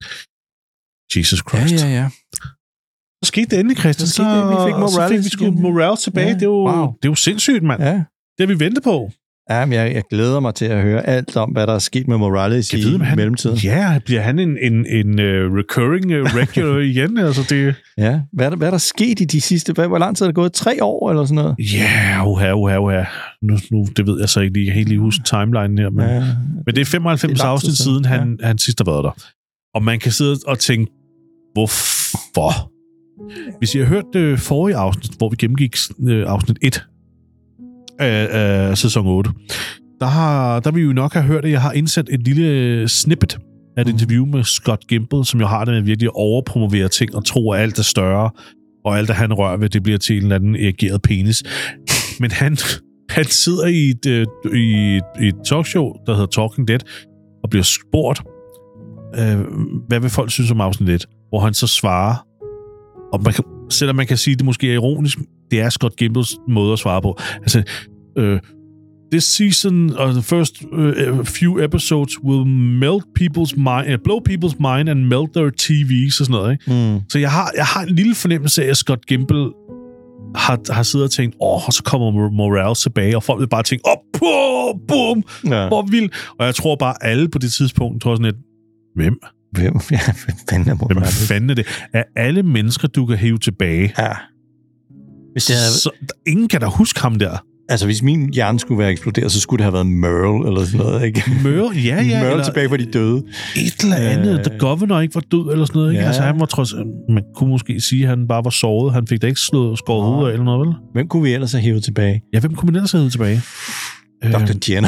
Jesus Christ. Ja, ja, ja. Så skete det endelig, Christian. Så, så, vi fik Morales, så fik vi sgu Morales tilbage. Ja, det, er jo, wow. det er jo sindssygt, mand. Ja. Det har vi ventet på. Ja, men jeg, jeg glæder mig til at høre alt om, hvad der er sket med Morales i, ved, i mellemtiden. Ja, bliver han en, en, en uh, recurring uh, regular igen? Altså det... Ja, hvad er, der, hvad er der sket i de sidste... Hvad, hvor lang tid er det gået? Tre år eller sådan noget? Ja, uha, uha, uha. Nu, nu, det ved jeg så ikke lige. Jeg kan helt lige huske timelinen her. Men, ja, men det er femoghalvfems afsnit siden, han, ja. han sidst har været der. Og man kan sidde og tænke, hvorfor? Hvis I har hørt det uh, forrige afsnit, hvor vi gennemgik uh, afsnit et, Af, af sæson otte. Der har der vil I jo nok have hørt, at jeg har indsat et lille snippet af et mm. interview med Scott Gimple, som jo har det med virkelig at overpromovere ting og tro, at alt er større, og alt, der han rører ved, det bliver til en eller anden erigeret penis. Men han, han sidder i et, i, et, i et talkshow, der hedder Talking Dead, og bliver spurgt, øh, hvad vil folk synes om afsnit et? Hvor han så svarer, og man kan, selvom man kan sige, at det måske er ironisk, det er Scott Gimples måde at svare på. Altså, uh, this season, or the first uh, few episodes will melt people's mind, uh, blow people's mind and melt their T V's og sådan noget, ikke? Mm. Så jeg har, jeg har en lille fornemmelse af, at Scott Gimple har, har siddet og tænkt, åh, oh, og så kommer Morales tilbage, og folk vil bare tænke, åh, oh, bum, ja. hvor vildt. Og jeg tror bare, alle på det tidspunkt tror sådan et, hvem? Hvem? Ja, hvem fanden er Morales? Hvem fanden er det? Er alle mennesker, du kan hæve tilbage? Ja. Hvis det er... Så ingen kan da huske ham der. Altså, hvis min hjerne skulle være eksploderet, så skulle det have været Merle eller sådan noget, ikke? Merle, ja, ja. Merle tilbage for de døde. Et eller andet. Uh, The Governor ikke var død eller sådan noget, ikke? Ja. Altså, han var trods... Man kunne måske sige, at han bare var såret. Han fik da ikke slået skåret hovedet af eller noget, vel? Hvem kunne vi ellers have hævet tilbage? Ja, hvem kunne man ellers have hævet tilbage? doktor Jenner.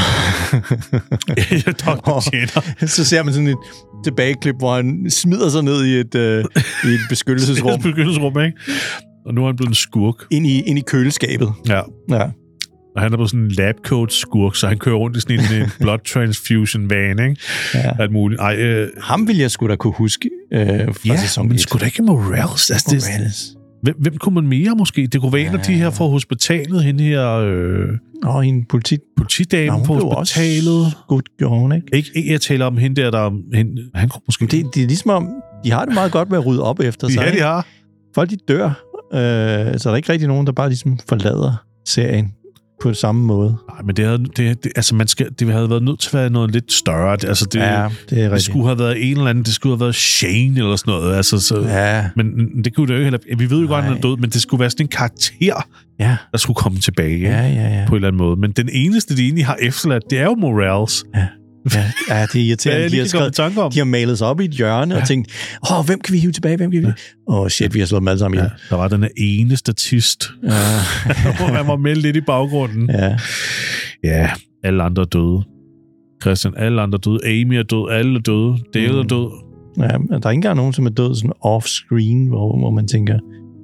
ja, doktor Jenner. Så ser man sådan et tilbageklip, hvor han smider sig ned i et, øh, i et beskyttelsesrum. et beskyttelsesrum, ikke? Og nu er han blevet en skurk. Ind i, ind i køleskabet. Ja. Ja. Og han er på sådan en labcoat-skurk, så han kører rundt i sådan en blood transfusion-van, ikke? Ja. Alt muligt. Ej, øh... Ham vil jeg sgu da kunne huske øh, fra ja, sæson men et. sgu da ikke Morales. Altså, Morales. Hvem, hvem kunne man mere måske? Det kunne være ja. en af de her fra hospitalet, hende her... Øh... Nå, en politi... politidame på hospitalet. Godt gjorde hun, ikke? ikke? Ikke jeg taler om hende der, der... Hende... Han kunne måske... Det, det er ligesom om, de har det meget godt med at rydde op efter sig. Ja, de har. Folk, de dør. Øh, så er der ikke rigtig nogen, der bare ligesom forlader serien på den samme måde. Nej, men det havde, det, det, altså man skal, det havde været nødt til at være noget lidt større. Det, altså det, ja, det er rigtigt. Det skulle have været en eller anden, det skulle have været Shane eller sådan noget. Altså, så, ja. Men det kunne det jo ikke heller. Vi ved jo godt, at han er død, men det skulle være sådan en karakter, ja. der skulle komme tilbage. Ja, ja, ja. På en eller anden måde. Men den eneste, de egentlig har efterladt, det er jo Morales. Ja. Ja, ja, det er irriterende. De har, skrevet, de har malet sig op i et hjørne ja. og tænkt, åh, oh, hvem kan vi hive tilbage? Hvem kan vi? Åh, ja. oh, shit, vi har slået dem alle sammen ja. ihjel. Der var den ene statist, ja. hvor man var med lidt i baggrunden. Ja. Ja, alle andre er døde. Christian, alle andre er døde. Amy er død, alle er døde. Dale er død. Ja, der er ikke engang nogen, som er død sådan off-screen, hvor, hvor man tænker,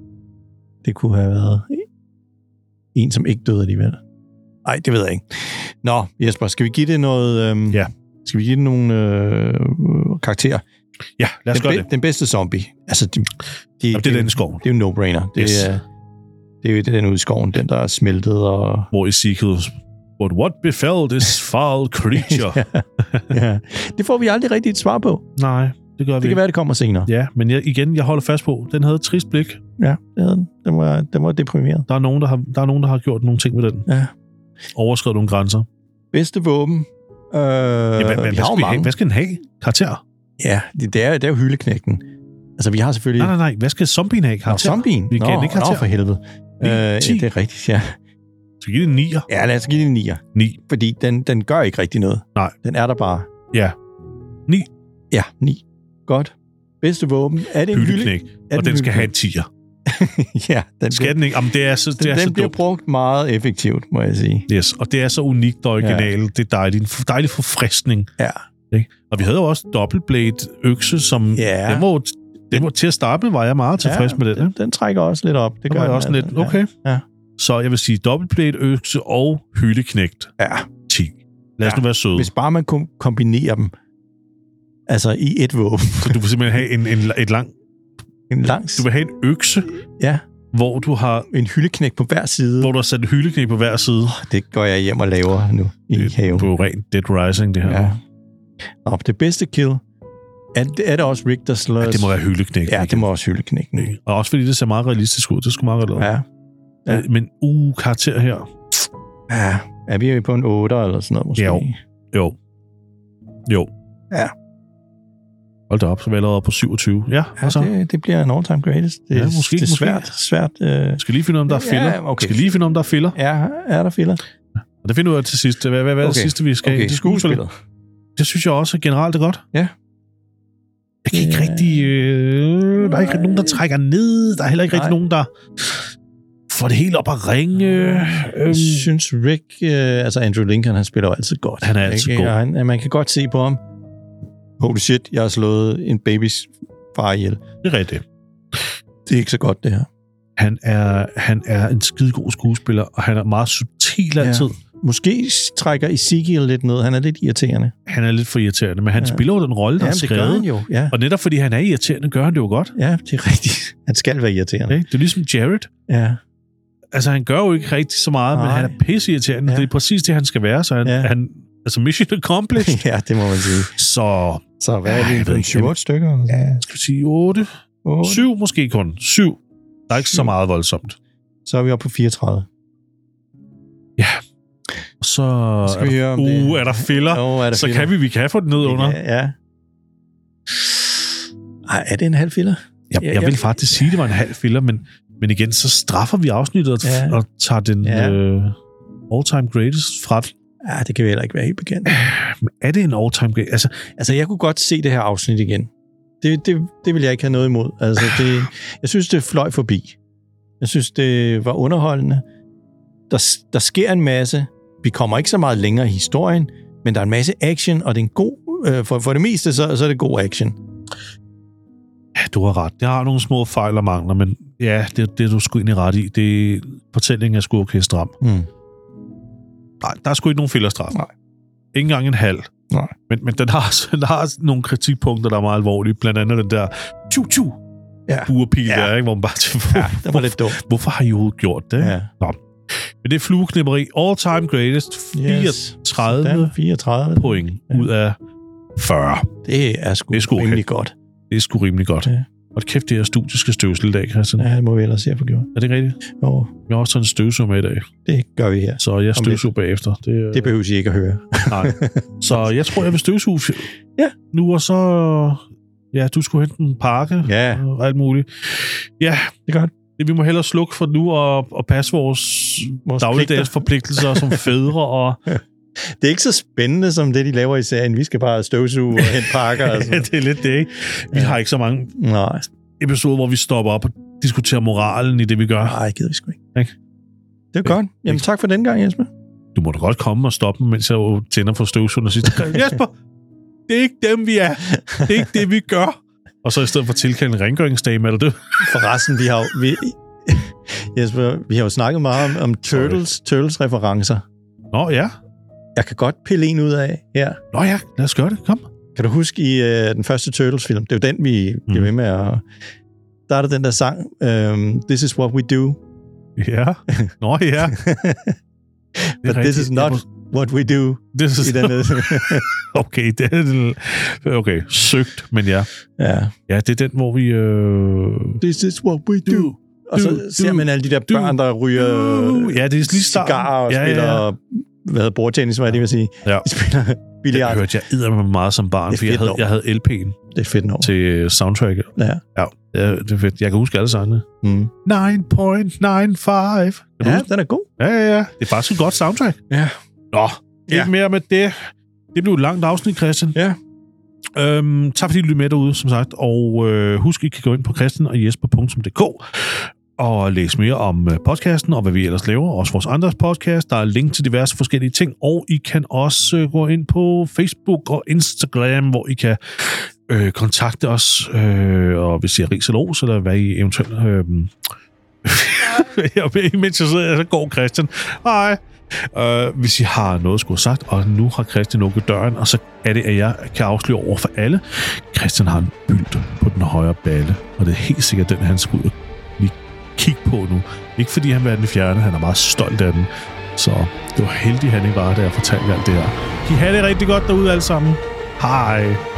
det kunne have været en, som ikke døde alligevel. Nej, det ved jeg ikke. Nå, Jesper, skal vi give det noget... Øhm, ja. Skal vi give det nogle øh, karakterer? Ja, lad os den gøre be- det. Den bedste zombie. Altså, de, de, Jamen, det er den i skoven. Det er jo no-brainer. Det, yes. er, det er jo den ude i skoven, den der er smeltet og... Hvor Ezekiel... But what befell this foul creature? ja, ja. Det får vi aldrig rigtigt et svar på. Nej, det gør vi Det kan være, det kommer senere. Ja, men jeg, igen, jeg holder fast på, den havde et trist blik. Ja, det havde den. Den var, den var deprimeret. Der er, nogen, der har, der er nogen, der har gjort nogle ting med den. Ja. Overskrevet nogle grænser. Bedste våben. Øh, ja, hvad, hvad, vi har skal mange. Have? Hvad skal den have? Karakter? Ja, det, det, er, det er jo hyldeknægten. Altså, vi har selvfølgelig... Nej, nej, nej. Hvad skal zombien have? Karakter? Nå, zombien? Vi kan ikke karakter. Nå, for helvede. ni, øh, ja, det er rigtigt, ja. Skal vi give det en nier? Ja, lad os give det en nier. ni. Fordi den, den gør ikke rigtig noget. Nej. Den er der bare. Ja. ni. Ja, ni. Godt. Bedste våben. Er det en hyldeknægt? Og den skal have en tier. ja. Den skal den ikke? Jamen, det er så, det den, er den så bliver dumt. brugt meget effektivt, må jeg sige. Yes, og det er så unikt og originalt. Ja. Det er dejligt. En dejlig forfriskning. Ja. Ikke? Og vi havde jo også dobbeltblade økse, som... Ja. Den var, den var, til at starte med var jeg meget tilfreds ja, med den. Den, den trækker også lidt op. Det gør jeg også altså. lidt. Okay. Ja. Ja. Så jeg vil sige dobbeltblade økse og hyldeknægt. Ja. ti. Lad os ja. nu være søde. Hvis bare man kunne kombinere dem, altså i et våben. Så du vil simpelthen have en, en, et lang... En lang... Du vil have en økse, ja. hvor du har... En hyldeknægt på hver side. Hvor du har sat en hyldeknægt på hver side. Oh, det går jeg hjem og laver nu i det, haven. Det er jo rent Dead Rising, det her. Ja. Og det bedste kill, er det, er det også Rick, der slår... Ja, det må være hyldeknægt. Ja, det må også hyldeknægt. Og også fordi det ser meget realistisk ud. Det er sgu meget relevant. Ja. Ja. Men uh, karakter her. Ja, er vi jo på en otter eller sådan noget måske? Jo. Jo. Jo. Ja. Hold da op, så er vi allerede på syvogtyve. Ja, ja så? Det, det bliver en all-time greatest. Det, ja, måske, det er svært. måske. svært øh... Skal lige finde, om der er filler. Ja, okay. Skal lige finde, om der er filler. Ja, er der filler? Og det finder vi ud af til sidst. Hvad, hvad, hvad okay. er det sidste, vi skal? Okay, skuespillet. Det synes jeg også generelt er godt. Ja. Jeg kan ikke ja. rigtig... Øh, der er ikke rigtig nogen, der trækker ned. Der er heller ikke Nej. rigtig nogen, der får det helt op at ringe. Jeg synes, Rick... Øh, altså, Andrew Lincoln, han spiller jo altid godt. Han er altid ikke? god. Han, man kan godt se på ham. Holy shit, jeg har slået en babys far ihjel. Det er rigtigt. Det er ikke så godt, det her. Han er, han er en skidegod skuespiller, og han er meget subtil altid. Ja. Måske trækker Ezekiel lidt ned. Han er lidt irriterende. Han er lidt for irriterende, men han ja. spiller jo den rolle, der ja, er skrevet. Det gør han jo, ja. Og netop fordi han er irriterende, gør han det jo godt. Ja, det er rigtigt. Han skal være irriterende. Okay? Det er ligesom Jared. Ja. Altså, han gør jo ikke rigtig så meget, Nej. men han er pisse irriterende. Ja. Det er præcis det, han skal være, så han... Ja. han altså, mission accomplished. Ja, det må man sige. Så... Så hvad er det? syv otte stykker? Eller? Ja, skal vi sige otte? syv måske kun. syv. Der er ikke syv. Så meget voldsomt. Så er vi oppe på fireogtredive. Ja. Så skal vi høre om uh, det. er der filler, oh, er der så filler? kan vi, vi kan få det ned under. Ja, ja. Ej, er det en halv filler? Jeg, jeg, jeg vil faktisk sige, det var en halv filler, men, men igen, så straffer vi afsnittet og, ja. og tager den... Ja. Øh, all-time greatest fra... Ja, det kan vi heller ikke være helt bekendt. Men er det en all-time greatest? Altså, altså, jeg kunne godt se det her afsnit igen. Det, det, det vil jeg ikke have noget imod. Altså, det, jeg synes, det fløj forbi. Jeg synes, det var underholdende. Der, der sker en masse. Vi kommer ikke så meget længere i historien, men der er en masse action, og det er en god... Øh, for, for det meste, så, så er det god action. Ja, du har ret. Jeg har nogle små fejl og mangler, men ja, det, det er du sgu egentlig ret i. Det, fortællingen er sgu okay stram. Mm. Nej, der er sgu ikke nogen fillerstraf. Nej. Ikke engang en halv. Nej. Men, men den, har, den har nogle kritikpunkter, der er meget alvorlige. Blandt andet den der tju-tju ja. buerpil ja. der, ikke? Hvor man bare tænker, ja, det var lidt dumt. Hvorfor har I jo gjort det? Ja. Nå. Men det er flueknipperi. All time greatest. fireogtredive, yes. fireogtredive point ja. ud af fyrre. Det er sgu, det er sgu rimelig okay. godt. Det er sgu rimelig godt. Ja. Og kæft, det her studie skal støvsle i dag, Christian. Ja, det må vi ellers se at få gjort. Er det rigtigt? Jo. Vi har også taget en støvsuger med i dag. Det gør vi her. Så jeg støvsuger bagefter. Det, det behøver I ikke at høre. Nej. Så jeg tror, jeg vil støvsuge ja. nu, og så... Ja, du skulle hente en pakke ja. og alt muligt. Ja, det er godt. Vi må hellere slukke for nu og, og passe vores, vores dagligdags forpligtelser som fædre. Og det er ikke så spændende, som det, de laver i serien. Vi skal bare støvsuge og hente pakker. Og det er lidt det, ikke? Vi ja. har ikke så mange Nej. episoder, hvor vi stopper op og diskuterer moralen i det, vi gør. Nej, det gider vi sgu ikke. ikke? Det er godt. Jamen, tak for den gang, Jesper. Du må da godt komme og stoppe mig, mens jeg tænder for støvsugeren og siger, Jesper, det er ikke dem, vi er. Det er ikke det, vi gør. Og så i stedet for tilkalde en rengøringsdame, er det det? Forresten, vi har jo, vi, Jesper, vi har jo snakket meget om, om Turtles, Turtles-referencer. Nå, ja. Jeg kan godt pille en ud af her. Nå ja, lad os gøre det. Kom. Kan du huske i uh, den første Turtles-film? Det er jo den, vi mm. bliver ved med at... Der er der den der sang, um, This is what we do. Ja. Nå, ja. But this is not what we do. This is i den okay, det er okay, søgt, men ja. Ja. Ja, det er den, hvor vi... Øh... This is what we do. do og så do, ser man alle de der børn, der ryger do. Ja, det er lige cigarer og ja, spiller... Ja, ja. Hvad hedder bordtennis, hvad er det, vil sige? Ja. De spiller billiard. Det hørte jeg eddermame meget som barn, for jeg havde, jeg havde L P'en. Det er fedt nok. Til soundtracket. Ja. Ja, det er fedt. Jeg kan huske alle sangene. Mm. nine point nine five. Ja, huske? Den er god. Ja, ja, ja. Det er faktisk et godt soundtrack. Ja. Nå, ikke ja. mere med det. Det blev et langt afsnit, Christian. Ja. Øhm, tak fordi du lyttede med derude, som sagt. Og øh, husk, I kan gå ind på christian og jesper punktum d k og læse mere om podcasten og hvad vi ellers laver. Også vores andres podcast. Der er link til diverse forskellige ting. Og I kan også øh, gå ind på Facebook og Instagram, hvor I kan øh, kontakte os. Øh, og hvis I har ris eller ros, eller hvad I eventuelt... Øh, mens jeg sidder, så går Christian. Hej. Uh, hvis I har noget at skulle have sagt, og nu har Christian lukket døren, og så er det, at jeg kan afsløre over for alle. Christian har en bylt på den højre balle, og det er helt sikkert den, han skal ud og lige kigge på nu. Ikke fordi han vil have den fjerne, han er meget stolt af den. Så det var heldigt, han ikke var der og fortalte alt det her. I have det rigtig godt derude alle sammen. Hej.